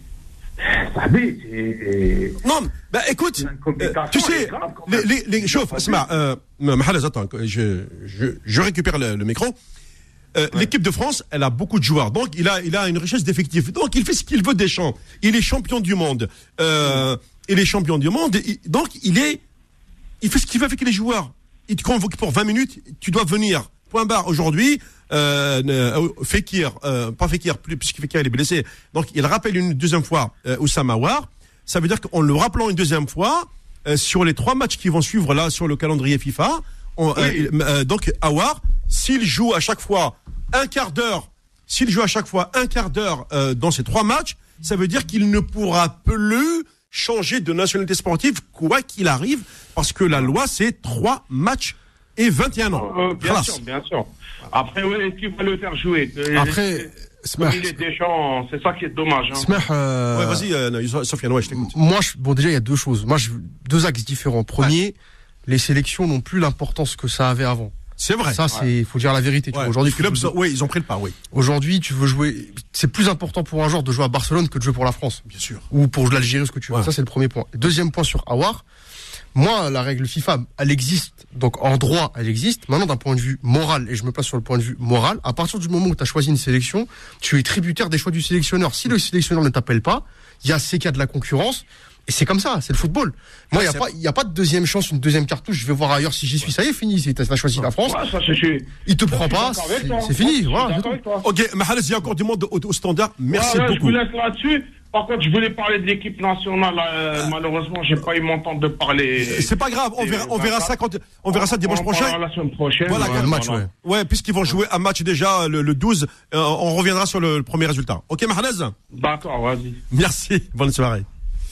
ça bête, et, Non, bah écoute, Il y a une complication, euh, tu elle sais, est grave quand les, même. les, les, chauffe, Asma, euh, Mahalaz, attends, je, je, je récupère le, le micro. Euh, L'équipe de France, elle a beaucoup de joueurs, donc il a, il a une richesse d'effectifs. Donc il fait ce qu'il veut Deschamps. Il est champion du monde. Euh, il est champion du monde. Il- donc il est, il fait ce qu'il veut avec les joueurs. Il te convoque pour vingt minutes, tu dois venir. Point barre. Aujourd'hui, euh, euh, Fekir, euh, pas Fekir, plus, puisque Fekir il est blessé. Donc il rappelle une deuxième fois euh, Oussama Aouar. Ça veut dire qu'en le rappelant une deuxième fois, euh, sur les trois matchs qui vont suivre là sur le calendrier FIFA, on, euh, Oui. euh, donc Aouar, s'il joue à chaque fois un quart d'heure, s'il joue à chaque fois un quart d'heure euh, dans ces trois matchs, ça veut dire qu'il ne pourra plus changer de nationalité sportive quoi qu'il arrive, parce que la loi c'est trois matchs et vingt et un ans. Euh, bien Khalas. sûr, bien sûr. Après, oui, qui va le faire jouer Euh, Après, comme Smah, il est Deschamps, c'est ça qui est dommage. Hein. Smah, euh, Ouais, vas-y, euh, Sofiane, ouais, je t'écoute. moi, je- bon, déjà, il y a deux choses. Moi, je, deux axes différents. Premier, les sélections n'ont plus l'importance que ça avait avant. C'est vrai. Ça, c'est, faut dire la vérité. tu Ouais. vois. Aujourd'hui, Les clubs, tu veux- oui, ils ont pris le pas, oui. aujourd'hui, tu veux jouer. C'est plus important pour un joueur de jouer à Barcelone que de jouer pour la France Bien sûr. ou pour l'Algérie, ce que tu veux. Ouais. Ça, c'est le premier point. Deuxième point sur Aouar. Moi, la règle FIFA, elle existe. Donc, en droit, elle existe. Maintenant, d'un point de vue moral, et je me place sur le point de vue moral, à partir du moment où tu as choisi une sélection, tu es tributaire des choix du sélectionneur. Si le sélectionneur ne t'appelle pas, il y a ces cas de la concurrence. Et c'est comme ça, c'est le football. Moi, il Ouais, n'y a, pas- y a pas de deuxième chance, une deuxième cartouche. Je vais voir ailleurs si j'y suis. Ça y est, fini. Tu as choisi la France. Ouais, ça, je suis- Il te je prend suis pas. d'accord avec C'est toi. c'est fini. Je suis Voilà, c'est d'accord tout. avec toi. Ok, Mahalaz, il y a encore du monde au, au standard. Merci Ouais, ouais, je beaucoup. vous laisse là-dessus. Par contre, je voulais parler de l'équipe nationale. euh, malheureusement, j'ai pas eu mon temps de parler. C'est pas grave, on verra, on verra ça quand, on verra ça dimanche On en prochain. parlera la semaine prochaine. Voilà, Ouais, quel match, ouais. Ouais, puisqu'ils vont jouer un match déjà le, le douze, euh, on reviendra sur le, le premier résultat. Ok, Mahalaz? D'accord, vas-y. Merci, bonne soirée.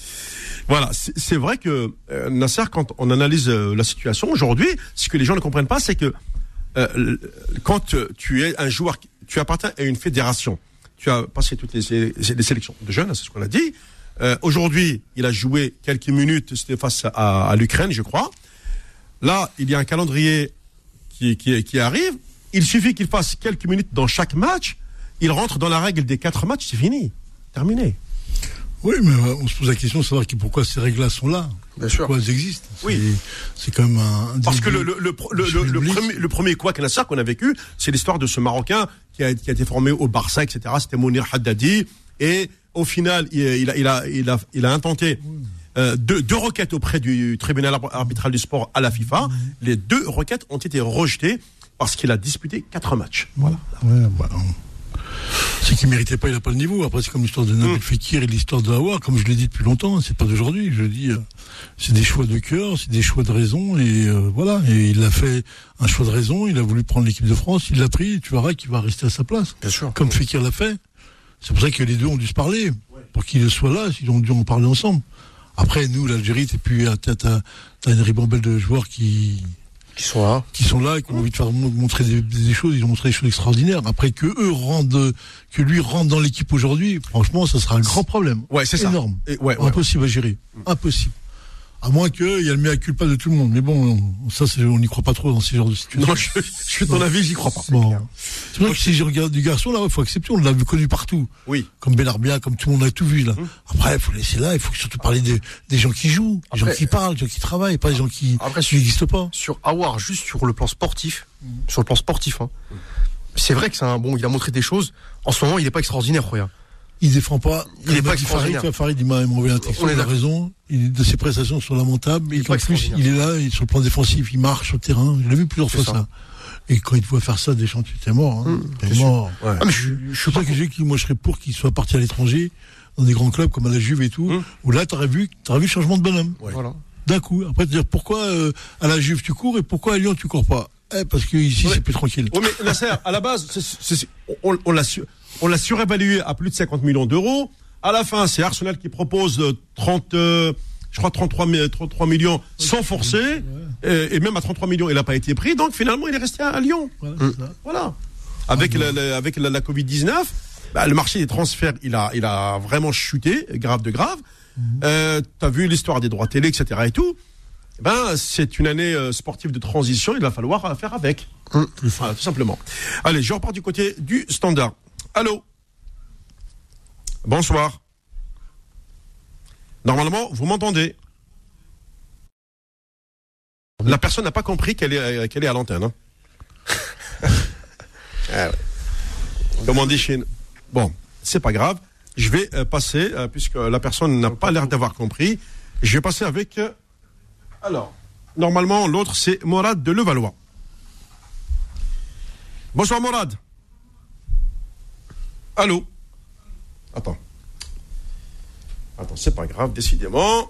Voilà, c'est c'est vrai que euh, Nasser, quand on analyse euh, la situation aujourd'hui, ce que les gens ne comprennent pas, c'est que euh, l- quand euh, tu es un joueur, qui- tu appartiens à une fédération, tu as passé toutes les, sé- les sélections de jeunes, c'est ce qu'on a dit. Euh, aujourd'hui, il a joué quelques minutes, c'était face à, à l'Ukraine, je crois. Là, il y a un calendrier qui, qui, qui arrive. Il suffit qu'il fasse quelques minutes dans chaque match. Il rentre dans la règle des quatre matchs, c'est fini, terminé. Oui, mais euh, on se pose la question de savoir qui- pourquoi ces règles-là sont là. Bien sûr. Pourquoi elles existent. Oui. C'est c'est quand même un. un Parce que début le, le, le, le, de le, le public. premier, le premier couac Nasser qu'on a vécu, c'est l'histoire de ce Marocain qui a, qui a été formé au Barça, et cetera. C'était Mounir Haddadi. Et au final, il, il, a, il, a, il, a, il a intenté euh, deux, deux requêtes auprès du tribunal arbitral du sport à la FIFA. Les deux requêtes ont été rejetées parce qu'il a disputé quatre matchs. Voilà. Ouais, bah, on- c'est qu'il méritait pas, il a pas le niveau. Après, c'est comme l'histoire de Nabil Mm. Fekir et l'histoire de Aouar, comme je l'ai dit depuis longtemps, c'est pas d'aujourd'hui. Je dis, euh, c'est des choix de cœur, c'est des choix de raison, et euh, voilà. Et il a fait un choix de raison, il a voulu prendre l'équipe de France, il l'a pris, et tu verras qu'il va rester à sa place. Bien sûr. Comme Fekir l'a fait. C'est pour ça que les deux ont dû se parler. Pour qu'il soit là, ils ont dû en parler ensemble. Après, nous, l'Algérie, t'es plus, t'as, t'as, t'as une ribambelle de joueurs qui, Qui sont là. Qui sont là et qui ont envie de faire montrer des, des choses, ils ont montré des choses extraordinaires. Après que eux rendent, que lui rentre dans l'équipe aujourd'hui, franchement, ça sera un grand problème. Ouais, c'est énorme. ça. Et ouais, ouais, Impossible ouais. à gérer. Impossible. À moins qu'il y ait le mea culpa de tout le monde. Mais bon, ça, c'est, on n'y croit pas trop dans ces genres de situations. Non, je, je suis de ton avis, j'y crois pas. Bon. C'est, c'est vrai que si je regarde du garçon, là, il faut accepter, on l'a vu connu partout. Oui. Comme Benarbia, comme tout le monde a tout vu, là. Hum. Après, il faut laisser là, il faut surtout parler des, des gens qui jouent, des Après, gens qui parlent, des gens qui travaillent, pas des gens qui n'existent pas. Sur Aouar, juste sur le plan sportif, hum. sur le plan sportif, hein, hum. c'est vrai que c'est un bon, il a montré des choses. En ce moment, il n'est pas extraordinaire, regarde. Il défend pas. Il n'est pas extraordinaire. Farid, Farid, il m'a envoyé un texte. Il a raison. Il, de ses prestations sont lamentables. Et qu'en plus, il est là, il, sur le plan défensif, il marche sur le terrain. Je l'ai vu plusieurs fois ça. ça. Et quand il te voit faire ça, Deschamps, tu t'es mort. Hein. Mmh, t'es mort. Ouais. Ah, mais je, je, je sais pas que j'ai qui, moi, je serais pour qu'il soit parti à l'étranger, dans des grands clubs comme à la Juve et tout, mmh. où là, t'aurais vu, t'aurais vu le changement de bonhomme. Ouais. Voilà. D'un coup. Après, te dire pourquoi euh, à la Juve tu cours et pourquoi à Lyon tu cours pas. Eh, parce que ici, ouais. c'est plus tranquille. Oui, mais Nasser, à la base, c'est, c'est, c'est, on, on l'a su, on l'a surévalué à plus de cinquante millions d'euros. À la fin, c'est Arsenal qui propose trente, euh, je crois trente-trois millions sans forcer, ouais. et, et même à trente-trois millions, il n'a pas été pris. Donc finalement, il est resté à, à Lyon. Voilà. Mmh. voilà. Avec, ah, la, la, avec la, la covid dix-neuf, bah, le marché des transferts, il a, il a vraiment chuté, grave de grave. Mmh. Euh, t'as vu l'histoire des droits télé, et cetera et tout. Ben, c'est une année euh, sportive de transition, il va falloir euh, faire avec. Mmh. Voilà, tout simplement. Allez, je repars du côté du standard. Allô? Bonsoir. Normalement, vous m'entendez. La personne n'a pas compris qu'elle est, qu'elle est à l'antenne. Hein. ah ouais. Comme on dit chez nous. Bon, c'est pas grave. Je vais euh, passer, euh, puisque la personne n'a pas l'air d'avoir compris. Je vais passer avec... Euh, alors, normalement, l'autre, c'est Morad de Levallois. Bonsoir, Morad. Allô? Attends. Attends, c'est pas grave, décidément.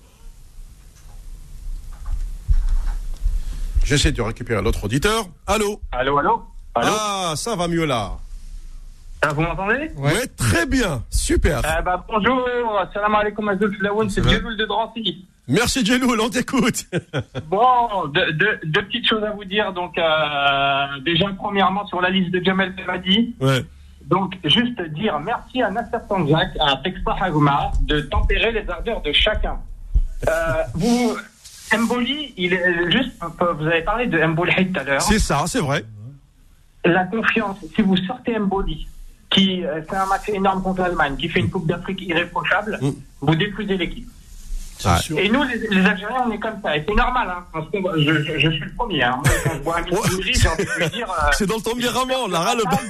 J'essaie de récupérer l'autre auditeur. Allô? Allô, allô? Allô? Ah, ça va mieux là. Ah, vous m'entendez? Oui, ouais, très bien. Super. Eh ben, bonjour. Salam alaikum, Azul Flaoun, c'est Djeloul de Drancy. Merci, Djeloul, on t'écoute. Bon, deux, deux, deux petites choses à vous dire. Donc, euh, déjà, premièrement, sur la liste de Jamel Belmadi. Ouais. Donc, juste dire merci à Nasser Sanjak, à Texpa Hagouma, de tempérer les ardeurs de chacun. Euh, vous, Mboli, il est juste, vous avez parlé de Mboli tout à l'heure. C'est ça, c'est vrai. La confiance, si vous sortez Mboli, qui euh, fait un match énorme contre l'Allemagne, qui fait une Coupe d'Afrique irréprochable, mmh. vous détruisez l'équipe. Ah. Et nous, les, les Algériens, on est comme ça. Et c'est normal, hein. Parce que je, je, je suis le premier, hein. Moi, quand je vois un Mouiri, j'ai envie de lui dire. Euh, c'est dans le tempérament, on a le bas.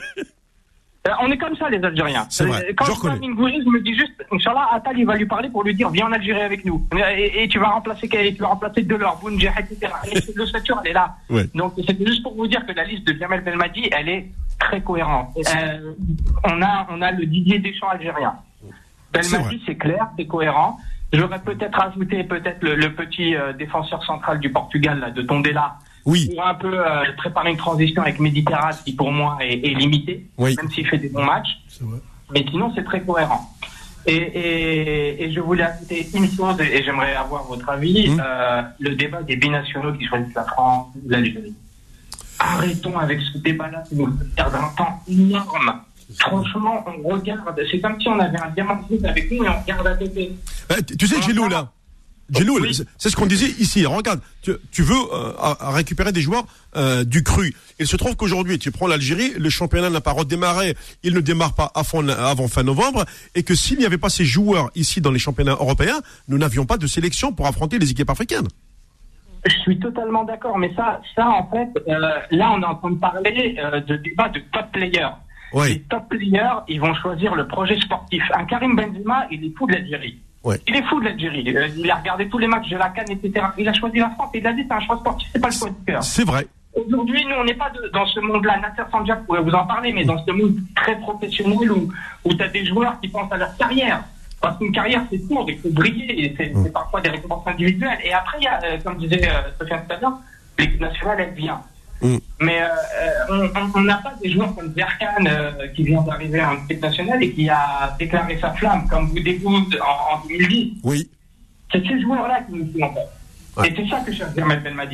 Euh, on est comme ça, les Algériens. C'est vrai. Quand je je vois Mingouiri, je me dis juste, Inch'Allah, Attal, il va lui parler pour lui dire, viens en Algérie avec nous. Et, et tu vas remplacer, tu vas remplacer Delors, Bounjeh, et cetera. Et le stature, elle est là. Ouais. Donc, c'était juste pour vous dire que la liste de Jamel Belmadi, elle est très cohérente. Euh, on a, on a le Didier Deschamps algérien. Belmadi, c'est, c'est clair, c'est cohérent. J'aurais peut-être ajouté peut-être le, le petit euh, défenseur central du Portugal, là, de Tondela. Oui. Pour un peu euh, préparer une transition avec Méditerranée qui pour moi est, est limitée, oui. même s'il fait des bons matchs. C'est vrai. Mais sinon c'est très cohérent. Et, et, et je voulais ajouter une chose et j'aimerais avoir votre avis, mmh. euh, le débat des binationaux qui choisissent la France ou l'Algérie. Arrêtons avec ce débat-là qui nous perd un temps énorme. Franchement, on regarde, c'est comme si on avait un diamant avec nous et on regarde à côté. Eh, tu sais, Gilou, là. Gilou, oui. c'est ce qu'on disait ici. Regarde, tu, tu veux euh, récupérer des joueurs euh, du cru. Il se trouve qu'aujourd'hui, tu prends l'Algérie, le championnat n'a pas redémarré, il ne démarre pas avant, avant fin novembre, et que s'il n'y avait pas ces joueurs ici dans les championnats européens, nous n'avions pas de sélection pour affronter les équipes africaines. Je suis totalement d'accord, mais ça, ça en fait, euh, là, on est en train de parler euh, de débat de top players. Oui. Les top players, ils vont choisir le projet sportif. Un Karim Benzema, il est fou de l'Algérie. Ouais. Il est fou de l'Algérie. Il a regardé tous les matchs de la CAN, et cetera. Il a choisi la France et il a dit c'est un choix sportif, c'est pas le choix du cœur. C'est vrai. Aujourd'hui, nous, on n'est pas de, dans ce monde-là. Nasser Sanjak pourrait vous en parler, mais dans ce monde très professionnel où, où tu as des joueurs qui pensent à leur carrière. Parce qu'une carrière, c'est court, il faut briller, et c'est, mmh. c'est parfois des récompenses individuelles. Et après, il y a, euh, comme disait euh, Sofiane tout à l'heure, l'équipe nationale, elle vient. Mmh. Mais euh, on n'a pas des joueurs comme Zerkan euh, qui vient d'arriver en équipe nationale et qui a déclaré sa flamme, comme vous dégoûte en, en deux mille dix. Oui. C'est ces joueurs-là qui nous font en fait. Ouais. Et c'est ça que cherche Jamel Belmadi.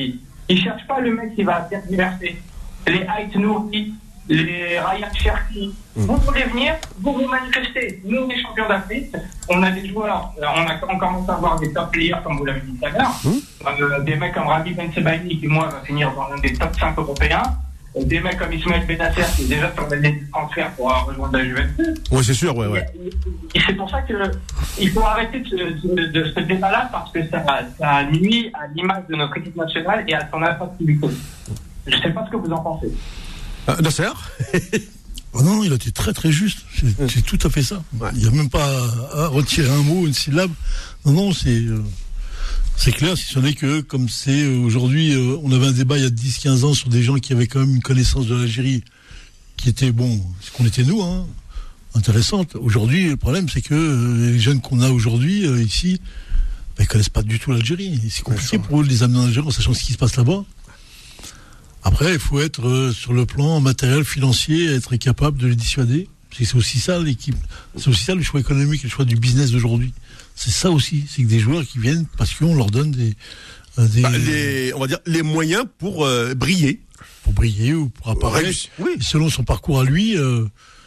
Ils cherchent pas le mec qui va tergiverser. Les Ait Nouri, les Ryan Cherki, mmh. vous voulez venir, vous vous manifestez. Nous, on est champions d'Afrique, on a des joueurs, on, a, on commence à avoir des top players, comme vous l'avez dit tout à l'heure, mmh. euh, des mecs comme Rabi Ben Sebaini, qui, moi, va finir dans l'un des top cinq européens, euh, des mecs comme Ismaël Benacer, qui est déjà sur les transferts pour rejoindre la Juventus. Oui, c'est sûr, ouais, ouais. Et, et c'est pour ça qu'il faut arrêter de, de, de ce débat-là, parce que ça, ça nuit à l'image de notre équipe nationale et à son attractivité. Je ne sais pas ce que vous en pensez. Euh, Nasser Oh non, il a été très très juste. C'est, c'est tout à fait ça. Ouais. Il n'y a même pas à, à retirer un mot, une syllabe. Non, non, c'est, euh, c'est clair, si ce n'est que, comme c'est euh, aujourd'hui, euh, on avait un débat il y a dix quinze ans sur des gens qui avaient quand même une connaissance de l'Algérie qui était, bon, ce qu'on était nous, hein, intéressante. Aujourd'hui, le problème, c'est que euh, les jeunes qu'on a aujourd'hui, euh, ici, bah, ils ne connaissent pas du tout l'Algérie. Et c'est compliqué ouais, pour eux de les amener en Algérie en sachant ce qui se passe là-bas. Après, il faut être euh, sur le plan matériel, financier, être capable de les dissuader. Parce que c'est aussi ça l'équipe, c'est aussi ça le choix économique, le choix du business d'aujourd'hui. C'est ça aussi, c'est que des joueurs qui viennent parce qu'on leur donne des, euh, des bah, les, on va dire les moyens pour euh, briller, pour briller ou pour apparaître. Oui. Selon son parcours à lui, euh,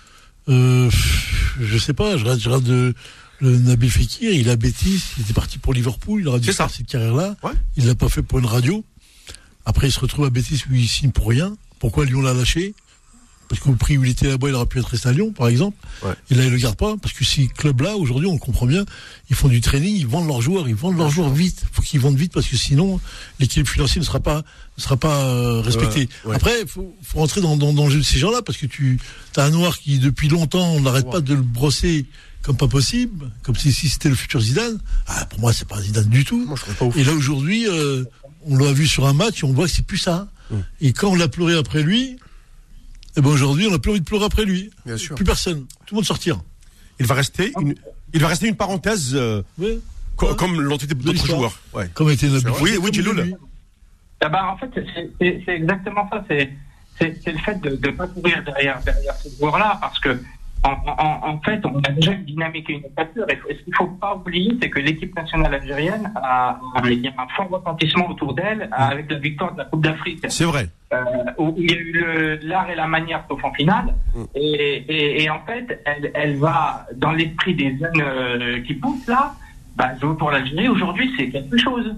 euh, je sais pas. Je regarde, je regarde de, le Nabil Fekir, il a Betis, il était parti pour Liverpool, il aurait dû faire cette carrière-là. Ouais. Il l'a pas fait pour une radio. Après, il se retrouve à Betis où il signe pour rien. Pourquoi Lyon l'a lâché? Parce qu'au prix où il était là-bas, il aurait pu être resté à Lyon, par exemple. Ouais. Et là, il le garde pas. Parce que ces clubs-là, aujourd'hui, on le comprend bien, ils font du training, ils vendent leurs joueurs, ils vendent leurs joueurs vite. Il faut qu'ils vendent vite parce que sinon, l'équilibre financier ne sera pas, ne sera pas euh, respecté. Ouais, ouais. Après, il faut, faut rentrer dans, dans, dans le jeu de ces gens-là parce que tu as un noir qui, depuis longtemps, on n'arrête ouais. pas de le brosser comme pas possible, comme si, si c'était le futur Zidane. Ah, pour moi, c'est pas Zidane du tout. Moi, je pas ouf. Et là, aujourd'hui, euh, on l'a vu sur un match et on voit que c'est plus ça. Mmh. Et quand on l'a pleuré après lui, eh ben aujourd'hui, on n'a plus envie de pleurer après lui. Bien sûr. Plus personne. Tout le monde sortir. Il va rester une, il va rester une parenthèse, euh, oui. co- ouais. comme l'ont été d'autres joueurs. Ouais. Comme était notre. Oui, oui, Djeloul. Ah bah, en fait, c'est, c'est, c'est exactement ça. C'est, c'est, c'est le fait de ne pas courir derrière, derrière ces joueurs-là, parce que, en, en, en fait, on a déjà une dynamique et une épature. Et ce qu'il ne faut pas oublier, c'est que l'équipe nationale algérienne a, il y a un fort retentissement autour d'elle avec la victoire de la Coupe d'Afrique. C'est vrai. Euh, où il y a eu le, l'art et la manière sauf en finale. Mm. Et, et, et en fait, elle, elle va dans l'esprit des jeunes euh, qui poussent là. Bah, jouer pour l'Algérie aujourd'hui, c'est quelque chose.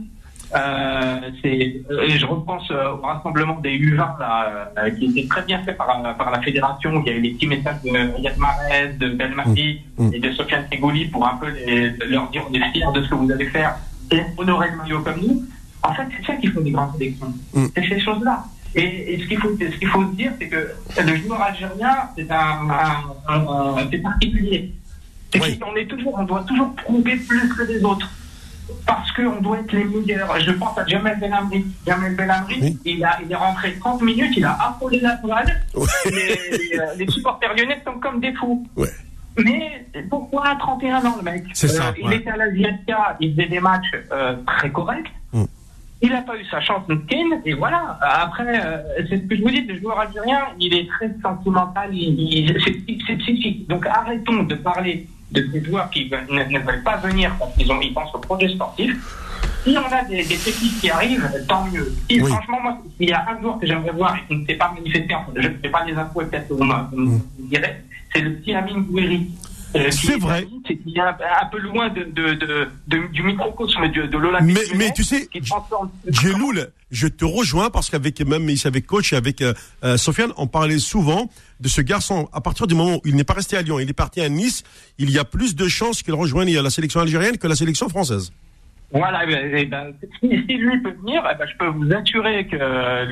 Euh, c'est, et je repense euh, au rassemblement des U vingt là, euh, qui était très bien fait par, par la fédération. Il y a eu les petits messages de Riyad Mahrez, de Belmadi mmh. et de Sofiane Tegouli pour un peu les, leur dire on est fiers de ce que vous allez faire et honorer le maillot comme nous. En fait, c'est ça qu'il faut des grandes sélections. Mmh. C'est ces choses-là. Et, et ce qu'il faut, ce qu'il faut se dire, c'est que le joueur algérien, c'est un, un, un, un c'est particulier. C'est oui. qu'on est toujours, on doit toujours prouver plus que les autres. Parce qu'on doit être les meilleurs. Je pense à Jamel Belhamri. Jamel Belhamri, oui. il, a, il est rentré trente minutes, il a affolé la toile. Ouais. Les, les, les supporters lyonnais sont comme des fous. Ouais. Mais pourquoi à trente et un ans, le mec C'est ça, euh, Il ouais. était à la Z K, il faisait des matchs euh, très corrects. Mm. Il n'a pas eu sa chance de Ken, et voilà. Après, euh, c'est ce que je vous dis, le joueur algérien, il est très sentimental, il, il, c'est, c'est psychique. Donc arrêtons de parler de ces joueurs qui ne, ne veulent pas venir parce qu'ils ont, ils pensent au projet sportif. Si on a des, des pépites qui arrivent, tant mieux. Et oui. Franchement, moi, s'il y a un joueur que j'aimerais voir et qui ne s'est pas manifesté, enfin, je ne sais pas les infos, peut-être que vous me direz, c'est le petit Amin Gouiri. Euh, c'est vrai. C'est qu'il est un, un peu loin de, de, de, de, du microcosme de, de l'Olympique. Mais, mais tu sais, Djeloul, je te rejoins parce qu'avec même ici avec coach et avec euh, euh, Sofiane, on parlait souvent de ce garçon. À partir du moment où il n'est pas resté à Lyon, il est parti à Nice, il y a plus de chances qu'il rejoigne la sélection algérienne que la sélection française. Voilà, et ben, si, si lui peut venir, eh ben, je peux vous assurer que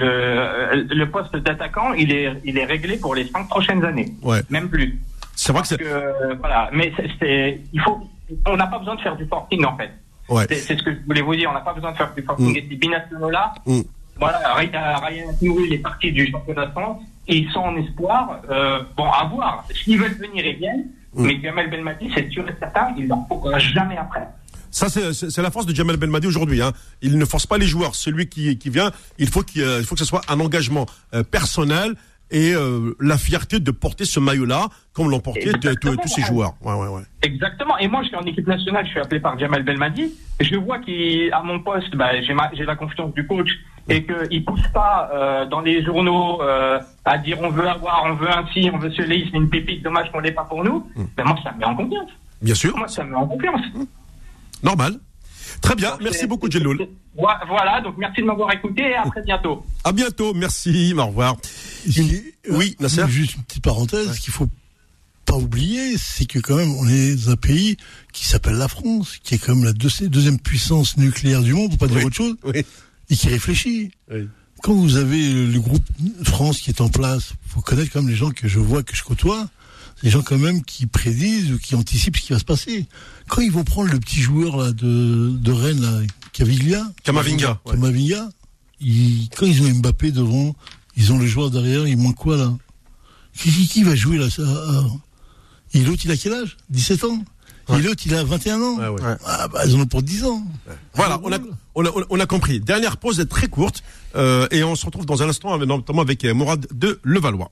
le, le poste d'attaquant, il est, il est réglé pour les cinq prochaines années. Ouais. Même plus. C'est vrai que c'est. Que, voilà, mais c'est, c'est, il faut, on n'a pas besoin de faire du forcing en fait. Ouais. C'est, c'est ce que je voulais vous dire. On n'a pas besoin de faire du forcing. Mm. Et ces binationaux-là, mm. voilà, Ryan Nouri il est parti du championnat de France et ils sont en espoir. Euh, bon, à voir. S'ils veulent venir, ils viennent. Mm. Mais Jamel Belmadi, c'est sûr et certain, il leur faudra jamais après. Ça, c'est, c'est, c'est la force de Jamel Belmadi aujourd'hui. Hein. Il ne force pas les joueurs. Celui qui, qui vient, il faut, qu'il, il faut que ce soit un engagement euh, personnel. Et euh, la fierté de porter ce maillot-là, comme l'ont porté de, de, tous ces joueurs. Ouais, ouais, ouais. Exactement. Et moi, je suis en équipe nationale, je suis appelé par Jamel Belmadi. Je vois qu'à mon poste, bah, j'ai, ma, j'ai la confiance du coach et qu'ils ne poussent pas euh, dans les journaux euh, à dire on veut avoir, on veut un ci, on veut cela, c'est une pépite, dommage qu'on l'ait pas pour nous, mmh. ben moi ça me met en confiance. Bien sûr. Moi ça me met en confiance. Mmh. Normal. Très bien, donc, merci beaucoup Djelloul. Voilà, donc merci de m'avoir écouté et à très bientôt. À bientôt, merci, au revoir. Une... Oui, Nasser. Juste une petite parenthèse, ouais. qu'il faut pas oublier, c'est que quand même on est dans un pays qui s'appelle la France, qui est quand même la deuxième puissance nucléaire du monde, pour pas dire oui. autre chose, oui. et qui réfléchit. Oui. Quand vous avez le groupe France qui est en place, faut connaître quand même les gens que je vois, que je côtoie, les gens quand même qui prédisent ou qui anticipent ce qui va se passer. Quand ils vont prendre le petit joueur là de, de Rennes, là, Caviglia, Camavinga, ouais. Camavinga, ils, quand ils ont Mbappé devant, ils ont le joueur derrière, il manque quoi là? Qui, qui, qui va jouer là ça, ah. Et l'autre, il a quel âge? dix-sept ans. Ouais. Et l'autre, il a vingt et un ans. Ouais, ouais. Ah, bah, ils en ont pour dix ans. Ouais. Voilà, on a, on, a, on a compris. Dernière pause très courte, euh, et on se retrouve dans un instant, notamment avec Mourad de Levallois.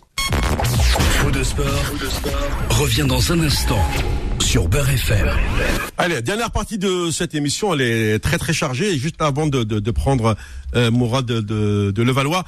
Fou de sport, Fou de sport revient dans un instant sur Beurre F M. Allez, dernière partie de cette émission, elle est très très chargée. Et juste avant de, de, de prendre euh, Mourad de, de, de Levallois,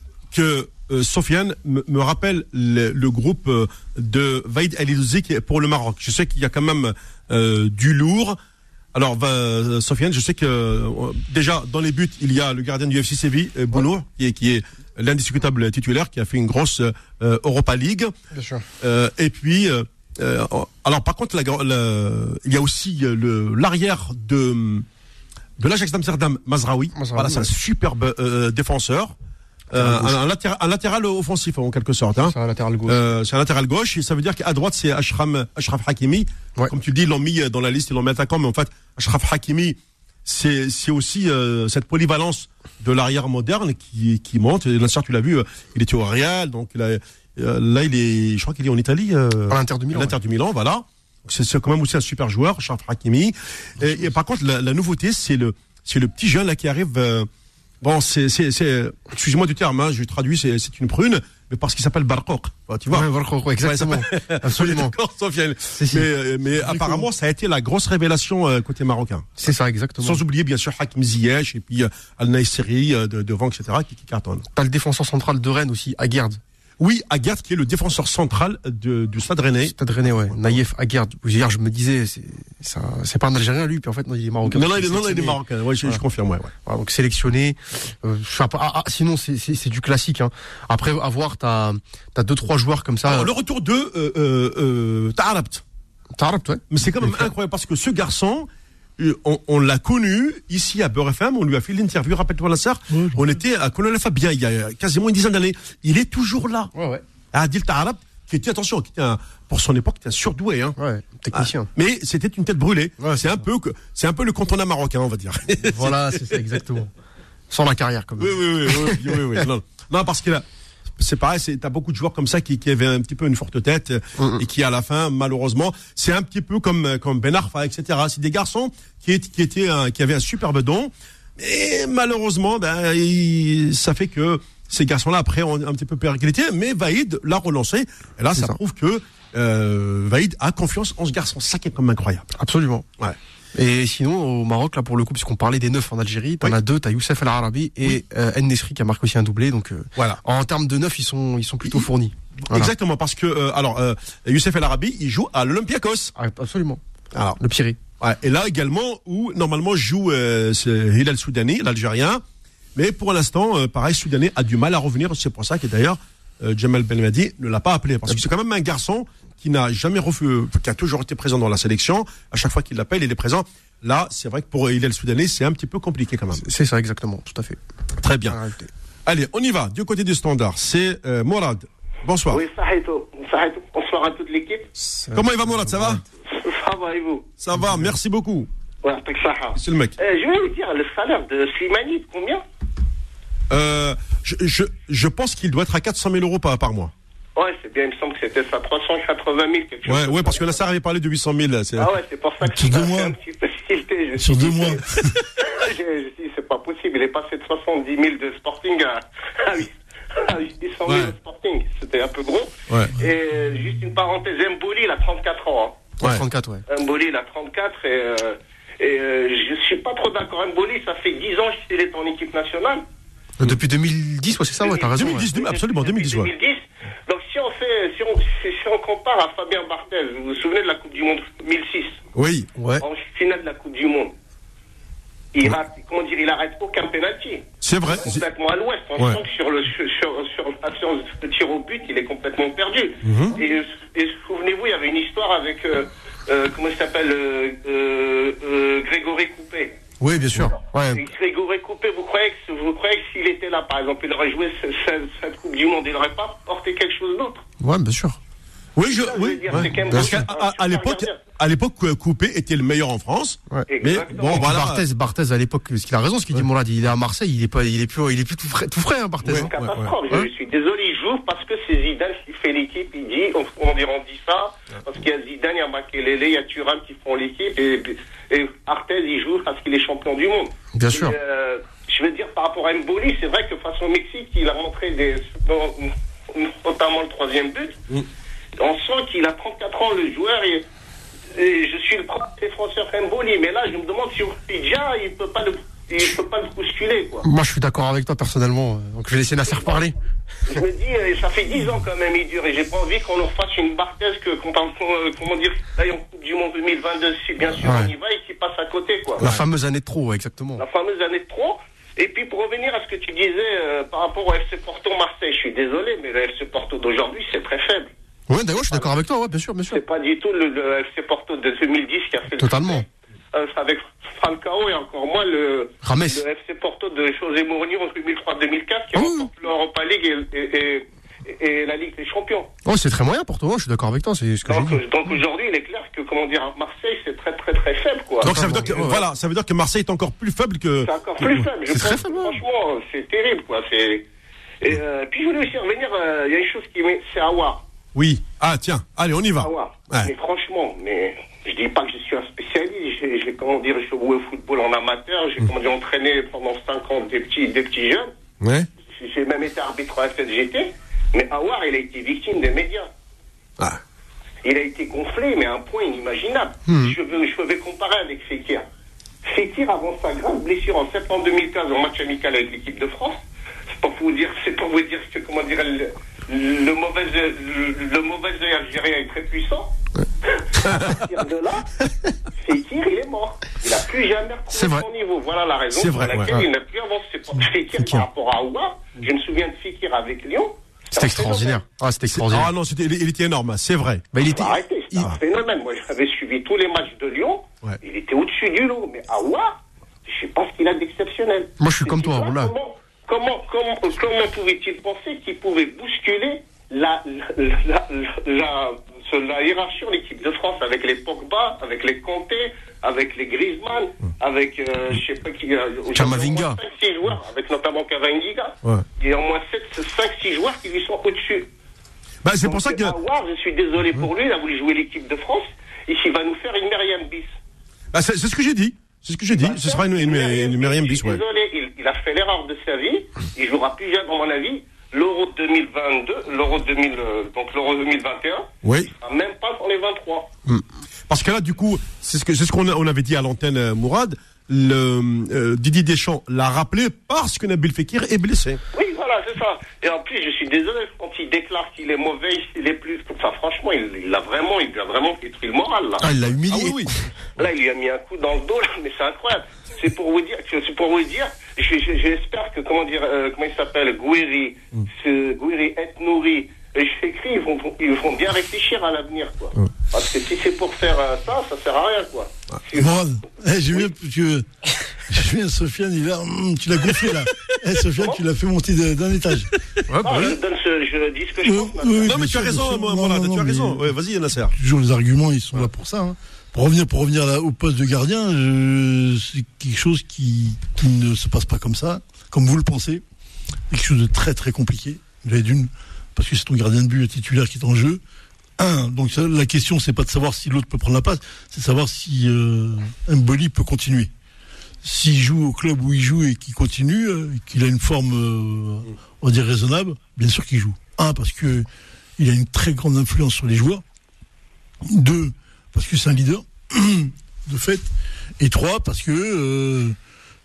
que euh, Sofiane me, me rappelle le, le groupe euh, de Vaïd El Ilouzi pour le Maroc. Je sais qu'il y a quand même euh, du lourd. Alors, va, Sofiane, je sais que euh, déjà dans les buts, il y a le gardien du F C Séville, euh, Bounour, ouais. qui est, qui est l'indiscutable titulaire, qui a fait une grosse euh, Europa League. Bien sûr. Euh, et puis, euh, euh, alors par contre, la, la, il y a aussi le, l'arrière de de l'Ajax d'Amsterdam, Mazraoui. Mazraoui voilà, c'est ouais. un superbe euh, défenseur. Euh, un, un, latéral, un latéral offensif en quelque sorte. Hein. C'est un latéral gauche. Euh, c'est un latéral gauche et ça veut dire qu'à droite c'est Achraf, Achraf Hakimi. Ouais. Comme tu le dis, ils l'ont mis dans la liste, ils l'ont mis attaquant, mais en fait Achraf Hakimi, c'est c'est aussi euh, cette polyvalence de l'arrière moderne qui qui monte. Et Nasser, tu l'as vu, il était au Real, donc il a, euh, là il est, je crois qu'il est en Italie. Euh, à l'Inter du Milan. L'Inter ouais. du Milan, voilà. C'est, c'est quand même aussi un super joueur, Achraf Hakimi. Et, et par contre, la, la nouveauté, c'est le c'est le petit jeune là qui arrive. Euh, Bon, c'est, c'est, c'est, excusez-moi du terme, hein, je traduis, c'est, c'est une prune, mais parce qu'il s'appelle Barqoq, tu vois. Ouais, Barqoq, ouais, exactement. Ouais, absolument. D'accord, Sofiane. C'est, c'est. Mais, mais apparemment, cool. ça a été la grosse révélation euh, côté marocain. C'est ça, exactement. Sans oublier, bien sûr, Hakim Ziyech, et puis euh, Al-Naïsiri, euh, de, devant, et cetera, qui, qui cartonne. T'as le défenseur central de Rennes aussi, Aguerd. Oui, Aguerd, qui est le défenseur central de, du Stade Rennais. Stade Rennais, ouais. Naïef Aguerd. Hier, je me disais, c'est, c'est, un, c'est pas un Algérien, lui, puis en fait, non, il est marocain. Non, non, il est, non, il est marocain. Ouais, je, voilà. je confirme, ouais, ouais. Voilà, donc, sélectionné. Euh, ah, ah, sinon, c'est, c'est, c'est du classique, hein. Après avoir, t'as, t'as deux, trois joueurs comme ça. Alors, le retour de, euh, euh, euh, Taarabt. Taarabt, ouais. Mais c'est quand même incroyable parce que ce garçon, On, on l'a connu ici à Beurre F M, on lui a fait l'interview, rappelle-toi Nasser, ouais, on était à Colonel Fabien il y a quasiment une dizaine d'années. Il est toujours là. Ouais, ouais. Adil Taarabt, qui était, attention, qui était un, pour son époque, qui était un surdoué, hein. Ouais, technicien. Ah, mais c'était une tête brûlée. Ouais, c'est, c'est un peu, c'est un peu le Cantona marocain, on va dire. Voilà, c'est ça, exactement. Sans la carrière, comme oui, oui, oui, oui, oui, oui, oui. Non, non, parce que là, c'est pareil, c'est, t'as beaucoup de joueurs comme ça qui, qui avaient un petit peu une forte tête, mm-hmm. et qui, à la fin, malheureusement, c'est un petit peu comme, comme Ben Arfa, et cetera. C'est des garçons qui, qui étaient, un, qui avaient un superbe don, mais malheureusement, ben, il, ça fait que ces garçons-là, après, ont un petit peu périclité, mais Vaïd l'a relancé. Et là, ça, ça prouve que euh, Vaïd a confiance en ce garçon. Ça qui est comme incroyable. Absolument. Ouais. Et sinon, au Maroc, là, pour le coup, puisqu'on parlait des neufs en Algérie, t'en oui. as deux, t'as Youssef El Arabi et oui. euh, En Nesri qui a marqué aussi un doublé. Donc, euh, voilà. En termes de neufs, ils sont, ils sont plutôt il, fournis. Voilà. Exactement, parce que, euh, alors, euh, Youssef El Arabi, il joue à l'Olympiakos. Ah, absolument. Alors, le Pirée. Ouais, et là également, où normalement joue euh, Hilal Soudani, l'Algérien. Mais pour l'instant, euh, pareil, Soudanais a du mal à revenir. C'est pour ça que d'ailleurs, euh, Djemal Belmadi ne l'a pas appelé. Parce que c'est quand même un garçon qui n'a jamais refusé, qui a toujours été présent dans la sélection. À chaque fois qu'il l'appelle, il est présent. Là, c'est vrai que pour Hilal Soudanais, c'est un petit peu compliqué quand même. C'est ça, exactement, tout à fait. Très bien. Allez, on y va. Du côté du standard, c'est euh, Mourad. Bonsoir. Oui, Sahito. Sahito. Bonsoir à toute l'équipe. Comment il va, Mourad? Ça va? Ça va, et vous? Ça va, merci beaucoup. Ouais, c'est le mec. Euh, je vais vous dire, le salaire de Slimani, combien? Euh, je, je, je pense qu'il doit être à quatre cent mille euros par, par mois. Ouais, c'est bien, il me semble que c'était ça, trois cent quatre-vingt mille, quelque chose. Ouais, ouais, parce que Nasser avait parlé de huit cent mille. C'est... Ah ouais, c'est pour ça que c'est deux mois. Un petit peu tilté. Sur deux mois. je, je dis, c'est pas possible, il est passé de soixante-dix mille de Sporting à, à huit cent mille ouais. de Sporting. C'était un peu gros. Ouais. Et juste une parenthèse, Mboli, il a trente-quatre ans. Hein. Ouais. trente-quatre, ouais. Mboli, il a trente-quatre et, euh, et euh, je suis pas trop d'accord. Mboli, ça fait dix ans qu'il est en équipe nationale. Depuis deux mille dix, ouais, c'est ça, ouais, t'as raison. deux mille dix, ouais. absolument, deux mille dix, ouais. deux mille dix. Donc si on fait, si on, si on compare à Fabien Barthez, vous vous souvenez de la Coupe du Monde deux mille six, Oui. Ouais. en finale de la Coupe du Monde, il rate, comment dire, il arrête aucun penalty. C'est vrai. Il est complètement à l'ouest. On Ouais. sent que sur le sur, sur, sur la séance de tir au but, il est complètement perdu. Mhm. Et, et souvenez-vous, il y avait une histoire avec euh, euh, comment il s'appelle euh, euh, euh, Grégory Coupé. Oui, bien sûr. Ouais. Et Grégory Coupé, vous croyez que vous croyez que s'il était là, par exemple, il aurait joué cette, cette, cette Coupe du Monde, il n'aurait pas porté quelque chose d'autre? Ouais, bien sûr. Oui, je, Ça, je veux oui. dire, ouais. c'est quand même Parce un- qu'à un à, à super l'époque, gardien. à l'époque, Coupé était le meilleur en France. Ouais. Mais Exactement. bon, Et puis voilà. Barthez, Barthez, à l'époque, ce qu'il a raison, ce qu'il dit Mourad, il est à Marseille, il est pas, il est plus, il est plus tout frais, tout frais, hein, Barthez. Ouais. hein. Catastrophe. ouais. Je suis désolé, il joue parce que c'est Zidane qui fait l'équipe. Il dit, on, on dirait, on dit ça, parce qu'il y a Zidane, il y a Makelele, il y a Thuram qui font l'équipe, et, et Arthez, il joue parce qu'il est champion du monde. Bien sûr. Et, euh, je veux dire, par rapport à Mboli, c'est vrai que face au Mexique, il a montré des, notamment le troisième but. Mm. On sent qu'il a trente-quatre ans, le joueur, et, et je suis le premier défenseur Mboli, mais là, je me demande si Ourtidja, il peut pas le, il peut pas le bousculer, quoi. Moi, je suis d'accord avec toi personnellement, euh, donc je vais laisser Nasser parler. Je me dis, euh, ça fait dix ans quand même, il dure, et j'ai pas envie qu'on nous refasse une Barthez que, qu'on parle, euh, comment dire, là, en Coupe du Monde deux mille vingt-deux, si bien sûr Ouais. on y va, et qu'il passe à côté, quoi. La fameuse année de trop, ouais, exactement. La fameuse année de trop. Et puis pour revenir à ce que tu disais euh, par rapport au F C Porto Marseille, je suis désolé, mais le F C Porto d'aujourd'hui, c'est très faible. Ouais, d'ailleurs, je suis d'accord avec toi, ouais, bien sûr, bien sûr. C'est pas du tout le, le F C Porto de deux mille dix qui a fait Totalement. le euh, avec Falcao et encore moins le, Rames. le F C Porto de José Mourinho en deux mille trois deux mille quatre qui Ah oui. remporte l'Europa League et, et, et, et la Ligue des Champions. Oh, c'est très moyen pour toi, je suis d'accord avec toi, c'est ce que j'ai Donc, dit. euh, donc aujourd'hui, il est clair que, comment dire, Marseille, c'est très très très faible, quoi. Donc ça veut dire que, Ouais, ouais. voilà, ça veut dire que Marseille est encore plus faible que. C'est encore plus faible. Je C'est très pense, faible, ouais. franchement, c'est terrible, quoi. C'est... Et euh, puis je voulais aussi revenir, euh, il y a une chose qui m'est... C'est Aouar. Oui. Ah tiens, allez, on y va. Aouar. Ouais. Mais franchement, mais je dis pas que je suis un spécialiste. J'ai, j'ai comment dire, j'ai joué au football en amateur. J'ai, comment dire, entraîné pendant cinq ans des petits, des petits jeunes. Ouais. J'ai, j'ai même été arbitre à F S G T. Mais Aouar, il a été victime des médias. Ah. Il a été gonflé, mais à un point inimaginable. Hmm. Je, veux, je vais comparer avec Fekir. Fekir, avant sa grave blessure en septembre deux mille quinze, en match amical avec l'équipe de France, c'est pour vous dire, c'est pour vous dire que, comment dire, le, le mauvais, le, le mauvais œil algérien est très puissant. À partir de là, Fekir, il est mort. Il n'a plus jamais C'est retrouvé vrai. son niveau. Voilà la raison C'est pour vrai, laquelle ouais. il n'a plus avancé. C'est pour Fekir, Fekir. par rapport à Aouar. Je me souviens de Fekir avec Lyon. C'était extraordinaire. Ah, c'était extraordinaire. Ah non, c'était, il était énorme, c'est vrai. Bah, il était. Arrêtez, c'est il- un phénomène. Moi, j'avais suivi tous les matchs de Lyon. Ouais. Il était au-dessus du lot. Mais Aouar, je sais pas ce qu'il a d'exceptionnel. Moi, je suis comme Et toi, tu vois, voilà. Comment, comment, comment, comment pouvait-il penser qu'il pouvait bousculer la, la, la, la, la, la hiérarchie de l'équipe de France avec les Pogba, avec les Kanté, avec les Griezmann, avec, euh, je sais pas qui, euh, Kamavinga. cinq six joueurs, avec notamment Kamavinga. Ouais. Il y a au moins cinq six joueurs qui lui sont au-dessus. Bah, c'est Donc, pour ça que. Aouar, je suis désolé pour lui, il a voulu jouer l'équipe de France, et il va nous faire une Myriam bis. Bah, c'est, c'est ce que j'ai dit. C'est ce que j'ai dit. Ce sera une, une, une Myriam bis, Je suis ouais. désolé, il, il a fait l'erreur de sa vie, il jouera plus jamais, à mon avis, l'Euro deux mille vingt-deux, l'Euro deux mille, euh, donc l'Euro deux mille vingt et un, Oui. il sera même pas dans les vingt-trois. Parce que là, du coup, c'est ce que c'est ce qu'on a- on avait dit à l'antenne, euh, Mourad. Le euh, Didier Deschamps l'a rappelé parce que Nabil Fekir est blessé. Oui, voilà, c'est ça. Et en plus, je suis désolé, quand il déclare qu'il est mauvais, il est plus... Enfin, franchement, il, il a vraiment, il a vraiment détruit le moral, là. Ah, il l'a Ah humilié. oui, oui. Là, il lui a mis un coup dans le dos, là, mais c'est incroyable. C'est pour vous dire, c'est pour vous dire, je- je- j'espère que, comment dire, euh, comment il s'appelle, Gouiri, ce Gouiri Etnouri, et je écris, ils vont, ils vont bien réfléchir à l'avenir, quoi. Parce que si c'est pour faire euh, ça, ça sert à rien, quoi. Si- Mourad, eh, j'ai vu que j'ai vu un Sofiane, il a, hum, tu l'as gonflé là. Eh, Sofiane, tu l'as fait monter de- d'un étage. Ouais, bah Ah, oui. je, donne ce, je dis ce que je Oui, pense, oui, maintenant. oui, Non, mais bien tu as sûr, bien raison, sûr. moi, Non, voilà, non, tu as non, raison. mais- Ouais, vas-y, Nasser. Toujours les arguments, ils sont là pour ça. hein. Pour revenir, pour revenir là, au poste de gardien, je- c'est quelque chose qui, qui ne se passe pas comme ça, comme vous le pensez. Quelque chose de très très compliqué. Déjà d'une, parce que c'est ton gardien de but titulaire qui est en jeu. Un, donc ça, la question c'est pas de savoir si l'autre peut prendre la place, c'est de savoir si euh, Mboli peut continuer. S'il joue au club où il joue et qu'il continue, euh, qu'il a une forme, euh, on va dire raisonnable, bien sûr qu'il joue. Un, parce que il a une très grande influence sur les joueurs. Deux, parce que c'est un leader, de fait. Et trois, parce que euh,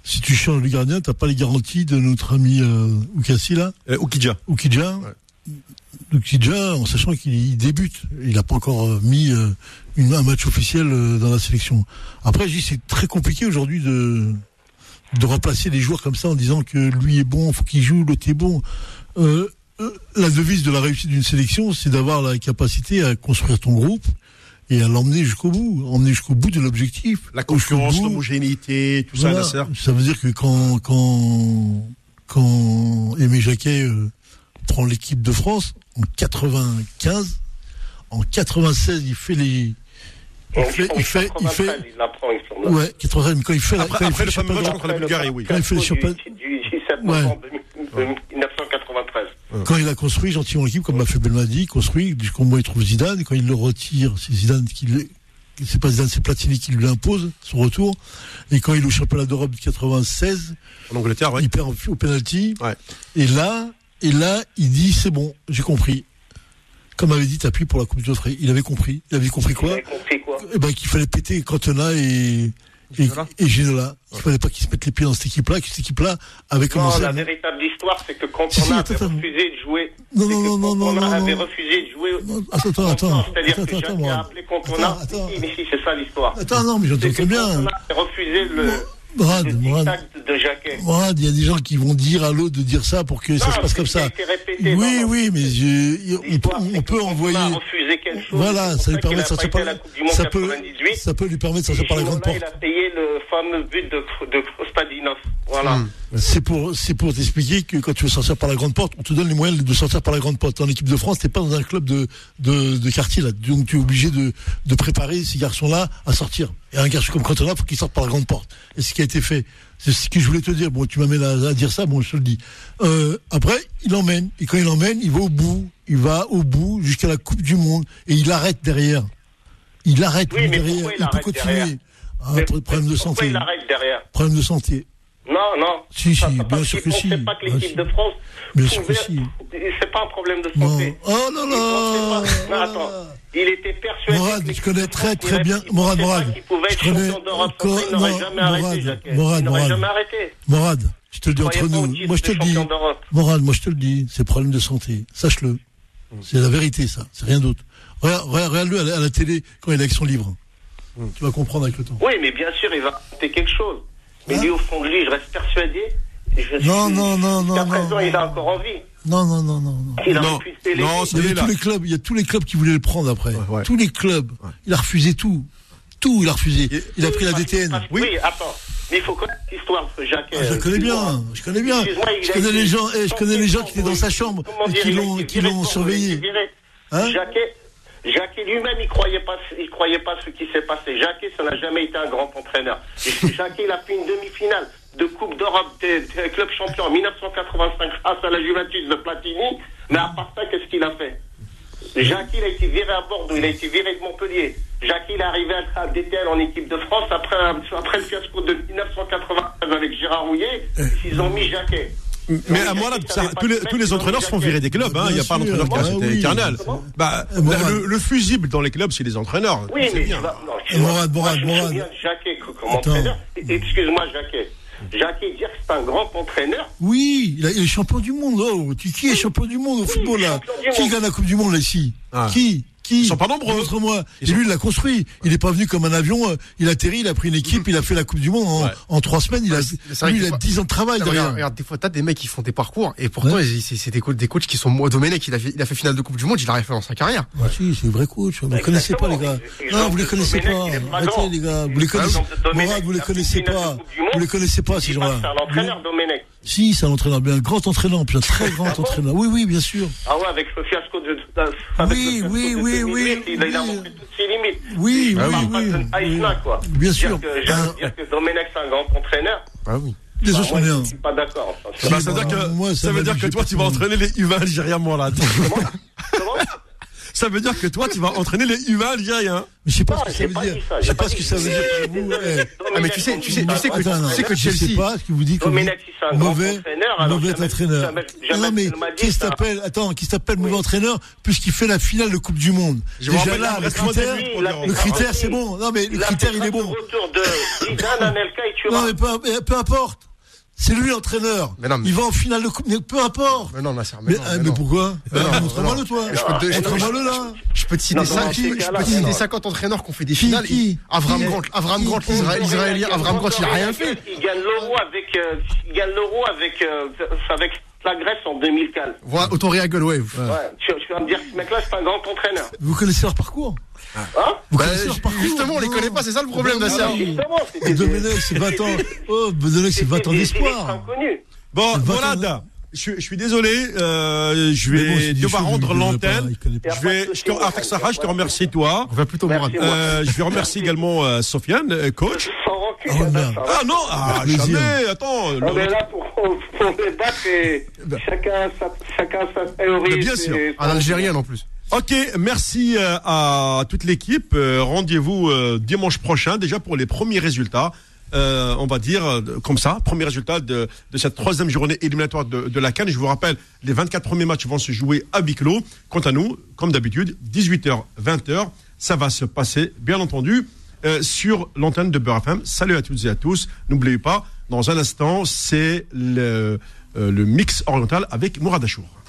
si tu changes le gardien, t'as pas les garanties de notre ami euh, Oukassi là. Euh, Oukidja. Oukidja. Ouais. Oukidja, en sachant qu'il débute, il n'a pas encore mis euh, une, un match officiel euh, dans la sélection. Après, je dis c'est très compliqué aujourd'hui de de remplacer les joueurs comme ça en disant que lui est bon, faut qu'il joue, l'autre est bon. Euh, euh, la devise de la réussite d'une sélection, c'est d'avoir la capacité à construire ton groupe et à l'emmener jusqu'au bout, emmener jusqu'au bout de l'objectif. La concurrence, l'homogénéité, tout voilà. ça, Ça veut dire que quand quand quand Aimé Jacquet euh, prend l'équipe de France en quatre-vingt-quinze, en quatre-vingt-seize, il fait les il fait il fait il fait il l'apprend, il semble. ouais, quatre-vingt-seize, mais quand il fait après, quand il après fait le fameux match contre la Bulgarie, oui. Quand il fait le championnat du dix-sept novembre mille neuf cent quatre-vingt-treize. Quand il a construit gentiment l'équipe, comme l'a fait Belmadi, construit, jusqu'au moment où il trouve Zidane, et quand il le retire, c'est Zidane qui le, c'est pas Zidane, c'est Platini qui lui impose son retour, et quand il est au championnat d'Europe de quatre-vingt-seize, en Angleterre, ouais. Il perd au penalty, ouais. et là, et là, il dit, c'est bon, j'ai compris. Comme avait dit Tapi pour la Coupe du Monde, il avait compris. Il avait compris quoi? Il avait compris quoi? Eh ben, qu'il fallait péter Cantona et, Et, et Ginola. Il ne fallait pas qu'ils se mettent les pieds dans cette équipe-là, que cette équipe-là avait commencé. Non, la à... véritable histoire, c'est que quand si, on si, a attends, refusé de jouer. Non, non, non, non, non, non. On avait non. refusé de jouer. Non, attends, attends, attends. C'est-à-dire attends, que attends, Jacques moi. a appelé Cantona. Attends, attends. Si, mais si, c'est ça l'histoire. Attends, non, mais j'entends très bien. On a refusé le. Morad, le Morad, de Jacquet. Morad, il y a des gens qui vont dire à l'autre de dire ça pour que ça non, se passe comme ça. Répété, oui, non, oui, mais je, on peut, on peut envoyer. On a refusé quelque chose. Voilà, ça lui permet de sortir par la la. Ça peut, ça peut lui permettre de sortir par la grande porte. Il a payé le fameux but de, de Kostadinov. Voilà. Hum. C'est pour, c'est pour t'expliquer que quand tu veux sortir par la grande porte, on te donne les moyens de sortir par la grande porte. En équipe de France, t'es pas dans un club de, de, de quartier, là. Donc tu es obligé de, de préparer ces garçons-là à sortir. Et un garçon comme Cantona, faut qu'il sorte par la grande porte. Et ce qui a été fait. C'est ce que je voulais te dire. Bon, tu m'amènes à, à dire ça, bon, je te le dis. Euh, après, il emmène. Et quand il emmène, il va au bout. Il va au bout jusqu'à la Coupe du Monde. Et il arrête derrière. Il arrête oui, mais derrière. Il, il peut continuer. Ah, problème de santé. Il arrête derrière. Problème de santé. Non, non. Si, si, ça, bien sûr que si. On ne sait pas que l'équipe ah, si. de France. Bien sûr que si. C'est pas un problème de santé. Non. Oh là là. Non, attends. Il était persuadé. Morad, je connais très très bien. Morad, Morad. Je connais. Il n'aurait jamais arrêté, Jacquet. Morad, il n'aurait Morad. jamais arrêté. Morad, je te le dis entre nous. Moi, je te le dis. Morad, moi, je te le dis. C'est problème de santé. Sache-le. C'est la vérité, ça. C'est rien d'autre. Regarde-le à la télé quand il est avec son livre. Tu vas comprendre avec le temps. Oui, mais bien sûr, il va raconter quelque chose. Mais lui, au fond de lui, je reste persuadé. Je non, non, non, non. Jusqu'à non, présent, non, il a encore envie. Non, non, non, non. non. Il a non, refusé les non, il y avait tous les clubs, il y a tous les clubs qui voulaient le prendre après. Ouais, ouais. Tous les clubs. Ouais. Il a refusé tout. Tout, il a refusé. Et, il a pris la D T N. Parce, oui. oui, attends. Mais il faut connaître l'histoire de Jacquet. Ah, je la connais bien. Je connais bien. Je connais les gens, eh, je connais les gens qui étaient dans sa chambre et qui l'ont, qui l'ont surveillé. Hein? Jacquet, Jacquet lui-même, il croyait pas, il croyait pas ce qui s'est passé. Jacquet, ça n'a jamais été un grand entraîneur. Et Jacquet, il a fait une demi-finale de Coupe d'Europe des, des clubs champions en dix-neuf cent quatre-vingt-cinq face à la Juventus de Platini. Mais à part ça, qu'est-ce qu'il a fait? Jacquet, il a été viré à Bordeaux, il a été viré de Montpellier. Jacquet, il est arrivé à D T L en équipe de France après, après le fiasco de dix-neuf cent quatre-vingt-treize avec Gérard Rouillet. Ils ont mis Jacquet. Mais à moi, là, ça, tous, les, tous les entraîneurs se font virer des clubs. Il hein. n'y a pas d'entraîneur qui a été éternel. Bah, le, le fusible dans les clubs, c'est les entraîneurs. Oui, mais bien. Va, non, Morad, Morad, Morad. Jacquet comme entraîneur. Excuse-moi, Jacquet. Jacquet, dire que c'est un grand entraîneur. Oui, il, a, il est champion du monde. Oh, qui est champion du monde au oui, football là? Qui gagne la Coupe du Monde là ici? ah. Qui? Qui? Ils sont pas nombreux. Contre moi. Et lui, il l'a construit. Il n'est pas venu comme un avion. Il a atterri, il a pris une équipe, il a fait la Coupe du Monde en, ouais. en trois semaines. Il a, lui, il a dix ans de travail derrière. Regarde, regarde, des fois, t'as des mecs qui font des parcours et pourtant, ouais. c'est des coachs, des coachs qui sont moi. Domenech, il a fait, il a fait finale de Coupe du Monde, il l'a fait dans sa carrière. Ah, si, c'est un vrai coach. Vous les connaissez pas, les gars. Non, vous les connaissez pas. Arrêtez, les gars. Vous les connaissez. Morad, vous les connaissez pas. Vous les connaissez pas, ces gens-là. C'est un entraîneur, Domenech. Si, c'est un entraîneur, bien un grand entraîneur, puis un très grand ah entraîneur. Bon oui, oui, bien sûr. Ah ouais, avec le fiasco de. Avec oui, le oui, de oui, oui, il, oui. Il a montré toutes ses limites. Oui, ah, oui, oui. oui, Aïsna, quoi. Bien sûr. Dire que, ah. dire que Domenech, c'est un grand entraîneur. Ah oui. Les autres sont bien. Je suis pas d'accord. Ça, bah, ça veut dire que, moi, ça ça veut dire que toi, tu vas entraîner les U vingt algériens, moi, là. Comment? Comment? Ça veut dire que toi, tu vas entraîner les U vingt algériens. Mais je sais pas Non, ce que ça j'ai veut pas dire. dit ça, Je j'ai sais pas pas ce dit que ça veut dire ça. pour vous. Désolé. eh. Ah, mais tu sais, tu sais, tu sais que, Attends, non, tu sais que je sais Chelsea. pas ce qu'il vous dit que vous Domenech, c'est un grand mauvais, entraîneur, alors mauvais jamais- entraîneur. jamais- jamais Non mais il m'a dit qu'est-ce ça. t'appelle Attends, qui s'appelle mauvais entraîneur puisqu'il fait la finale de Coupe du Monde. Je vous Déjà rappelle, là, il le reste critère, moins de Il a fait le critère quarante c'est bon. Non mais le Il a critère fait il est grâce bon. au retour de Zidane, Anelka et Thuram. Non mais peu, peu importe. C'est lui l'entraîneur. Mais non, mais- Il va en finale de Coupe, mais peu importe. Mais non, Nasser, mais Mais, non, ah, mais mais non. pourquoi Mais non, Montre-moi-le non. toi. Je peux te- je peux- Montre-moi-le là. Je peux te citer Non, cinq- dans je ces peux cas-là, te citer non. cinquante entraîneurs qui ont fait des Qui, finales. qui Avram Qui Grant, Avram Grant, Qui l'Israël- l'Israélien, Avram Grant, il a rien fait. Il gagne l'euro avec, euh, il gagne l'euro avec, euh, avec la Grèce en deux mille quatre. Voilà, Autoréagol, ouais. Ouais. Tu, tu vas me dire que ce mec-là, c'est un grand entraîneur. Vous connaissez leur parcours Hein? Vous Bah, connaissez leur parcours justement, on les Non. connaît pas, c'est ça le problème, Non, Nasser. non. Justement, c'était Et des- Domenech, c'est vingt ans. Oh, Domenech, c'est vingt ans c'était des d'espoir. inconnus. Bon, C'est voilà, vingt ans. je, je suis désolé, euh, je Mais bon, vais c'est des devoir choses, rendre il connaît pas, l'antenne. il connaît pas. Je vais, je te, Artek Sarah, je te remercie toi. On va plutôt Mourad. Merci. Euh, je vais remercier également euh, Sofiane, euh, coach. Sans rancune, Ah ouais, ça merde. va. Ah non, ah, Plaisir. jamais, attends. le- On est là pour, pour débattre et chacun sa, chacun sa théorie. Mais bien c'est- sûr. Un Algérien en plus. Ok, merci euh, à toute l'équipe. Euh, Rendez-vous euh, dimanche prochain déjà pour les premiers résultats. Euh, on va dire euh, comme ça, premier résultat de, de cette troisième journée éliminatoire de, de la CAN. Je vous rappelle, les vingt-quatre premiers matchs vont se jouer à huis clos. Quant à nous, comme d'habitude, dix-huit heures, vingt heures, ça va se passer, bien entendu, euh, sur l'antenne de Beurre F M. Salut à toutes et à tous. N'oubliez pas, dans un instant, c'est le, euh, le mix oriental avec Mourad Achour.